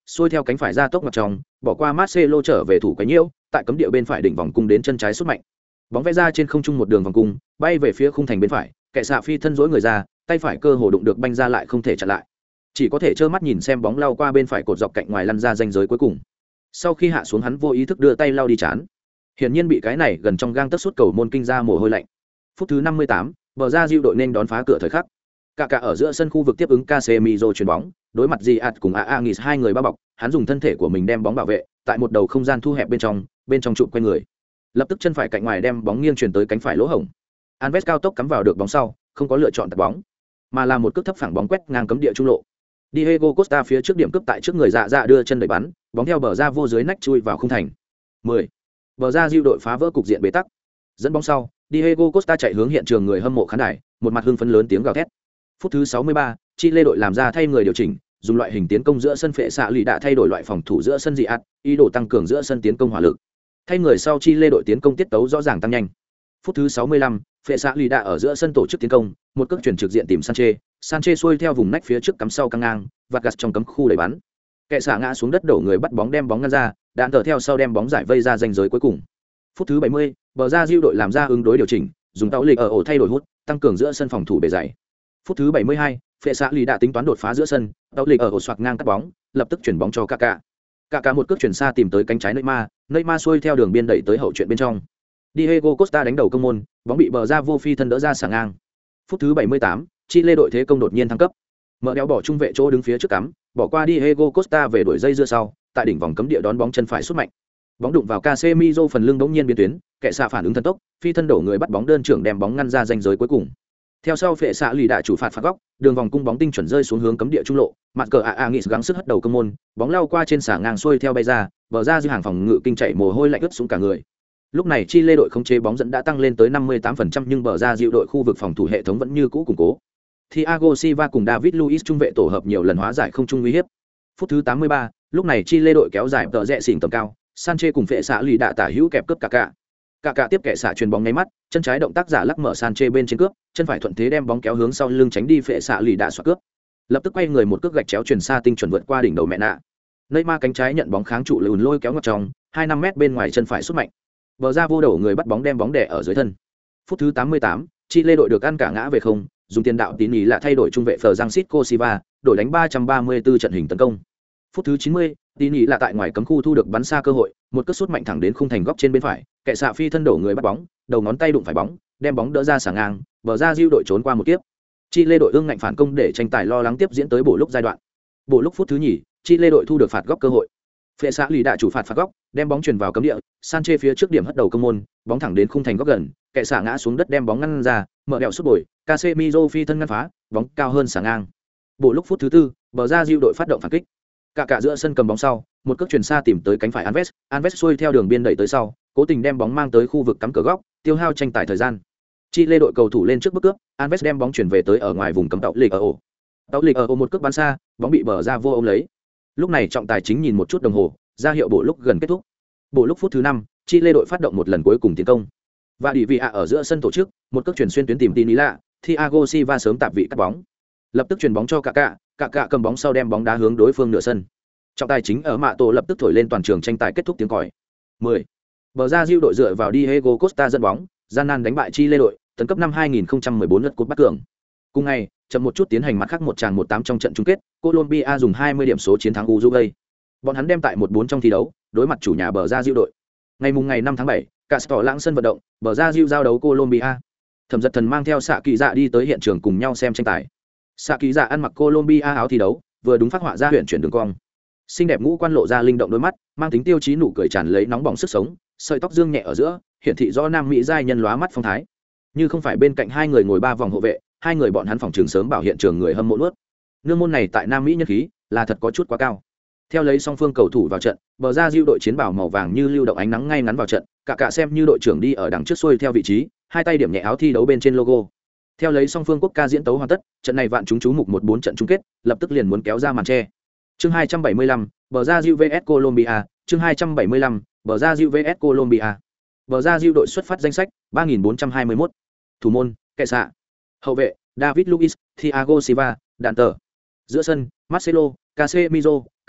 [SPEAKER 1] xuôi theo cánh phải ra tốc mặt trong, bỏ qua Marcelo trở về thủ quấy nhiễu, tại cấm địa bên phải đỉnh vòng cung đến chân trái sút mạnh. Bóng vẽ ra trên không trung một đường vòng cung, bay về phía khung thành bên phải, kẻ xạ phi thân dỗi người ra, tay phải cơ hồ đụng được banh ra lại không thể chặn lại. Chỉ có thể trơ mắt nhìn xem bóng lao qua bên phải cột dọc cạnh ngoài lăn ra ranh giới cuối cùng. Sau khi hạ xuống hắn vô ý thức đưa tay lao đi chán. Hiển nhiên bị cái này gần trong gang tấc sút cầu môn kinh ra mồ hôi lạnh. Phút thứ năm mươi tám, bờ ra diệu đội nên đón phá cửa thời khắc. Cả cả ở giữa sân khu vực tiếp ứng Casemiro chuyền bóng, đối mặt Diaz cùng Aangis hai người bao bọc, hắn dùng thân thể của mình đem bóng bảo vệ, tại một đầu không gian thu hẹp bên trong, bên trong trụ quay người. Lập tức chân phải cạnh ngoài đem bóng nghiêng chuyển tới cánh phải lỗ hổng. Alves cao tốc cắm vào được bóng sau, không có lựa chọn tạt bóng, mà là một cước thấp phẳng bóng quét ngang cấm địa trung lộ. Diego Costa phía trước điểm cướp tại trước người dạ dạ đưa chân đẩy bắn, bóng theo bờ ra vô dưới nách chui vào khung thành. mười. Bờ ra diệu đội phá vỡ cục diện bế tắc. Dẫn bóng sau, Diego Costa chạy hướng hiện trường người hâm mộ khán đài, một mặt hưng phấn lớn tiếng gào thét. Phút thứ sáu mươi ba, Chile đội làm ra thay người điều chỉnh, dùng loại hình tiến công giữa sân phệ xạ lì đã thay đổi loại phòng thủ giữa sân dị ạt, ý đồ tăng cường giữa sân tiến công hỏa lực. Thay người sau Chile đội tiến công tiết tấu rõ ràng tăng nhanh. Phút thứ sáu mươi lăm, phệ xạ lì đã ở giữa sân tổ chức tiến công, một cước chuyển trực diện tìm Sanchez, Sanchez xuôi theo vùng nách phía trước cắm sau căng ngang, vạt gạt trong cấm khu đẩy bắn. Kẻ xạ ngã xuống đất đổ người bắt bóng đem bóng ngăn ra, đạn tờ theo sau đem bóng giải vây ra ranh giới cuối cùng. Phút thứ bảy mươi, bờ ra diệu đội làm ra ứng đối điều chỉnh, dùng tàu lịch ở ổ thay đổi hút, tăng cường giữa sân phòng thủ bề dày. Phút thứ bảy mươi hai, phệ xạ lì đã tính toán đột phá giữa sân, tàu lịch ở ổ xoạc ngang cắt bóng, lập tức chuyển bóng cho Kaká. Kaká một cước chuyển xa tìm tới cánh trái Neymar, Neymar xuôi theo đường biên đẩy tới hậu chuyện bên trong. Diego Costa đánh đầu công môn, bóng bị bờ ra vô phi thân đỡ ra sảng ngang. Phút thứ bảy mươi tám, Chile đội thế công đột nhiên thăng cấp. Mở đeo bỏ trung vệ chỗ đứng phía trước cắm, bỏ qua Diego Costa về đuổi dây dưa sau, tại đỉnh vòng cấm địa đón bóng chân phải sút mạnh. Bóng đụng vào Casemiro phần lưng bỗng nhiên biến tuyến, kẻ xạ phản ứng thần tốc, phi thân đổ người bắt bóng đơn trưởng đem bóng ngăn ra ranh giới cuối cùng. Theo sau phệ xạ lì đại chủ phạt phạt góc, đường vòng cung bóng tinh chuẩn rơi xuống hướng cấm địa trung lộ, mặt cờ Aangis gắng sức hất đầu công môn, bóng lao qua trên xả ngang xuôi theo bay ra, bờ ra dư hàng phòng ngự kinh chạy mồ hôi lạnh ướt xuống cả người. Lúc này Chile đội khống chế bóng dẫn đã tăng lên tới năm mươi tám phần trăm nhưng bờ ra dịu đội khu vực phòng thủ hệ thống vẫn như cũ củng cố. Thiago Silva cùng David Luiz trung vệ tổ hợp nhiều lần hóa giải không trung uy hiếp. Phút thứ tám mươi ba, lúc này Chile đội kéo dài tợ rẽ xỉn tầm cao, Sanchez cùng phệ xạ lì đạ tả hữu kẹp cướp Kaká. Kaká tiếp kẻ xạ chuyền bóng nháy mắt, chân trái động tác giả lắc mở Sanchez bên trên cướp, chân phải thuận thế đem bóng kéo hướng sau lưng tránh đi phệ xạ lì đạ xoạc cướp. Lập tức quay người một cước gạch chéo chuyền xa tinh chuẩn vượt qua đỉnh đầu mẹ nạ. Neymar cánh trái nhận bóng kháng trụ lùn lôi kéo ngược trong, hai năm mét bên ngoài chân phải sút mạnh. Bờ ra vô đổ người bắt bóng đem bóng đè ở dưới thân. Phút thứ tám mươi tám, Chile đội được ăn cả ngã về không, dùng tiền đạo tín ý là thay đổi trung vệ Francisco Silva, đổi đánh ba trăm ba mươi tư trận hình tấn công. Phút thứ chín mươi, tín ý là tại ngoài cấm khu thu được bắn xa cơ hội, một cước sút mạnh thẳng đến khung thành góc trên bên phải, kẻ xạ phi thân đổ người bắt bóng, đầu ngón tay đụng phải bóng, đem bóng đỡ ra sả ngang, bờ ra diêu đội trốn qua một kiếp. Chile đội ương ngạnh phản công để tranh tài lo lắng tiếp diễn tới bổ lúc giai đoạn. Bổ lúc phút thứ nhì, Chile đội thu được phạt góc cơ hội. Phệ xạ lì đại chủ phạt phạt góc, đem bóng truyền vào cấm địa, Sanchez phía trước điểm hất đầu công môn, bóng thẳng đến khung thành góc gần, kẻ xạ ngã xuống đất đem bóng ngăn ra, mở đèo sút bồi, Casemiro phi thân ngăn phá, bóng cao hơn xả ngang. Bộ lúc phút thứ tư, bờ ra diêu đội phát động phản kích. Cả cả giữa sân cầm bóng sau, một cước chuyển xa tìm tới cánh phải Alves, Alves xuôi theo đường biên đẩy tới sau, cố tình đem bóng mang tới khu vực cắm cửa góc, tiêu hao tranh tài thời gian. Chile đội cầu thủ lên trước bước cướp, Alves đem bóng chuyển về tới ở ngoài vùng cấm tàu lịch ở ổ. Tàu lịch ở ổ một cước bắn xa, bóng bị bờ ra vô ôm lấy. Lúc này trọng tài chính nhìn một chút đồng hồ, ra hiệu bộ lúc gần kết thúc. Bộ lúc phút thứ năm, Chile đội phát động một lần cuối cùng tiến công. Và đi vị ạ ở giữa sân tổ chức, một cước chuyển xuyên tuyến tìm tin ý lạ, Thiago Silva sớm tạp vị cắt bóng. Lập tức chuyển bóng cho Kaká, Kaká cầm bóng sau đem bóng đá hướng đối phương nửa sân. Trọng tài chính ở mạ tổ lập tức thổi lên toàn trường tranh tài kết thúc tiếng còi. mười. Bờ ra diêu đội dựa vào Diego Costa dẫn bóng, gian nan đánh bại Chile đội, tấn cấp năm hai nghìn không trăm mười bốn lượt cột bắt cường. Cùng ngày, chậm một chút tiến hành mặt khác một tràng một tám trong trận chung kết, Colombia dùng hai mươi điểm số chiến thắng Uruguay. Bọn hắn đem tại một bốn trong thi đấu, đối mặt chủ nhà bờ ra diêu đội. Ngày mùng ngày năm tháng bảy, Castro lãng sân vận động, bờ ra diêu giao đấu Colombia. Thẩm Dật Thần mang theo Sạ Kỳ Dạ đi tới hiện trường cùng nhau xem tranh tài. Sạ Kỳ Dạ ăn mặc Colombia áo thi đấu, vừa đúng phát họa ra huyện chuyển đường cong. Xinh đẹp ngũ quan lộ ra linh động đôi mắt, mang tính tiêu chí nụ cười tràn lấy nóng bỏng sức sống, sợi tóc dương nhẹ ở giữa, hiển thị rõ nam mỹ giai nhân lóa mắt phong thái. Như không phải bên cạnh hai người ngồi ba vòng hộ vệ, hai người bọn hắn phòng trường sớm bảo hiện trường người hâm mộ nuốt. Nương môn này tại nam mỹ nhân khí là thật có chút quá cao. Theo lấy song phương cầu thủ vào trận, bờ ra diêu đội chiến bảo màu vàng như lưu động ánh nắng ngay ngắn vào trận, cả cả xem như đội trưởng đi ở đằng trước xuôi theo vị trí, hai tay điểm nhẹ áo thi đấu bên trên logo. Theo lấy song phương quốc ca diễn tấu hoàn tất, trận này vạn chúng chú mục một bốn trận chung kết, lập tức liền muốn kéo ra màn che. Chương hai trăm bảy mươi lăm, bờ ra diêu vs Colombia, chương hai trăm bảy mươi lăm, bờ ra diêu vs Colombia. Bờ ra diêu đội xuất phát danh sách ba nghìn bốn trăm hai mươi mốt. Thủ môn, kẻ xạ. Hậu vệ, David Luiz, Thiago Silva, đạn tờ. Giữa sân, Marcelo, Casemiro, Kaká,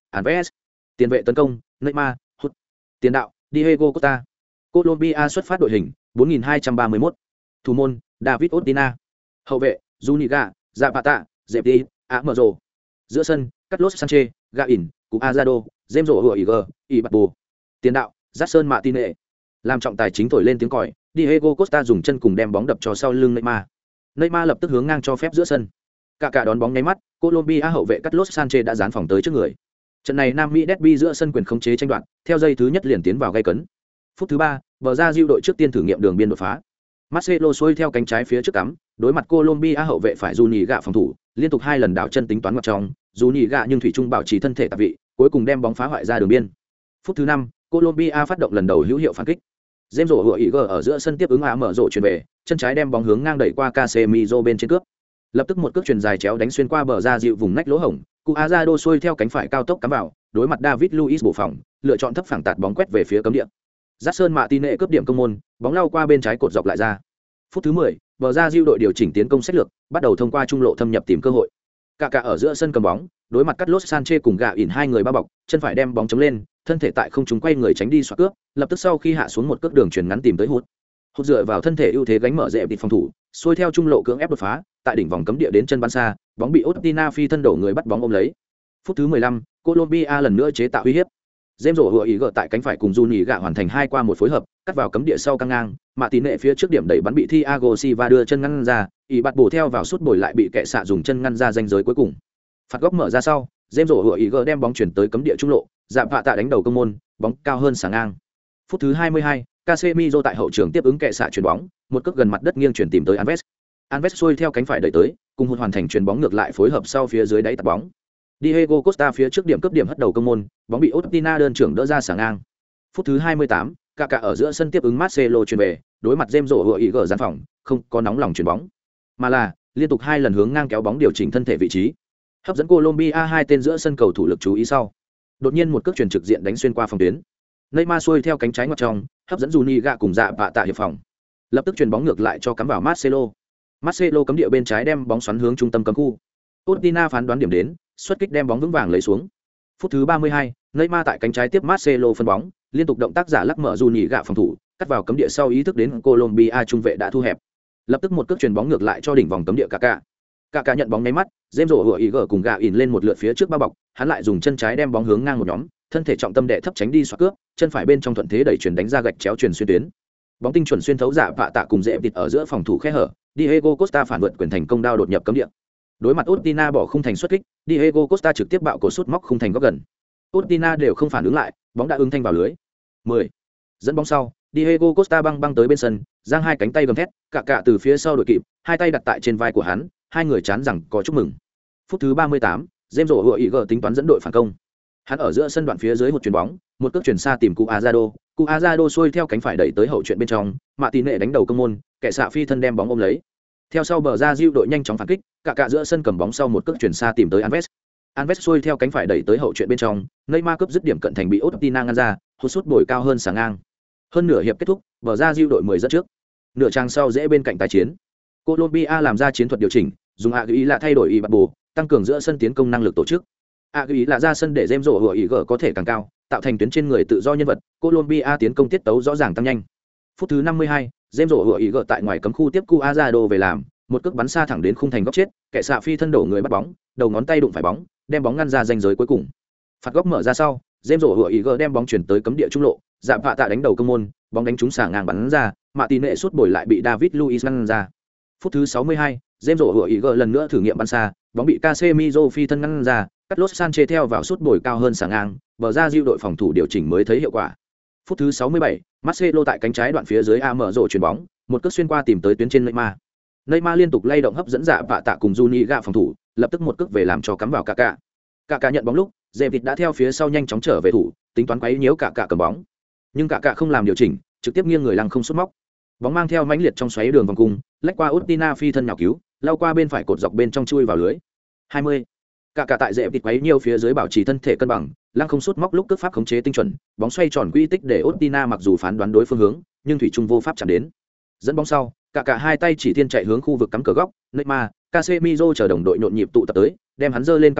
[SPEAKER 1] Alves. Tiền vệ tấn công, Neymar, hút. Tiền đạo, Diego Costa. Colombia xuất phát đội hình, bốn nghìn hai trăm ba mươi mốt. Thủ môn, David Ospina. Hậu vệ, Zuniga, Zapata, Zepti, Amaro. Giữa sân, Carlos Sanchez, Gain, Cuadrado, James Rodriguez, Ibakpo. Tiền đạo, Jackson Martinez. Làm trọng tài chính thổi lên tiếng còi, Diego Costa dùng chân cùng đem bóng đập cho sau lưng Neymar. Neymar lập tức hướng ngang cho phép giữa sân. Cả cả đón bóng nháy mắt, Colombia hậu vệ Carlos Sanchez đã dán phòng tới trước người. Trận này Nam Mỹ derby giữa sân quyền khống chế tranh đoạt, theo giây thứ nhất liền tiến vào gay cấn. Phút thứ ba, bờ ra diêu đội trước tiên thử nghiệm đường biên đột phá. Marcelo xuôi theo cánh trái phía trước cắm, đối mặt Colombia hậu vệ phải Juni gạ phòng thủ, liên tục hai lần đảo chân tính toán ngoặt trong, Juni gạ nhưng thủy trung bảo trì thân thể tạp vị, cuối cùng đem bóng phá hoại ra đường biên. Phút thứ năm, Colombia phát động lần đầu hữu hiệu phản kích. James Rodriguez ở giữa sân tiếp ứng á mở rổ chuyển về, chân trái đem bóng hướng ngang đẩy qua Casemiro bên trên cướp. Lập tức một cước chuyền dài chéo đánh xuyên qua bờ ra dịu vùng nách lỗ hổng, Cuadrado xuôi theo cánh phải cao tốc cắm vào, đối mặt David Luiz bổ phòng, lựa chọn thấp phẳng tạt bóng quét về phía cấm địa. Jackson Martinez cướp điểm công môn, bóng lao qua bên trái cột dọc lại ra. Phút thứ mười, bờ ra diêu đội điều chỉnh tiến công sách lược, bắt đầu thông qua trung lộ thâm nhập tìm cơ hội. Cả cả ở giữa sân cầm bóng, đối mặt Carlos Sanchez cùng gạ ỉn hai người bao bọc, chân phải đem bóng chống lên, thân thể tại không trung quay người tránh đi xoạc cướp, lập tức sau khi hạ xuống một cước đường chuyền ngắn tìm tới hút. Hút dựa vào thân thể ưu thế gánh mở rễ bị phòng thủ, xuôi theo trung lộ cưỡng ép đột phá, tại đỉnh vòng cấm địa đến chân bắn xa, bóng bị Ospina phi thân đổ người bắt bóng ôm lấy. Phút thứ mười lăm, Colombia lần nữa chế tạo uy hiếp. James Rodriguez tại cánh phải cùng Juni gạ hoàn thành hai qua một phối hợp, cắt vào cấm địa sau căng ngang, mà tỷ lệ phía trước điểm đẩy bắn bị Thiago Silva đưa chân ngăn ra, ý bắt bổ theo vào suốt bồi lại bị kệ xạ dùng chân ngăn ra ranh giới cuối cùng. Phạt góc mở ra sau, James Rodriguez đem bóng chuyển tới cấm địa trung lộ, Dạm Vạ tạ đánh đầu công môn, bóng cao hơn sáng ngang. Phút thứ hai mươi hai, Casemiro tại hậu trường tiếp ứng kệ xạ chuyền bóng, một cước gần mặt đất nghiêng chuyển tìm tới Alves. Alves xuôi theo cánh phải đẩy tới, cùng hụt hoàn thành chuyền bóng ngược lại phối hợp sau phía dưới đáy tạt bóng. Diego Costa phía trước điểm cấp điểm hất đầu công môn, bóng bị Ospina đơn trưởng đỡ ra sáng ngang. Phút thứ hai mươi tám, Kaká ở giữa sân tiếp ứng Marcelo chuyền về, đối mặt James Rodriguez gián phòng, không có nóng lòng chuyền bóng, mà là liên tục hai lần hướng ngang kéo bóng điều chỉnh thân thể vị trí. Hấp dẫn Colombia hai tên giữa sân cầu thủ lực chú ý sau. Đột nhiên một cước chuyền trực diện đánh xuyên qua phòng tuyến. Neymar xuôi theo cánh trái ngoặt trong, hấp dẫn Juni gạ cùng Dạ Vạ tạ hiệp phòng. Lập tức chuyền bóng ngược lại cho cắm vào Marcelo. Marcelo cấm địa bên trái đem bóng xoắn hướng trung tâm cấm khu. Ospina phán đoán điểm đến, xuất kích đem bóng vững vàng lấy xuống. Phút thứ ba mươi hai, Neymar tại cánh trái tiếp Marcelo phân bóng, liên tục động tác giả lắc mở Juni gạ phòng thủ, cắt vào cấm địa sau ý thức đến Colombia trung vệ đã thu hẹp. Lập tức một cước chuyền bóng ngược lại cho đỉnh vòng cấm địa Kaká. Kaká nhận bóng nháy mắt, James Rodriguez cùng gạ ỉn lên một lượt phía trước bao bọc, hắn lại dùng chân trái đem bóng hướng ngang một nhóm, thân thể trọng tâm đệ thấp tránh đi xoạc cướp, chân phải bên trong thuận thế đẩy chuyển đánh ra gạch chéo chuyển xuyên tuyến. Bóng tinh chuẩn xuyên thấu Dạ Vạ tạ cùng dễ vịt ở giữa phòng thủ khe hở, Diego Costa phản vượt quyền thành công đao đột nhập cấm địa. Đối mặt Ospina bỏ khung thành xuất kích, Diego Costa trực tiếp bạo cổ sút móc khung thành góc gần. Ospina đều không phản ứng lại, bóng đã ứng thanh vào lưới. mười. Dẫn bóng sau, Diego Costa băng băng tới bên sân, giang hai cánh tay gầm thét, cả cả từ phía sau đội kịp, hai tay đặt tại trên vai của hắn, hai người chán rằng có chúc mừng. Phút thứ ba mươi tám, James Rodriguez tính toán dẫn đội phản công. Hắn ở giữa sân đoạn phía dưới một chuyền bóng, một cước chuyển xa tìm Cuadrado, Cuadrado xuôi theo cánh phải đẩy tới hậu chuyện bên trong, Mạ Tín Nệ đánh đầu công môn, kẻ xạ phi thân đem bóng ôm lấy. Theo sau bờ ra diêu đội nhanh chóng phản kích, cả cả giữa sân cầm bóng sau một cước chuyển xa tìm tới Alves. Alves xuôi theo cánh phải đẩy tới hậu chuyện bên trong, Neymar cướp dứt điểm cận thành bị Ospina ngăn ra, hút sút bồi cao hơn sáng ngang. Hơn nửa hiệp kết thúc, bờ ra diêu đội mười dẫn trước. Nửa trang sau dễ bên cạnh tái chiến. Colombia làm ra chiến thuật điều chỉnh, dùng Agüi là thay đổi Ibakpo, tăng cường giữa sân tiến công năng lực tổ chức. Agüi là ra sân để James Rodriguez có thể càng cao, tạo thành tuyến trên người tự do nhân vật, Colombia tiến công tiết tấu rõ ràng tăng nhanh. Phút thứ năm mươi hai, James Rodriguez tại ngoài cấm khu tiếp Cuadrado về làm, một cước bắn xa thẳng đến khung thành góc chết, kẻ xạ phi thân đổ người bắt bóng, đầu ngón tay đụng phải bóng, đem bóng ngăn ra ranh giới cuối cùng. Phạt góc mở ra sau, James Rodriguez đem bóng chuyển tới cấm địa trung lộ, Dạ Vạ tạ đánh đầu công môn, bóng đánh trúng xà ngang bắn ra, Mạ Tín Nệ sút bồi lại bị David Luiz ngăn ra. Phút thứ sáu mươi hai, James Rodriguez lần nữa thử nghiệm bắn xa, bóng bị Casemiro phi thân ngăn ra, Carlos Sanchez theo vào sút bồi cao hơn xà ngang, bờ ra diêu đội phòng thủ điều chỉnh mới thấy hiệu quả. Phút thứ sáu mươi bảy, Marcelo tại cánh trái đoạn phía dưới a mở rổ chuyền bóng, một cước xuyên qua tìm tới tuyến trên Neymar. Neymar liên tục lay động hấp dẫn Dạ Vạ tạ cùng Juni gạ phòng thủ, lập tức một cước về làm cho cắm vào Kaká. Kaká nhận bóng lúc, David đã theo phía sau nhanh chóng trở về thủ, tính toán quấy nhiễu Kaká cầm bóng. Nhưng Kaká không làm điều chỉnh, trực tiếp nghiêng người lăng không sút móc. Bóng mang theo mãnh liệt trong xoáy đường vòng cung, lách qua Ospina phi thân nhào cứu, lao qua bên phải cột dọc bên trong chui vào lưới. hai mươi. Kaká tại David quấy nhiễu phía dưới bảo trì thân thể cân bằng, lăng không sút móc lúc cước pháp khống chế tinh chuẩn, bóng xoay tròn quy tích để Ospina mặc dù phán đoán đối phương hướng, nhưng thủy chung vô pháp chạm đến. Dẫn bóng sau, Kaká hai tay chỉ thiên chạy hướng khu vực cắm cờ góc, Neymar, Casemiro chờ đồng đội nhộn nhịp tụ tập tới, đem hắn giơ lên cao cao,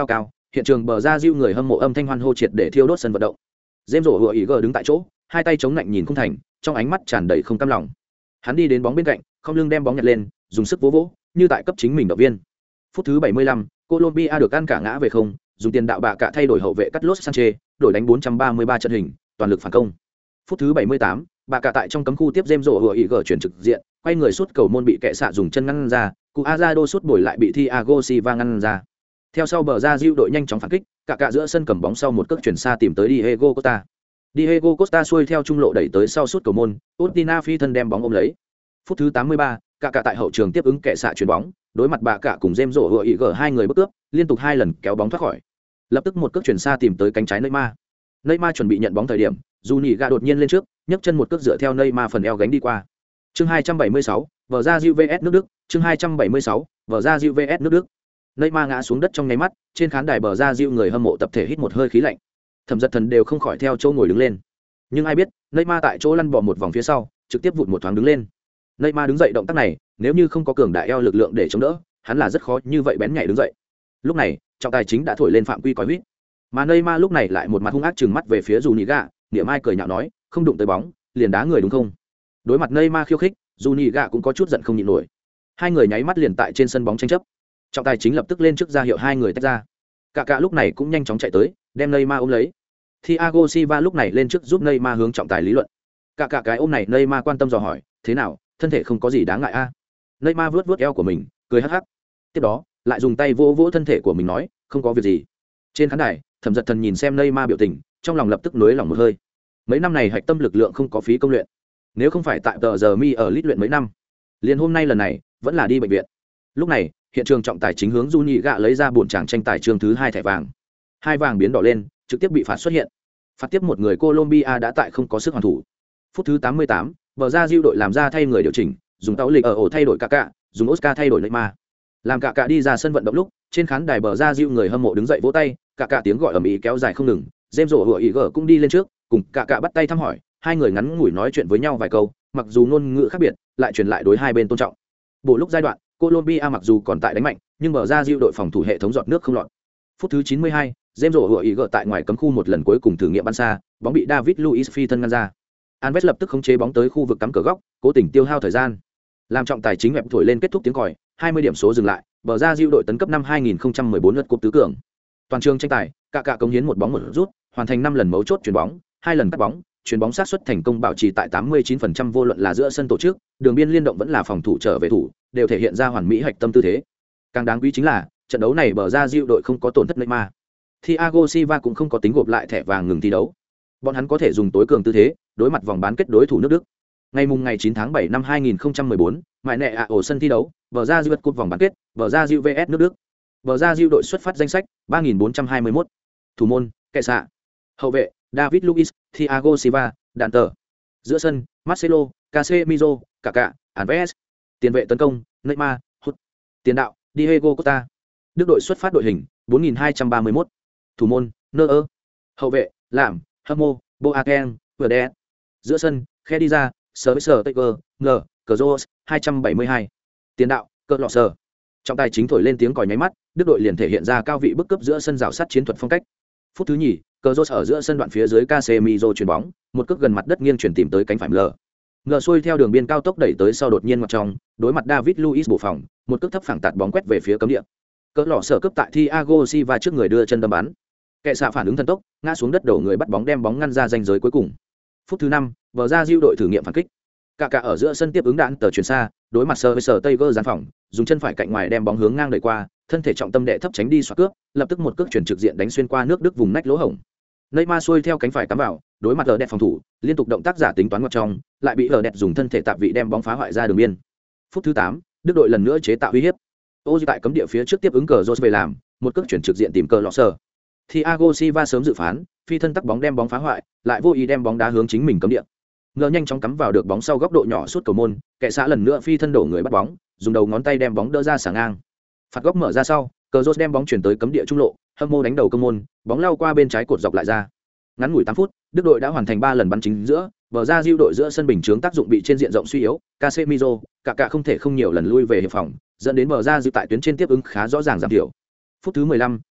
[SPEAKER 1] hiện trường bờ ra diêu người hâm mộ âm thanh hoan hô triệt để thiêu đốt sân vận động. James rổ hựa ý gờ đứng tại chỗ, hai tay chống lạnh nhìn khung thành, trong ánh mắt tràn đầy không cam lòng. Hắn đi đến bóng bên cạnh, không lưng đem bóng nhặt lên, dùng sức vỗ vỗ, như tại cấp chính mình động viên. Phút thứ bảy mươi lăm, Colombia được ăn cả ngã về không, dùng tiền đạo bạ cả thay đổi hậu vệ Carlos Sanchez, đổi đánh bốn trăm ba mươi ba trận hình, toàn lực phản công. Phút thứ bảy mươi tám, bạ cả tại trong cấm khu tiếp James rổ hựa ý gờ chuyển trực diện, quay người sút cầu môn bị kệ xạ dùng chân ngăn ra, Cuadrado sút bồi lại bị Thiago Silva ngăn ra. Theo sau bờ ra diêu đội nhanh chóng phản kích, cả cả giữa sân cầm bóng sau một cước chuyển xa tìm tới Diego Costa. Diego Costa xuôi theo trung lộ đẩy tới sau sút cầu môn, Otina phi thân đem bóng ôm lấy. Phút thứ tám mươi ba, cả cả tại hậu trường tiếp ứng kệ xạ chuyền bóng, đối mặt bà cả cùng James rổ hựa ý gờ hai người bước cướp, liên tục hai lần kéo bóng thoát khỏi. Lập tức một cước chuyển xa tìm tới cánh trái Neymar. Neymar chuẩn bị nhận bóng thời điểm, Juniga đột nhiên lên trước, nhấc chân một cước dựa theo Neymar phần eo gánh đi qua. Chương hai trăm bảy mươi sáu, vở ra Juve vs nước Đức, chương hai trăm bảy mươi sáu, vở ra Juve vs nước Đức. Neymar ngã xuống đất trong nháy mắt, trên khán đài bờ ra Diu người hâm mộ tập thể hít một hơi khí lạnh. Thẩm Dật Thần đều không khỏi theo chỗ ngồi đứng lên. Nhưng ai biết, Neymar tại chỗ lăn bò một vòng phía sau, trực tiếp vụt một thoáng đứng lên. Neymar đứng dậy động tác này, nếu như không có cường đại eo lực lượng để chống đỡ, hắn là rất khó như vậy bén nhảy đứng dậy. Lúc này, trọng tài chính đã thổi lên phạm quy còi huýt. Mà Neymar lúc này lại một mặt hung ác trừng mắt về phía Juniga, niệm ai cười nhạo nói, không đụng tới bóng, liền đá người đúng không? Đối mặt Neymar khiêu khích, Juniga cũng có chút giận không nhịn nổi. Hai người nháy mắt liền tại trên sân bóng tranh chấp. Trọng tài chính lập tức lên trước ra hiệu hai người tách ra. Cả cả lúc này cũng nhanh chóng chạy tới, đem Neymar ôm lấy. Thiago Silva lúc này lên trước giúp Neymar hướng trọng tài lý luận. Cả cả cái ôm này Neymar quan tâm dò hỏi, thế nào, thân thể không có gì đáng ngại a? À? Neymar vuốt vuốt eo của mình, cười hắc hắc. Tiếp đó, lại dùng tay vỗ vỗ thân thể của mình nói, không có việc gì. Trên khán đài, Thẩm Dật Thần nhìn xem Neymar biểu tình, trong lòng lập tức nới lòng một hơi. Mấy năm này hạch tâm lực lượng không có phí công luyện. Nếu không phải tại tờ giờ mi ở lít luyện mấy năm, liền hôm nay lần này vẫn là đi bệnh viện. Lúc này, hiện trường trọng tài chính hướng Juni gạ lấy ra bổn tràng tranh tài chương thứ hai thẻ vàng. Hai vàng biến đỏ lên, trực tiếp bị phạt xuất hiện. Phạt tiếp một người Colombia đã tại không có sức hoàn thủ. Phút thứ tám mươi tám, bờ ra Diu đội làm ra thay người điều chỉnh, dùng tàu lịch ở ổ thay đổi Kaká, dùng Oscar thay đổi Neymar. Làm Kaká đi ra sân vận động lúc, trên khán đài bờ ra Diu người hâm mộ đứng dậy vỗ tay, Kaká tiếng gọi ầm ĩ kéo dài không ngừng. James rổ hựa ý gở cũng đi lên trước, cùng Kaká bắt tay thăm hỏi, hai người ngắn ngủi nói chuyện với nhau vài câu, mặc dù ngôn ngữ khác biệt, lại truyền lại đối hai bên tôn trọng. Bộ lúc giai đoạn, Colombia mặc dù còn tại đánh mạnh, nhưng bờ ra Diu đội phòng thủ hệ thống giọt nước không lọt. Phút thứ chín mươi hai, James rổ hựa ý gở tại ngoài cấm khu một lần cuối cùng thử nghiệm bắn xa, bóng bị David Luiz phi thân ngăn ra. Alves lập tức khống chế bóng tới khu vực cắm cửa góc, cố tình tiêu hao thời gian. Làm trọng tài chính web thổi lên kết thúc tiếng còi, hai mươi điểm số dừng lại, bờ ra Diu đội tấn cấp năm hai nghìn không trăm mười bốn lượt cúp tứ cường. Toàn trường tranh tài, Kaká cống hiến một bóng một rút, hoàn thành năm lần mấu chốt chuyền bóng, hai lần cắt bóng, chuyền bóng sát suất thành công bảo trì tại tám mươi chín phần trăm vô luận là giữa sân tổ chức, đường biên liên động vẫn là phòng thủ trở về thủ, đều thể hiện ra hoàn mỹ hạch tâm tư thế. Càng đáng quý chính là, trận đấu này bờ ra Diu đội không có tổn thất Neymar. Thiago Silva cũng không có tính gộp lại thẻ vàng ngừng thi đấu. Bọn hắn có thể dùng tối cường tư thế, đối mặt vòng bán kết đối thủ nước Đức. Ngày mùng ngày chín tháng bảy năm hai nghìn không trăm mười bốn, mại nệ ạ ổ sân thi đấu, bờ ra Diu cúp vòng bán kết, bờ ra Diu vs nước Đức. Bờ ra Diu đội xuất phát danh sách ba nghìn bốn trăm hai mươi mốt. Thủ môn, kệ xạ. Hậu vệ, David Luiz, Thiago Silva, đạn tờ. Giữa sân, Marcelo, Casemiro, Kaká, Alves. Tiền vệ tấn công, Neymar, Hut. Tiền đạo, Diego Costa. Đức đội xuất phát đội hình bốn nghìn hai trăm ba mươi mốt. Thủ môn, Neuer. Hậu vệ, Làm, Hamo, Boateng, Verdet. Giữa sân, Khedira, Sergio Taker, Ng, Kroos, hai trăm bảy mươi hai. Tiền đạo, Klose. Trọng tài chính thổi lên tiếng còi nháy mắt, Đức đội liền thể hiện ra cao vị bức cấp giữa sân rào sát chiến thuật phong cách. Phút thứ nhì, Kroos ở giữa sân đoạn phía dưới Casemiro chuyền bóng, một cước gần mặt đất nghiêng chuyển tìm tới cánh phải Ng. Ng xuôi theo đường biên cao tốc đẩy tới sau đột nhiên ngoặt trong, đối mặt David Luiz bổ phòng, một cước thấp phẳng tạt bóng quét về phía cấm địa. Klose cướp tại Thiago Silva trước người đưa chân đâm bắn. Kệ xạ phản ứng thần tốc, ngã xuống đất đổ người bắt bóng đem bóng ngăn ra ranh giới cuối cùng. Phút thứ năm, bờ ra Diu đội thử nghiệm phản kích. Kaká ở giữa sân tiếp ứng đạn tờ chuyển xa, đối mặt sờ với sờ Taylor gián phòng, dùng chân phải cạnh ngoài đem bóng hướng ngang đẩy qua, thân thể trọng tâm đệ thấp tránh đi xoạc cướp, lập tức một cước chuyển trực diện đánh xuyên qua nước Đức vùng nách lỗ hổng. Neymar xuôi theo cánh phải cắm vào, đối mặt đẹp phòng thủ, liên tục động tác giả tính toán ngoặt trong, lại bị đẹp dùng thân thể tạp vị đem bóng phá hoại ra đường biên. Phút thứ tám, Đức đội lần nữa chế tạo uy hiếp. Ô tại cấm địa phía trước tiếp ứng cờ Rose về làm, một cước chuyển trực diện tìm cờ lọ sờ. Thiago Silva sớm dự phán, phi thân tắc bóng đem bóng phá hoại, lại vô ý đem bóng đá hướng chính mình cấm địa. Ngờ nhanh chóng cắm vào được bóng sau góc độ nhỏ suốt cầu môn, kệ xạ lần nữa phi thân đổ người bắt bóng, dùng đầu ngón tay đem bóng đỡ ra xả ngang. Phạt góc mở ra sau, cờ Rose đem bóng chuyển tới cấm địa trung lộ, Hâm đánh đầu công môn, bóng lao qua bên trái cột dọc lại ra. Ngắn ngủi tám phút, Đức đội đã hoàn thành ba lần bắn chính giữa, bờ ra Diu đội giữa sân bình chướng tác dụng bị trên diện rộng suy yếu, Casemiro, Kaká không thể không nhiều lần lui về hiệp phòng, dẫn đến bờ ra Diu tại tuyến trên tiếp ứng khá rõ ràng giảm thiểu. Phút thứ mười lăm,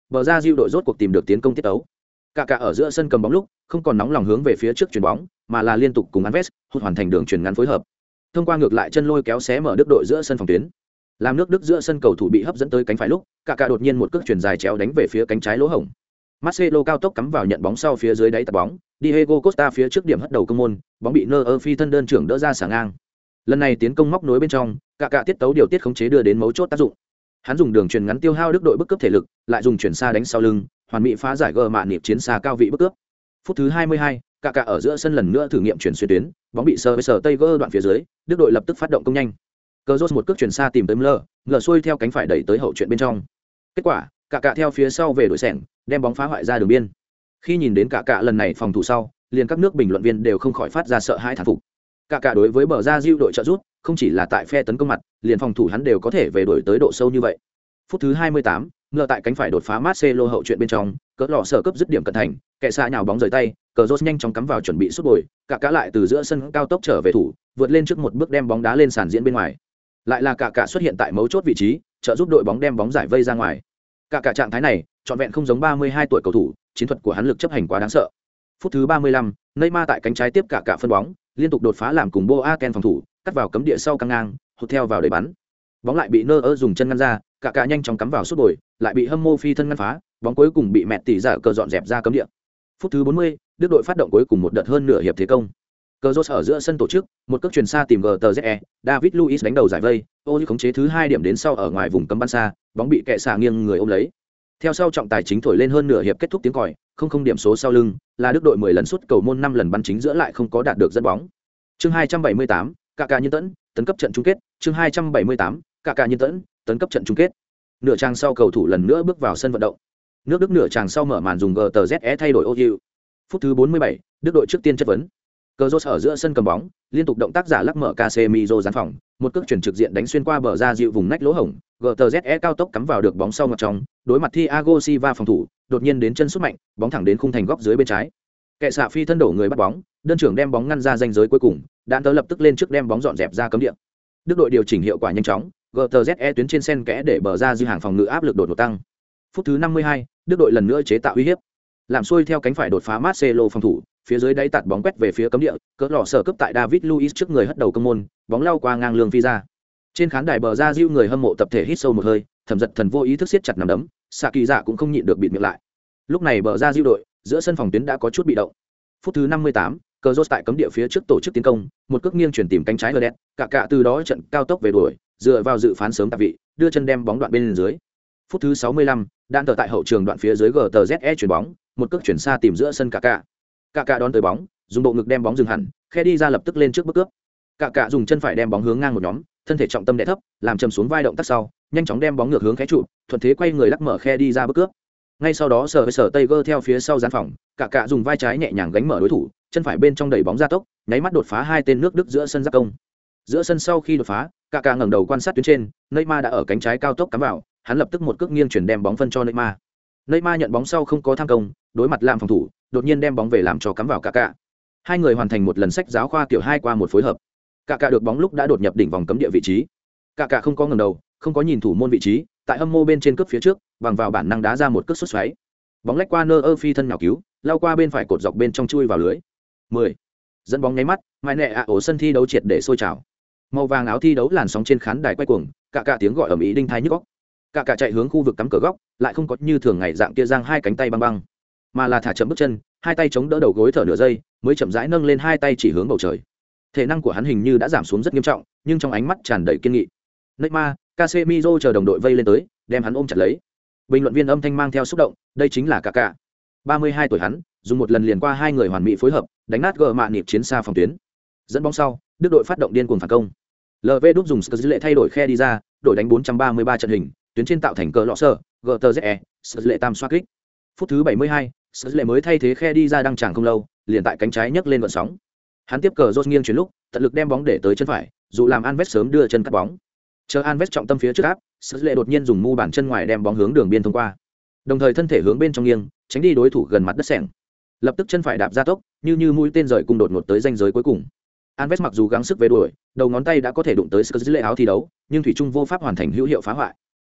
[SPEAKER 1] bờ ra diệu đội rốt cuộc tìm được tiến công tiết tấu. Cả cả ở giữa sân cầm bóng lúc, không còn nóng lòng hướng về phía trước chuyền bóng, mà là liên tục cùng Alves hút hoàn thành đường chuyền ngắn phối hợp. Thông qua ngược lại chân lôi kéo xé mở Đức đội giữa sân phòng tuyến. Làm nước Đức giữa sân cầu thủ bị hấp dẫn tới cánh phải lúc, cả cả đột nhiên một cước chuyền dài chéo đánh về phía cánh trái lỗ hổng. Marcelo cao tốc cắm vào nhận bóng sau phía dưới đáy tạt bóng, Diego Costa phía trước điểm hất đầu công môn, bóng bị Neuer phi thân đơn trưởng đỡ ra xả ngang. Lần này tiến công móc nối bên trong, cả cả tiết tấu điều tiết khống chế đưa đến mấu chốt tác dụng. Hắn dùng đường chuyền ngắn tiêu hao Đức đội bức cướp thể lực, lại dùng chuyển xa đánh sau lưng, hoàn mỹ phá giải gờ mạn nhịp chiến xa cao vị bức cướp. Phút thứ hai mươi hai, cả cả ở giữa sân lần nữa thử nghiệm chuyển xuyên tuyến, bóng bị sờ với sờ tay gơ đoạn phía dưới, Đức đội lập tức phát động công nhanh. Cờ rốt một cước chuyển xa tìm tới Müller, ngờ xuôi theo cánh phải đẩy tới hậu chuyện bên trong. Kết quả, cả cả theo phía sau về đội sèn, đem bóng phá hoại ra đường biên. Khi nhìn đến cả cả lần này phòng thủ sau, liền các nước bình luận viên đều không khỏi phát ra sợ hãi thán phục. Cả cả đối với bờ ra diệu đội trợ giúp, không chỉ là tại phe tấn công mặt, liền phòng thủ hắn đều có thể về đổi tới độ sâu như vậy. Phút thứ hai mươi tám, ngờ tại cánh phải đột phá Marcelo hậu chuyện bên trong, cỡ lọ sở cấp dứt điểm cận thành, kẻ xa nhào bóng rời tay, cờ rốt nhanh chóng cắm vào chuẩn bị sút bồi, cả cả lại từ giữa sân cao tốc trở về thủ, vượt lên trước một bước đem bóng đá lên sàn diễn bên ngoài. Lại là cả cả xuất hiện tại mấu chốt vị trí, trợ giúp đội bóng đem bóng giải vây ra ngoài. Cả cả trạng thái này, trọn vẹn không giống ba mươi hai tuổi cầu thủ, chiến thuật của hắn lực chấp hành quá đáng sợ. Phút thứ ba mươi lăm, Neymar tại cánh trái tiếp cả cả phân bóng, liên tục đột phá làm cùng Boateng phòng thủ, cắt vào cấm địa sau căng ngang, hụt theo vào để bắn. Bóng lại bị Neuer dùng chân ngăn ra, cả cả nhanh chóng cắm vào sút bồi, lại bị hâm mộ phi thân ngăn phá, bóng cuối cùng bị mẹ tỷ giả cờ dọn dẹp ra cấm địa. Phút thứ bốn mươi, Đức đội phát động cuối cùng một đợt hơn nửa hiệp thế công. Cờ rốt ở giữa sân tổ chức, một cước chuyền xa tìm giê tê zet, David Luiz đánh đầu giải vây, ô khống chế thứ hai điểm đến sau ở ngoài vùng cấm bắn xa, bóng bị kệ xạ nghiêng người ôm lấy. Theo sau trọng tài chính thổi lên hơn nửa hiệp kết thúc tiếng còi, không không điểm số sau lưng, là Đức đội mười lần sút cầu môn năm lần bắn chính giữa lại không có đạt được dẫn bóng. Chương hai trăm bảy mươi tám, cả cả nhân tẫn, tấn cấp trận chung kết, chương hai trăm bảy mươi tám, cả cả nhân tẫn, tấn cấp trận chung kết. Nửa trang sau cầu thủ lần nữa bước vào sân vận động. Nước Đức nửa trang sau mở màn dùng giê tê zet thay đổi ô hiệu. Phút thứ bốn mươi bảy, Đức đội trước tiên chất vấn. Cờ rốt ở giữa sân cầm bóng, liên tục động tác giả lắc mở Casemiro gián phòng, một cước chuyển trực diện đánh xuyên qua bờ ra dịu vùng nách lỗ hổng, giê tê zet cao tốc cắm vào được bóng sau ngoặt trong, đối mặt Thiago Silva phòng thủ, đột nhiên đến chân sút mạnh, bóng thẳng đến khung thành góc dưới bên trái. Kệ xạ phi thân đổ người bắt bóng, đơn trưởng đem bóng ngăn ra ranh giới cuối cùng, đạn tớ lập tức lên trước đem bóng dọn dẹp ra cấm địa. Đức đội điều chỉnh hiệu quả nhanh chóng, giê tê zet tuyến trên sen kẽ để bờ ra dư hàng phòng ngự áp lực đột ngột tăng. Phút thứ năm mươi hai, Đức đội lần nữa chế tạo uy hiếp. Làm xuôi theo cánh phải đột phá Marcelo phòng thủ, phía dưới đáy tạt bóng quét về phía cấm địa, cỡ lọ sở cấp tại David Luiz trước người hất đầu công môn, bóng lao qua ngang lương phi ra. Trên khán đài bờ ra diêu người hâm mộ tập thể hít sâu một hơi, thẩm giật thần vô ý thức siết chặt nắm đấm, xạ kỳ dạ cũng không nhịn được bịt miệng lại. Lúc này bờ ra diêu đội, giữa sân phòng tuyến đã có chút bị động. Phút thứ năm mươi tám, cờ rốt tại cấm địa phía trước tổ chức tiến công, một cước nghiêng chuyển tìm cánh trái Herdet, cả cả từ đó trận cao tốc về đuổi, dựa vào dự phán sớm tạp vị, đưa chân đem bóng đoạn bên dưới. Phút thứ sáu mươi lăm, đạn tờ tại hậu trường đoạn phía dưới giê tê zet chuyển bóng, một cước chuyển xa tìm giữa sân cả cả. Cả cả đón tới bóng, dùng bộ ngực đem bóng dừng hẳn, khe đi ra lập tức lên trước bước cướp. Cả cả dùng chân phải đem bóng hướng ngang một nhóm, thân thể trọng tâm đè thấp, làm chầm xuống vai động tác sau, nhanh chóng đem bóng ngược hướng khé trụ, thuận thế quay người lắc mở khe đi ra bước cướp. Ngay sau đó sở với sở tay gơ theo phía sau gián phòng, cả cả dùng vai trái nhẹ nhàng gánh mở đối thủ, chân phải bên trong đẩy bóng ra tốc, nháy mắt đột phá hai tên nước Đức giữa sân giáp công. Giữa sân sau khi đột phá, cả cả ngẩng đầu quan sát tuyến trên, Neymar đã ở cánh trái cao tốc cắm vào, hắn lập tức một cước nghiêng chuyển đem bóng phân cho Neymar. Neymar nhận bóng sau không có tham công, đối mặt làm phòng thủ, đột nhiên đem bóng về làm cho cắm vào cả cả. Hai người hoàn thành một lần sách giáo khoa kiểu hai qua một phối hợp. Cả cả được bóng lúc đã đột nhập đỉnh vòng cấm địa vị trí. Cả cả không có ngẩng đầu, không có nhìn thủ môn vị trí, tại âm mô bên trên cướp phía trước, bằng vào bản năng đá ra một cước sút xoáy. Bóng lách qua Neuer phi thân nhào cứu, lao qua bên phải cột dọc bên trong chui vào lưới. mười. Dẫn bóng nháy mắt, mai nệ ạ ổ sân thi đấu triệt để sôi trào. Màu vàng áo thi đấu làn sóng trên khán đài quay cuồng, cả cả tiếng gọi ầm ĩ đinh tai nhức óc. Cả cả chạy hướng khu vực cắm cờ góc, lại không có như thường ngày dạng kia giang hai cánh tay băng băng, mà là thả chậm bước chân, hai tay chống đỡ đầu gối thở nửa giây, mới chậm rãi nâng lên hai tay chỉ hướng bầu trời. Thể năng của hắn hình như đã giảm xuống rất nghiêm trọng, nhưng trong ánh mắt tràn đầy kiên nghị. Neymar, Casemiro chờ đồng đội vây lên tới, đem hắn ôm chặt lấy. Bình luận viên âm thanh mang theo xúc động, đây chính là Kaká. ba mươi hai tuổi hắn, dùng một lần liền qua hai người hoàn mỹ phối hợp, đánh nát gờ mạn nhịp chiến xa phòng tuyến. Dẫn bóng sau, Đức đội phát động điên cuồng phản công. lờ vê đúc dùng Skrillex thay đổi khe đi ra, đội đánh bốn trăm ba mươi ba trận hình, tuyến trên tạo thành cờ lọ sơ, giê tê zet, Skrillex tam xoá kích. Phút thứ bảy mươi hai, Skrillex mới thay thế khe đi ra đăng tràng không lâu, liền tại cánh trái nhấc lên gợn sóng. Hắn tiếp cờ rốt nghiêng chuyển lúc, tận lực đem bóng để tới chân phải, dù làm Alves sớm đưa chân cắt bóng. Chờ Alves trọng tâm phía trước áp, Skrillex đột nhiên dùng mu bàn chân ngoài đem bóng hướng đường biên thông qua. Đồng thời thân thể hướng bên trong nghiêng, tránh đi đối thủ gần mặt đất sẻng. Lập tức chân phải đạp ra tốc, như như mũi tên rời cung đột ngột tới ranh giới cuối cùng. Alves mặc dù gắng sức về đuổi, đầu ngón tay đã có thể đụng tới Skrillex áo thi đấu, nhưng thủy chung vô pháp hoàn thành hữu hiệu phá hoại.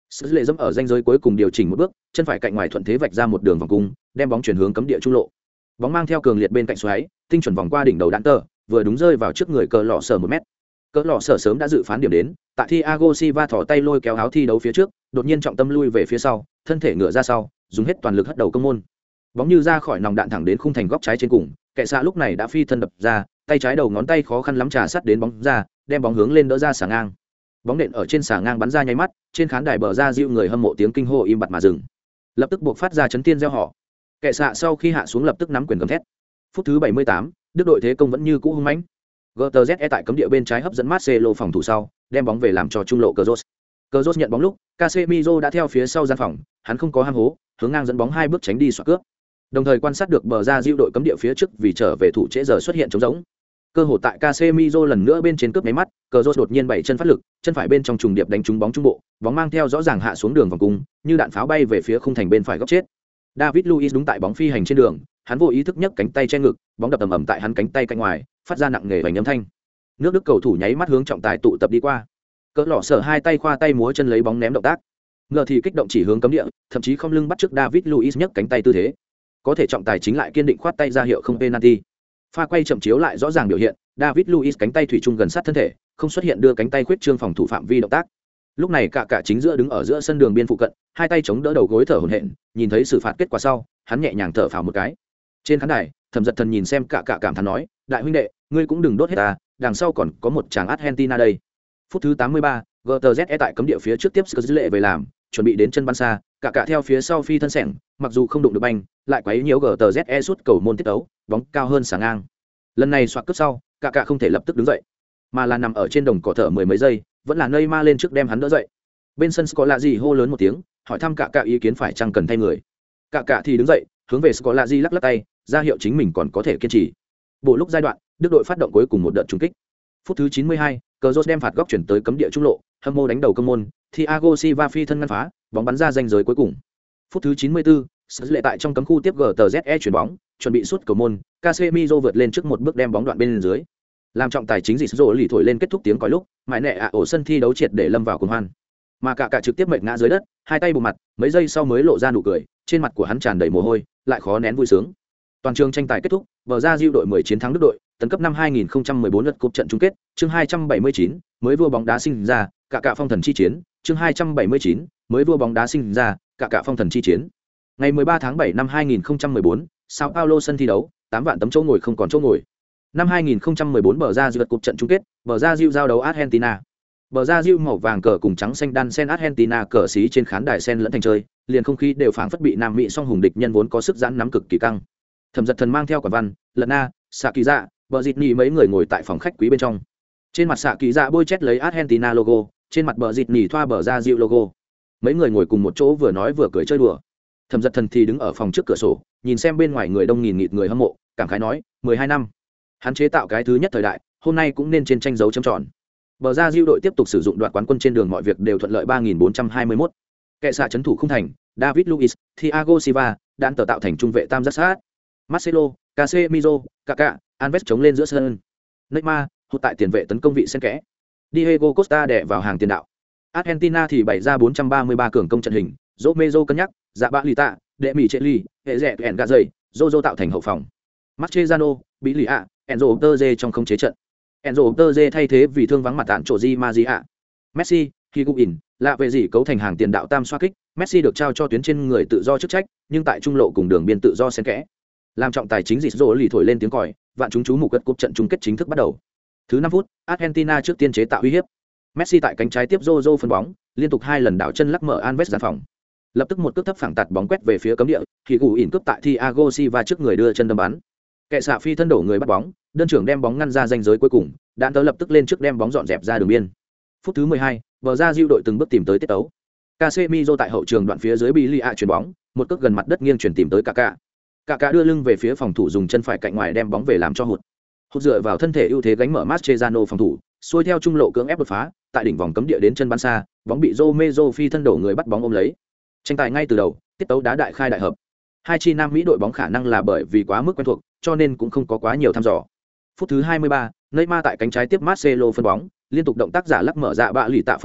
[SPEAKER 1] Sức lệ dẫm ở ranh giới cuối cùng điều chỉnh một bước, chân phải cạnh ngoài thuận thế vạch ra một đường vòng cung, đem bóng chuyển hướng cấm địa trung lộ. Bóng mang theo cường liệt bên cạnh xoáy, tinh chuẩn vòng qua đỉnh đầu đạn tờ, vừa đúng rơi vào trước người cờ lọ sở một mét. Cờ lọ sở sớm đã dự phán điểm đến, tại Thiago Silva thò tay lôi kéo áo thi đấu phía trước, đột nhiên trọng tâm lui về phía sau, thân thể ngựa ra sau, dùng hết toàn lực hất đầu công môn. Bóng như ra khỏi nòng đạn thẳng đến khung thành góc trái trên cùng, kệ xạ lúc này đã phi thân đập ra, tay trái đầu ngón tay khó khăn lắm trà sát đến bóng ra, đem bóng hướng lên đỡ ra xà ngang. Bóng nện ở trên xà ngang bắn ra nháy mắt, trên khán đài bờ ra dịu người hâm mộ tiếng kinh hô im bặt mà dừng. Lập tức buộc phát ra chấn thiên reo hò. Kệ xạ sau khi hạ xuống lập tức nắm quyền cầm thét. Phút thứ bảy mươi tám, Đức đội thế công vẫn như cũ hung mãnh. giê tê zet tại cấm địa bên trái hấp dẫn Marcelo phòng thủ sau, đem bóng về làm cho trung lộ Cazorla. Cazorla nhận bóng lúc, Casemiro đã theo phía sau gian phòng, hắn không có ham hố, hướng ngang dẫn bóng hai bước tránh đi xoạc cướp. Đồng thời quan sát được bờ ra dịu đội cấm địa phía trước vì trở về thủ trễ giờ xuất hiện trống rỗng. Cơ hội tại Casemiro lần nữa bên trên cướp máy mắt, Cazorla đột nhiên bảy chân phát lực, chân phải bên trong trùng điệp đánh trúng bóng trung bộ, bóng mang theo rõ ràng hạ xuống đường vòng cung, như đạn pháo bay về phía khung thành bên phải góc chết. David Luiz đúng tại bóng phi hành trên đường, hắn vô ý thức nhấc cánh tay che ngực, bóng đập ầm ầm tại hắn cánh tay cạnh ngoài, phát ra nặng nề vành âm thanh. Nước Đức cầu thủ nháy mắt hướng trọng tài tụ tập đi qua. Cỡ lọ sở hai tay khoa tay múa chân lấy bóng ném động tác. Ngờ thì kích động chỉ hướng cấm địa, thậm chí không lưng bắt trước David Luiz nhấc cánh tay tư thế. Có thể trọng tài chính lại kiên định khoát tay ra hiệu không penalty. Pha quay chậm chiếu lại rõ ràng biểu hiện, David Luiz cánh tay thủy chung gần sát thân thể, không xuất hiện đưa cánh tay khuyết trương phòng thủ phạm vi động tác. Lúc này cả cả chính giữa đứng ở giữa sân đường biên phụ cận, hai tay chống đỡ đầu gối thở hổn hển, nhìn thấy xử phạt kết quả sau, hắn nhẹ nhàng thở phào một cái. Trên khán đài, Thẩm Giật Thần nhìn xem cả cả cảm thán nói, đại huynh đệ, ngươi cũng đừng đốt hết ta, đằng sau còn có một chàng Argentina đây. Phút thứ tám mươi ba, giê tê zet tại cấm địa phía trước tiếp sức lệ về làm, chuẩn bị đến chân bắn xa, cả cả theo phía sau phi thân sẻng, mặc dù không đụng được banh, lại quấy nhiễu giê tê zet sút cầu môn tiết tấu, bóng cao hơn sáng ngang. Lần này xoạc cướp sau, cả cả không thể lập tức đứng dậy, mà là nằm ở trên đồng cỏ thở mười mấy giây, vẫn là Neymar lên trước đem hắn đỡ dậy. Bên sân Scolari hô lớn một tiếng, hỏi thăm cả cả ý kiến phải chăng cần thay người. Cả cả thì đứng dậy, hướng về Scolari lắc lắc tay, ra hiệu chính mình còn có thể kiên trì. Bộ lúc giai đoạn, Đức đội phát động cuối cùng một đợt trúng kích. Phút thứ chín mươi hai, Cazorla đem phạt góc chuyển tới cấm địa trung lộ, hâm mộ đánh đầu công môn, Thiago Silva phi thân ngăn phá, bóng bắn ra ranh giới cuối cùng. Phút thứ chín mươi bốn, Sức lệ tại trong cấm khu tiếp giê tê zet chuyển bóng, chuẩn bị sút cầu môn, Casemiro vượt lên trước một bước đem bóng đoạn bên dưới. Làm trọng tài chính dịch rồ lì thổi lên kết thúc tiếng còi lúc, mãi nệ ạ ổ sân thi đấu triệt để lâm vào cuồng hoan. Mà cả cả trực tiếp mệt ngã dưới đất, hai tay bù mặt, mấy giây sau mới lộ ra nụ cười, trên mặt của hắn tràn đầy mồ hôi, lại khó nén vui sướng. Toàn trường tranh tài kết thúc, bờ ra diệu đội mười chiến thắng Đức đội, tấn cấp năm hai nghìn không trăm mười bốn lượt cúp trận chung kết, chương hai trăm bảy mươi chín, mới vua bóng đá sinh ra, cả cả phong thần chi chiến, chương hai trăm bảy mươi chín, mới vua bóng đá sinh ra, cả cả phong thần chi chiến. Ngày mười ba tháng bảy năm hai nghìn không trăm mười bốn, Sao Paulo sân thi đấu, tám vạn tấm chỗ ngồi không còn chỗ ngồi. Năm hai nghìn không trăm mười bốn bờ ra diệu cúp trận chung kết, bờ ra diệu giao đấu Argentina. Bờ ra diệu màu vàng cờ cùng trắng xanh đan sen Argentina cờ xí trên khán đài sen lẫn thành chơi, liền không khí đều phảng phất bị Nam Mỹ song hùng địch nhân vốn có sức giãn nắm cực kỳ căng. Thẩm Giật Thần mang theo quả văn, Lật Na, Sạ Kỳ Dạ, bờ dịt nhì mấy người ngồi tại phòng khách quý bên trong. Trên mặt Sạ Kỳ Dạ bôi chét lấy Argentina logo, trên mặt bờ dịt nhì thoa bờ ra diệu logo. Mấy người ngồi cùng một chỗ vừa nói vừa cười chơi đùa. Thẩm Giật Thần thì đứng ở phòng trước cửa sổ, nhìn xem bên ngoài người đông nghìn nghịt người hâm mộ, cảm khái nói, mười hai năm. Hắn chế tạo cái thứ nhất thời đại, hôm nay cũng nên trên tranh dấu chấm tròn. Bờ ra diệu đội tiếp tục sử dụng đoạt quán quân trên đường mọi việc đều thuận lợi ba nghìn bốn trăm hai mươi mốt. Kệ xạ trấn thủ không thành, David Luiz, Thiago Silva, đạn tờ tạo thành trung vệ tam giác sát. Marcelo, Casemiro, Kaká, Alves chống lên giữa sân. Neymar, hụt tại tiền vệ tấn công vị xen kẽ. Diego Costa đè vào hàng tiền đạo. Argentina thì bày ra bốn trăm ba mươi ba cường công trận hình, Romero cân nhắc, dạ bạ Lita, đệ mỹ Cheli, hệ rẻ ẻn gà dày, Zozo tạo thành hậu phòng. Mascherano, Bí Lì ạ, Enzo Terze trong không chế trận. Enzo Terze thay thế vì thương vắng mặt tạn chỗ Di Maria. Messi, Higuain, lạ về gì cấu thành hàng tiền đạo tam xoá kích, Messi được trao cho tuyến trên người tự do chức trách, nhưng tại trung lộ cùng đường biên tự do xen kẽ. Làm trọng tài chính dịch rồ lì thổi lên tiếng còi, vạn chúng chú mục cất cúp trận chung kết chính thức bắt đầu. Thứ năm phút, Argentina trước tiên chế tạo uy hiếp. Messi tại cánh trái tiếp Zozo phân bóng, liên tục hai lần đảo chân lắc mở Alves gian phòng. Lập tức một cước thấp phẳng tạt bóng quét về phía cấm địa, thì gù ỉn cướp tại Thiago Silva trước người đưa chân đâm bắn. Kệ xạ phi thân đổ người bắt bóng, đơn trưởng đem bóng ngăn ra ranh giới cuối cùng, đạn tớ lập tức lên trước đem bóng dọn dẹp ra đường biên. Phút thứ mười hai, bờ ra diệu đội từng bước tìm tới tiết tấu. Casemiro tại hậu trường đoạn phía dưới bị Lia chuyển bóng, một cước gần mặt đất nghiêng chuyển tìm tới Kaká. Kaká đưa lưng về phía phòng thủ dùng chân phải cạnh ngoài đem bóng về làm cho hụt. Hụt dựa vào thân thể ưu thế gánh mở Mascherano phòng thủ, xuôi theo trung lộ cưỡng ép đột phá, tại đỉnh vòng cấm địa đến chân bắn xa, bóng bị Romero phi thân đổ người bắt bóng ôm lấy. Tranh tài ngay từ đầu, tiết tấu đá đại khai đại hợp. Hai chi Nam Mỹ đội bóng khả năng là bởi vì quá mức quen thuộc, cho nên cũng không có quá nhiều thăm dò. Phút thứ hai mươi ba, Neymar tại cánh trái tiếp Marcelo phân bóng, liên tục động tác giả lắc mở dạ bạ lì tạ phòng thủ,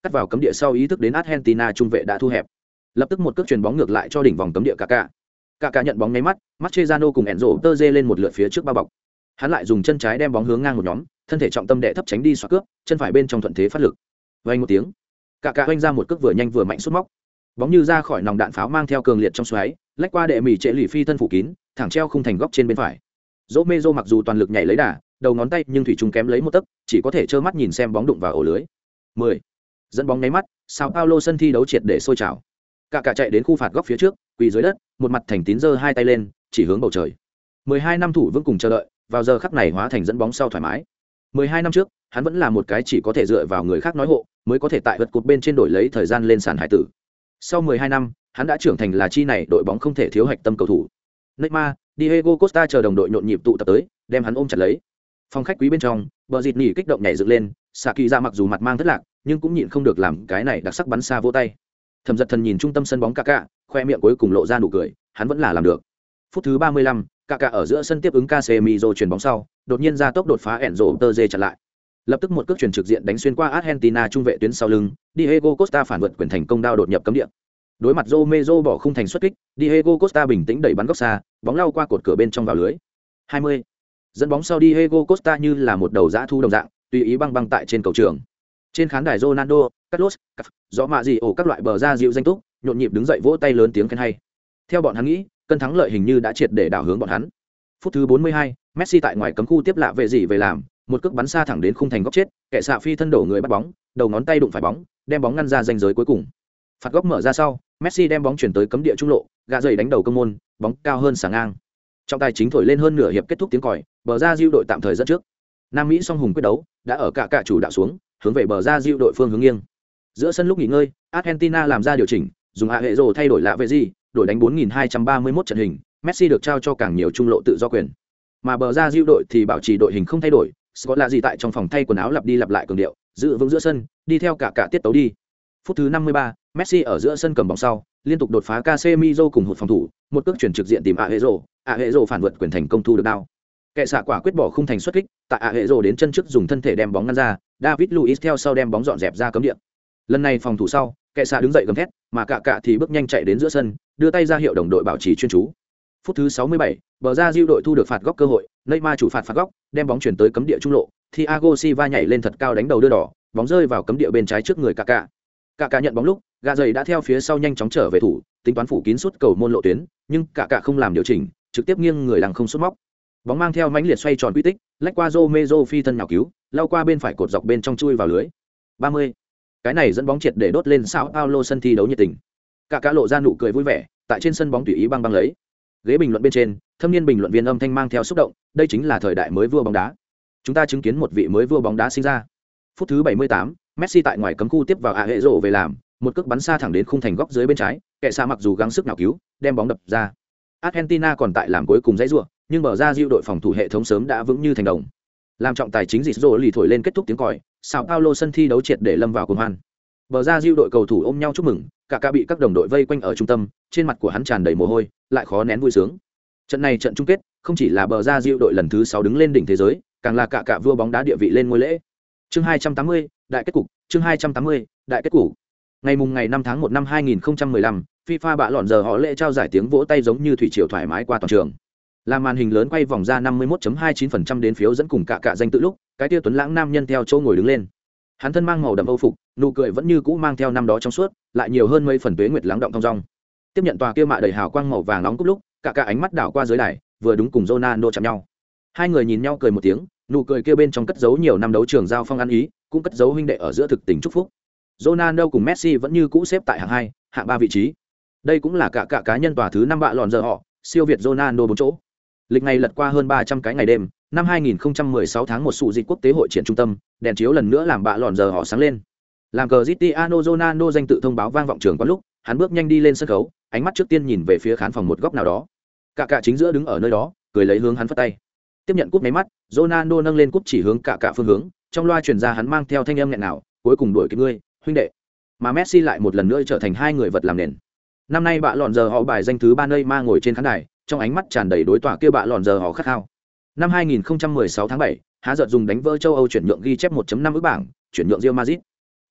[SPEAKER 1] cắt vào cấm địa sau ý thức đến Argentina trung vệ đã thu hẹp, lập tức một cước chuyền bóng ngược lại cho đỉnh vòng cấm địa Kaká. Kaká nhận bóng nháy mắt, Mascherano cùng Enzo Tơ lên một lượt phía trước bao bọc, hắn lại dùng chân trái đem bóng hướng ngang một nhóm, thân thể trọng tâm đệ thấp tránh đi xoạc cướp, chân phải bên trong thuận thế phát lực, vang một tiếng, Kaká oanh ra một cước vừa nhanh vừa mạnh sút móc, bóng như ra khỏi nòng đạn pháo mang theo cường liệt trong xoáy, lách qua đệ mỉ trệ lì phi thân phủ kín, thẳng treo khung thành góc trên bên phải. Romero mặc dù toàn lực nhảy lấy đà, đầu ngón tay nhưng thủy chung kém lấy một tấc, chỉ có thể trơ mắt nhìn xem bóng đụng vào ổ lưới. mười Dẫn bóng nháy mắt, Sao Paulo sân thi đấu triệt để sôi trào. Cả cả chạy đến khu phạt góc phía trước, quỳ dưới đất, một mặt thành tín giơ hai tay lên, chỉ hướng bầu trời. mười hai năm thủ vững cùng chờ đợi, vào giờ khắc này hóa thành dẫn bóng sau thoải mái. mười hai năm trước, hắn vẫn là một cái chỉ có thể dựa vào người khác nói hộ, mới có thể tại vật cột bên trên đổi lấy thời gian lên sàn hải tử. Sau mười hai năm, hắn đã trưởng thành là chi này đội bóng không thể thiếu hạch tâm cầu thủ. Neymar, Diego Costa chờ đồng đội nhộn nhịp tụ tập tới, đem hắn ôm chặt lấy. Phòng khách quý bên trong, bờ dịt nỉ kích động nhảy dựng lên, Saki ra mặc dù mặt mang thất lạc, nhưng cũng nhịn không được làm cái này đặc sắc bắn xa vỗ tay. Thẩm Dật Thần nhìn trung tâm sân bóng Kaká, khoe miệng cuối cùng lộ ra nụ cười, hắn vẫn là làm được. Phút thứ ba mươi lăm, Kaká ở giữa sân tiếp ứng Casemiro chuyền bóng sau, đột nhiên ra tốc đột phá Enzo Tơ chặn lại. Lập tức một cước chuyền trực diện đánh xuyên qua Argentina trung vệ tuyến sau lưng, Diego Costa phản vượt quyền thành công đao đột nhập cấm địa. Đối mặt Romero bỏ khung thành xuất kích, Diego Costa bình tĩnh đẩy bắn góc xa, bóng lao qua cột cửa bên trong vào lưới. hai mươi Dẫn bóng sau Diego Costa như là một đầu dã thu đồng dạng, tùy ý băng băng tại trên cầu trường. Trên khán đài Ronaldo, Carlos, rõ mạ gì ổ các loại bờ ra dịu danh túc, nhộn nhịp đứng dậy vỗ tay lớn tiếng khen hay. Theo bọn hắn nghĩ, cân thắng lợi hình như đã triệt để đảo hướng bọn hắn. Phút thứ bốn mươi hai, Messi tại ngoài cấm khu tiếp lạ về gì về làm, một cước bắn xa thẳng đến khung thành góc chết, kẻ xạ phi thân đổ người bắt bóng, đầu ngón tay đụng phải bóng, đem bóng ngăn ra ranh giới cuối cùng. Phạt góc mở ra sau, Messi đem bóng chuyển tới cấm địa trung lộ, gạ dày đánh đầu công môn, bóng cao hơn sáng ngang. Trọng tài chính thổi lên hơn nửa hiệp kết thúc tiếng còi, bờ ra diệu đội tạm thời dẫn trước. Nam Mỹ song hùng quyết đấu đã ở cả cả chủ đạo xuống, hướng về bờ ra diệu đội phương hướng nghiêng. Giữa sân lúc nghỉ ngơi, Argentina làm ra điều chỉnh, dùng Aguero thay đổi lạ về gì, đổi đánh bốn nghìn hai trăm ba mươi mốt trận hình, Messi được trao cho càng nhiều trung lộ tự do quyền. Mà bờ ra diệu đội thì bảo trì đội hình không thay đổi, Scott là gì tại trong phòng thay quần áo lặp đi lặp lại cường điệu, giữ vững giữa sân, đi theo cả cả tiết tấu đi. Phút thứ năm mươi ba, Messi ở giữa sân cầm bóng sau, liên tục đột phá Casemiro cùng hụt phòng thủ, một cước chuyển trực diện tìm Aguero, Aguero phản vượt quyền thành công thu được đao. Kẻ xạ quả quyết bỏ khung thành xuất kích, tại Aguero đến chân trước dùng thân thể đem bóng ngăn ra, David Luiz theo sau đem bóng dọn dẹp ra cấm địa. Lần này phòng thủ sau, kẻ xạ đứng dậy gầm thét, mà cả cả thì bước nhanh chạy đến giữa sân, đưa tay ra hiệu đồng đội bảo trì chuyên chú. Phút thứ sáu mươi bảy, bờ ra diệu đội thu được phạt góc cơ hội, Neymar chủ phạt phạt góc, đem bóng chuyển tới cấm địa trung lộ, Thiago Silva nhảy lên thật cao đánh đầu đưa đỏ, bóng rơi vào cấm địa bên trái trước người Kaká. Kaká nhận bóng lúc, gạ dày đã theo phía sau nhanh chóng trở về thủ, tính toán phủ kín suốt cầu môn lộ tuyến, nhưng Kaká không làm điều chỉnh, trực tiếp nghiêng người lằng không sút móc. Bóng mang theo mãnh liệt xoay tròn quy tích, lách qua Romero phi thân nhào cứu, lao qua bên phải cột dọc bên trong chui vào lưới. ba mươi Cái này dẫn bóng triệt để đốt lên Sao Paulo sân thi đấu nhiệt tình. Kaká lộ ra nụ cười vui vẻ, tại trên sân bóng tùy ý băng băng lấy. Ghế bình luận bên trên, thâm niên bình luận viên âm thanh mang theo xúc động, đây chính là thời đại mới vua bóng đá. Chúng ta chứng kiến một vị mới vua bóng đá sinh ra. Phút thứ bảy mươi tám, Messi tại ngoài cấm khu tiếp vào Aguero về làm, một cước bắn xa thẳng đến khung thành góc dưới bên trái, kẻ xa mặc dù gắng sức nào cứu, đem bóng đập ra. Argentina còn tại làm cuối cùng dãy rủa, nhưng bờ ra diệu đội phòng thủ hệ thống sớm đã vững như thành đồng. Làm trọng tài chính dịch rồ lì thổi lên kết thúc tiếng còi, Sao Paulo sân thi đấu triệt để lâm vào cuồng hoan. Bờ ra diệu đội cầu thủ ôm nhau chúc mừng, cả cả bị các đồng đội vây quanh ở trung tâm, trên mặt của hắn tràn đầy mồ hôi, lại khó nén vui sướng. Trận này trận chung kết, không chỉ là bờ ra diệu đội lần thứ sáu đứng lên đỉnh thế giới, càng là cả cả vua bóng đá địa vị lên ngôi lễ. Chương hai trăm tám mươi, đại kết cục, chương hai trăm tám mươi, đại kết cục. Ngày mùng ngày năm tháng một năm hai nghìn không trăm mười lăm, FIFA bạ lọn giờ họ lễ trao giải tiếng vỗ tay giống như thủy triều thoải mái qua toàn trường. Làm màn hình lớn quay vòng ra năm mươi mốt phẩy hai mươi chín phần trăm đến phiếu dẫn cùng cả cả danh tự lúc, cái tia tuấn lãng nam nhân theo chỗ ngồi đứng lên. Hắn thân mang màu đậm âu phục, nụ cười vẫn như cũ mang theo năm đó trong suốt, lại nhiều hơn mấy phần tuế nguyệt lắng động thong dong. Tiếp nhận tòa kia mạ đầy hào quang màu vàng nóng cúp lúc, cả cả ánh mắt đảo qua dưới đài, vừa đúng cùng Ronaldo chạm nhau. Hai người nhìn nhau cười một tiếng, nụ cười kia bên trong cất giấu nhiều năm đấu trường giao phong ăn ý, cũng cất giấu huynh đệ ở giữa thực tình chúc phúc. Ronaldo cùng Messi vẫn như cũ xếp tại hạng hai, hạng ba vị trí. Đây cũng là cả cả cá nhân tòa thứ năm bạ lọn giờ họ, siêu việt Ronaldo bốn chỗ. Lịch ngày lật qua hơn ba trăm cái ngày đêm, năm hai nghìn không trăm mười sáu tháng một sụ dịch quốc tế hội triển trung tâm, đèn chiếu lần nữa làm bạ lọn giờ họ sáng lên. Làm Cristiano Ronaldo danh tự thông báo vang vọng trường quán lúc, hắn bước nhanh đi lên sân khấu, ánh mắt trước tiên nhìn về phía khán phòng một góc nào đó. Cả cả chính giữa đứng ở nơi đó, cười lấy hướng hắn phất tay. Tiếp nhận cúp máy mắt, Ronaldo nâng lên cúp chỉ hướng cả cả phương hướng, trong loa truyền ra hắn mang theo thanh âm nghẹn nào, cuối cùng đuổi kịp ngươi, huynh đệ. Mà Messi lại một lần nữa trở thành hai người vật làm nền. Năm nay bạ lọn giờ họ bài danh thứ ba nơi ma ngồi trên khán đài, trong ánh mắt tràn đầy đối tỏa kia bạ lọn giờ họ khát khao. Năm hai nghìn không trăm mười sáu tháng bảy, há giật dùng đánh vỡ châu Âu chuyển nhượng ghi chép một phẩy năm ức bảng, chuyển nhượng Real Madrid.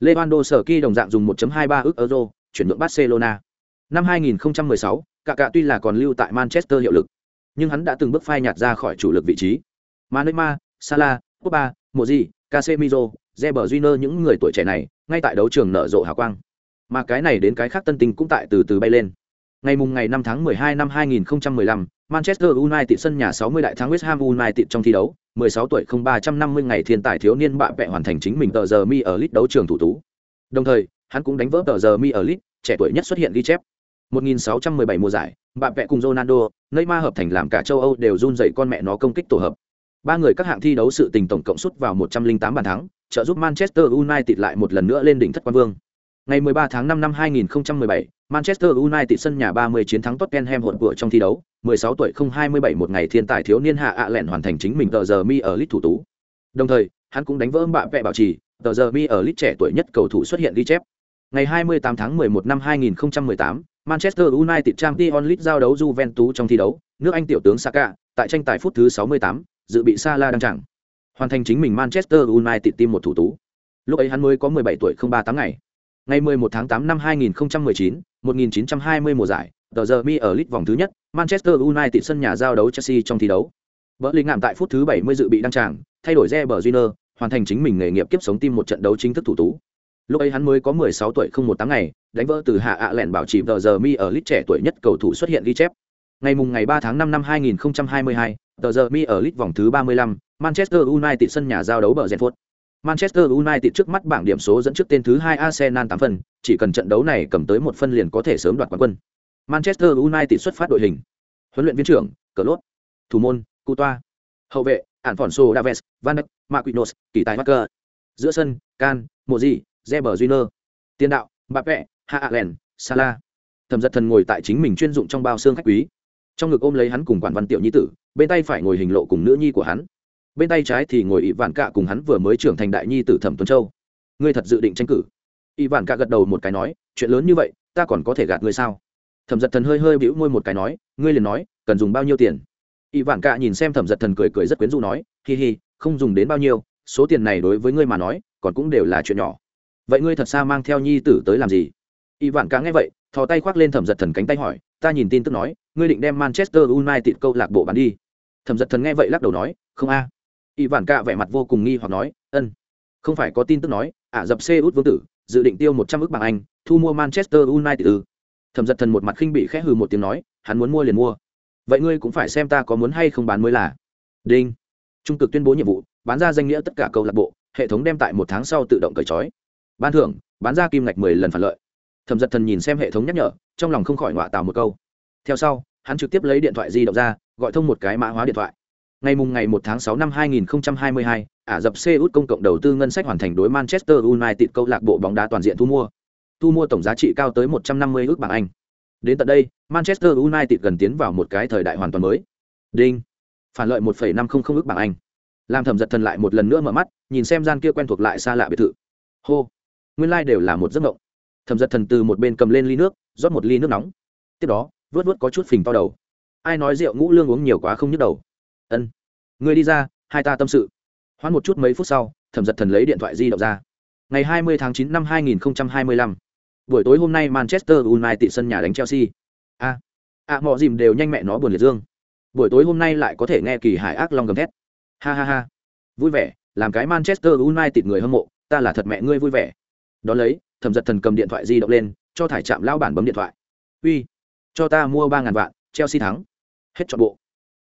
[SPEAKER 1] Lewandowski đồng dạng dùng một phẩy hai ba ức euro chuyển nhượng Barcelona. Năm hai nghìn không trăm mười sáu, Kaká tuy là còn lưu tại Manchester hiệu lực, nhưng hắn đã từng bước phai nhạt ra khỏi chủ lực vị trí. Mà Neymar, Salah, Pogba, Modric, Casemiro, Reber Júnior những người tuổi trẻ này, ngay tại đấu trường nở rộ hào quang. Mà cái này đến cái khác tân tinh cũng tại từ từ bay lên. Ngày mùng ngày năm tháng mười hai năm hai nghìn không trăm mười lăm, Manchester United sân nhà sáu mươi đại thắng West Ham United trong thi đấu, mười sáu tuổi không ba trăm năm mươi ngày thiên tài thiếu niên bạ vẽ hoàn thành chính mình tờ giờ mi ở League đấu trường thủ tú. Đồng thời, hắn cũng đánh vỡ tờ giờ mi ở League, trẻ tuổi nhất xuất hiện ghi chép. một nghìn sáu trăm mười bảy mùa giải, bạ vẽ cùng Ronaldo, Neymar hợp thành làm cả châu Âu đều run rẩy con mẹ nó công kích tổ hợp. Ba người các hạng thi đấu sự tình tổng cộng sút vào một trăm lẻ tám bàn thắng, trợ giúp Manchester United lại một lần nữa lên đỉnh thất quan vương. Ngày mười ba tháng năm năm hai nghìn không trăm mười bảy, Manchester United sân nhà ba mươi chiến thắng Tottenham Hotspur trong thi đấu, mười sáu tuổi không hai mươi bảy một ngày thiên tài thiếu niên hạ ạ lẹn hoàn thành chính mình tờ giờ mi ở League thủ tú. Đồng thời, hắn cũng đánh vỡ bạ vẽ bảo trì, tờ giờ mi ở League trẻ tuổi nhất cầu thủ xuất hiện ghi chép. Ngày hai mươi tám tháng mười một năm hai nghìn không trăm mười tám, Manchester United Champions League giao đấu Juventus trong thi đấu, nước Anh tiểu tướng Saka, tại tranh tài phút thứ sáu mươi tám, dự bị Salah đăng tràng, hoàn thành chính mình Manchester United team một thủ tú. Lúc ấy hắn mới có mười bảy tuổi không ba tám ngày. Ngày mười một tháng tám năm hai nghìn không trăm mười chín, một nghìn chín trăm hai mươi mùa giải, tờ giờ mi ở League vòng thứ nhất, Manchester United sân nhà giao đấu Chelsea trong thi đấu. Bellingham tại phút thứ bảy mươi dự bị đăng tràng, thay đổi Reber Júnior, hoàn thành chính mình nghề nghiệp kiếp sống team một trận đấu chính thức thủ tú. Lúc ấy hắn mới có mười sáu tuổi không một tám ngày, đánh vỡ từ hạ ạ lẹn bảo trì tờ giờ mi ở League trẻ tuổi nhất cầu thủ xuất hiện ghi chép. Ngày mùng ngày ba tháng năm năm hai nghìn không trăm hai mươi hai, tờ giờ mi ở League vòng thứ ba mươi lăm, Manchester United sân nhà giao đấu Brentford. Manchester United trước mắt bảng điểm số dẫn trước tên thứ hai Arsenal tám phần, chỉ cần trận đấu này cầm tới một phân liền có thể sớm đoạt quán quân. Manchester United xuất phát đội hình. Huấn luyện viên trưởng, Klopp. Thủ môn, Courtois. Hậu vệ, Alphonso Davies, Van Dijk, Marquinhos, kỳ tài Walker. Giữa sân, Can, Modric, Reber Júnior. Tiền đạo, Mbappe, Haaland, Salah. Thẩm Dật Thần ngồi tại chính mình chuyên dụng trong bao xương khách quý. Trong ngực ôm lấy hắn cùng quản văn tiểu nhi tử, bên tay phải ngồi hình lộ cùng nữ nhi của hắn. Bên tay trái thì ngồi ỷ vạn cạ cùng hắn vừa mới trưởng thành đại nhi tử Thẩm Tuấn Châu. Ngươi thật dự định tranh cử? ỷ vạn cạ gật đầu một cái nói, chuyện lớn như vậy ta còn có thể gạt ngươi sao? Thẩm Dật Thần hơi hơi bĩu môi một cái nói, ngươi liền nói cần dùng bao nhiêu tiền? ỷ vạn cạ nhìn xem Thẩm Dật Thần cười cười rất quyến rũ nói, hi hi, không dùng đến bao nhiêu, số tiền này đối với ngươi mà nói còn cũng đều là chuyện nhỏ. Vậy ngươi thật xa mang theo nhi tử tới làm gì? ỷ vạn cạ nghe vậy thò tay khoác lên Thẩm Dật Thần cánh tay hỏi, ta nhìn tin tức nói ngươi định đem Manchester United câu lạc bộ bán đi. Thẩm Dật Thần nghe vậy lắc đầu nói, không a. ỷ vạn cạ vẻ mặt vô cùng nghi hoặc nói, ân, không phải có tin tức nói Ả Rập Xê Út vương tử dự định tiêu một trăm ức bảng Anh thu mua Manchester United ư? Thẩm Dật Thần một mặt khinh bị khẽ hừ một tiếng nói, hắn muốn mua liền mua, vậy ngươi cũng phải xem ta có muốn hay không bán mới là. Đinh. Trung cực tuyên bố nhiệm vụ, bán ra danh nghĩa tất cả câu lạc bộ, hệ thống đem tại một tháng sau tự động cởi trói. Ban thưởng, bán ra kim ngạch mười lần phản lợi. Thẩm Dật Thần nhìn xem hệ thống nhắc nhở, trong lòng không khỏi ngọa tào một câu. Theo sau, hắn trực tiếp lấy điện thoại di động ra, gọi thông một cái mã hóa điện thoại. Ngày mùng ngày một tháng sáu năm hai nghìn không trăm hai mươi hai, Ả Rập Xê Út công cộng đầu tư ngân sách hoàn thành đối Manchester United câu lạc bộ bóng đá toàn diện thu mua. Thu mua tổng giá trị cao tới một trăm năm mươi ức bảng Anh. Đến tận đây, Manchester United gần tiến vào một cái thời đại hoàn toàn mới. Đinh. Phản lợi một phẩy năm không không ức bảng Anh. Làm Thẩm Dật Thần lại một lần nữa mở mắt, nhìn xem gian kia quen thuộc lại xa lạ biệt thự. Hô, nguyên lai đều là một giấc mộng. Thẩm Dật Thần từ một bên cầm lên ly nước, rót một ly nước nóng. Tiếp đó, vớt vớt có chút phình to đầu. Ai nói rượu ngũ lương uống nhiều quá không nhức đầu? Ân, ngươi đi ra, hai ta tâm sự. Hoãn một chút mấy phút sau, Thẩm Dật Thần lấy điện thoại di động ra. Ngày hai mươi tháng chín năm hai nghìn không trăm hai mươi lăm, buổi tối hôm nay Manchester United sân nhà đánh Chelsea. A, à, à, mọi dìm đều nhanh mẹ nó buồn liệt dương. Buổi tối hôm nay lại có thể nghe kỳ hải ác long gầm thét. Ha ha ha, vui vẻ, làm cái Manchester United người hâm mộ, ta là thật mẹ ngươi vui vẻ. Đó lấy, Thẩm Dật Thần cầm điện thoại di động lên, cho thải trạm lão bản bấm điện thoại. Uy, cho ta mua ba ngàn vạn, Chelsea thắng. Hết trọn bộ.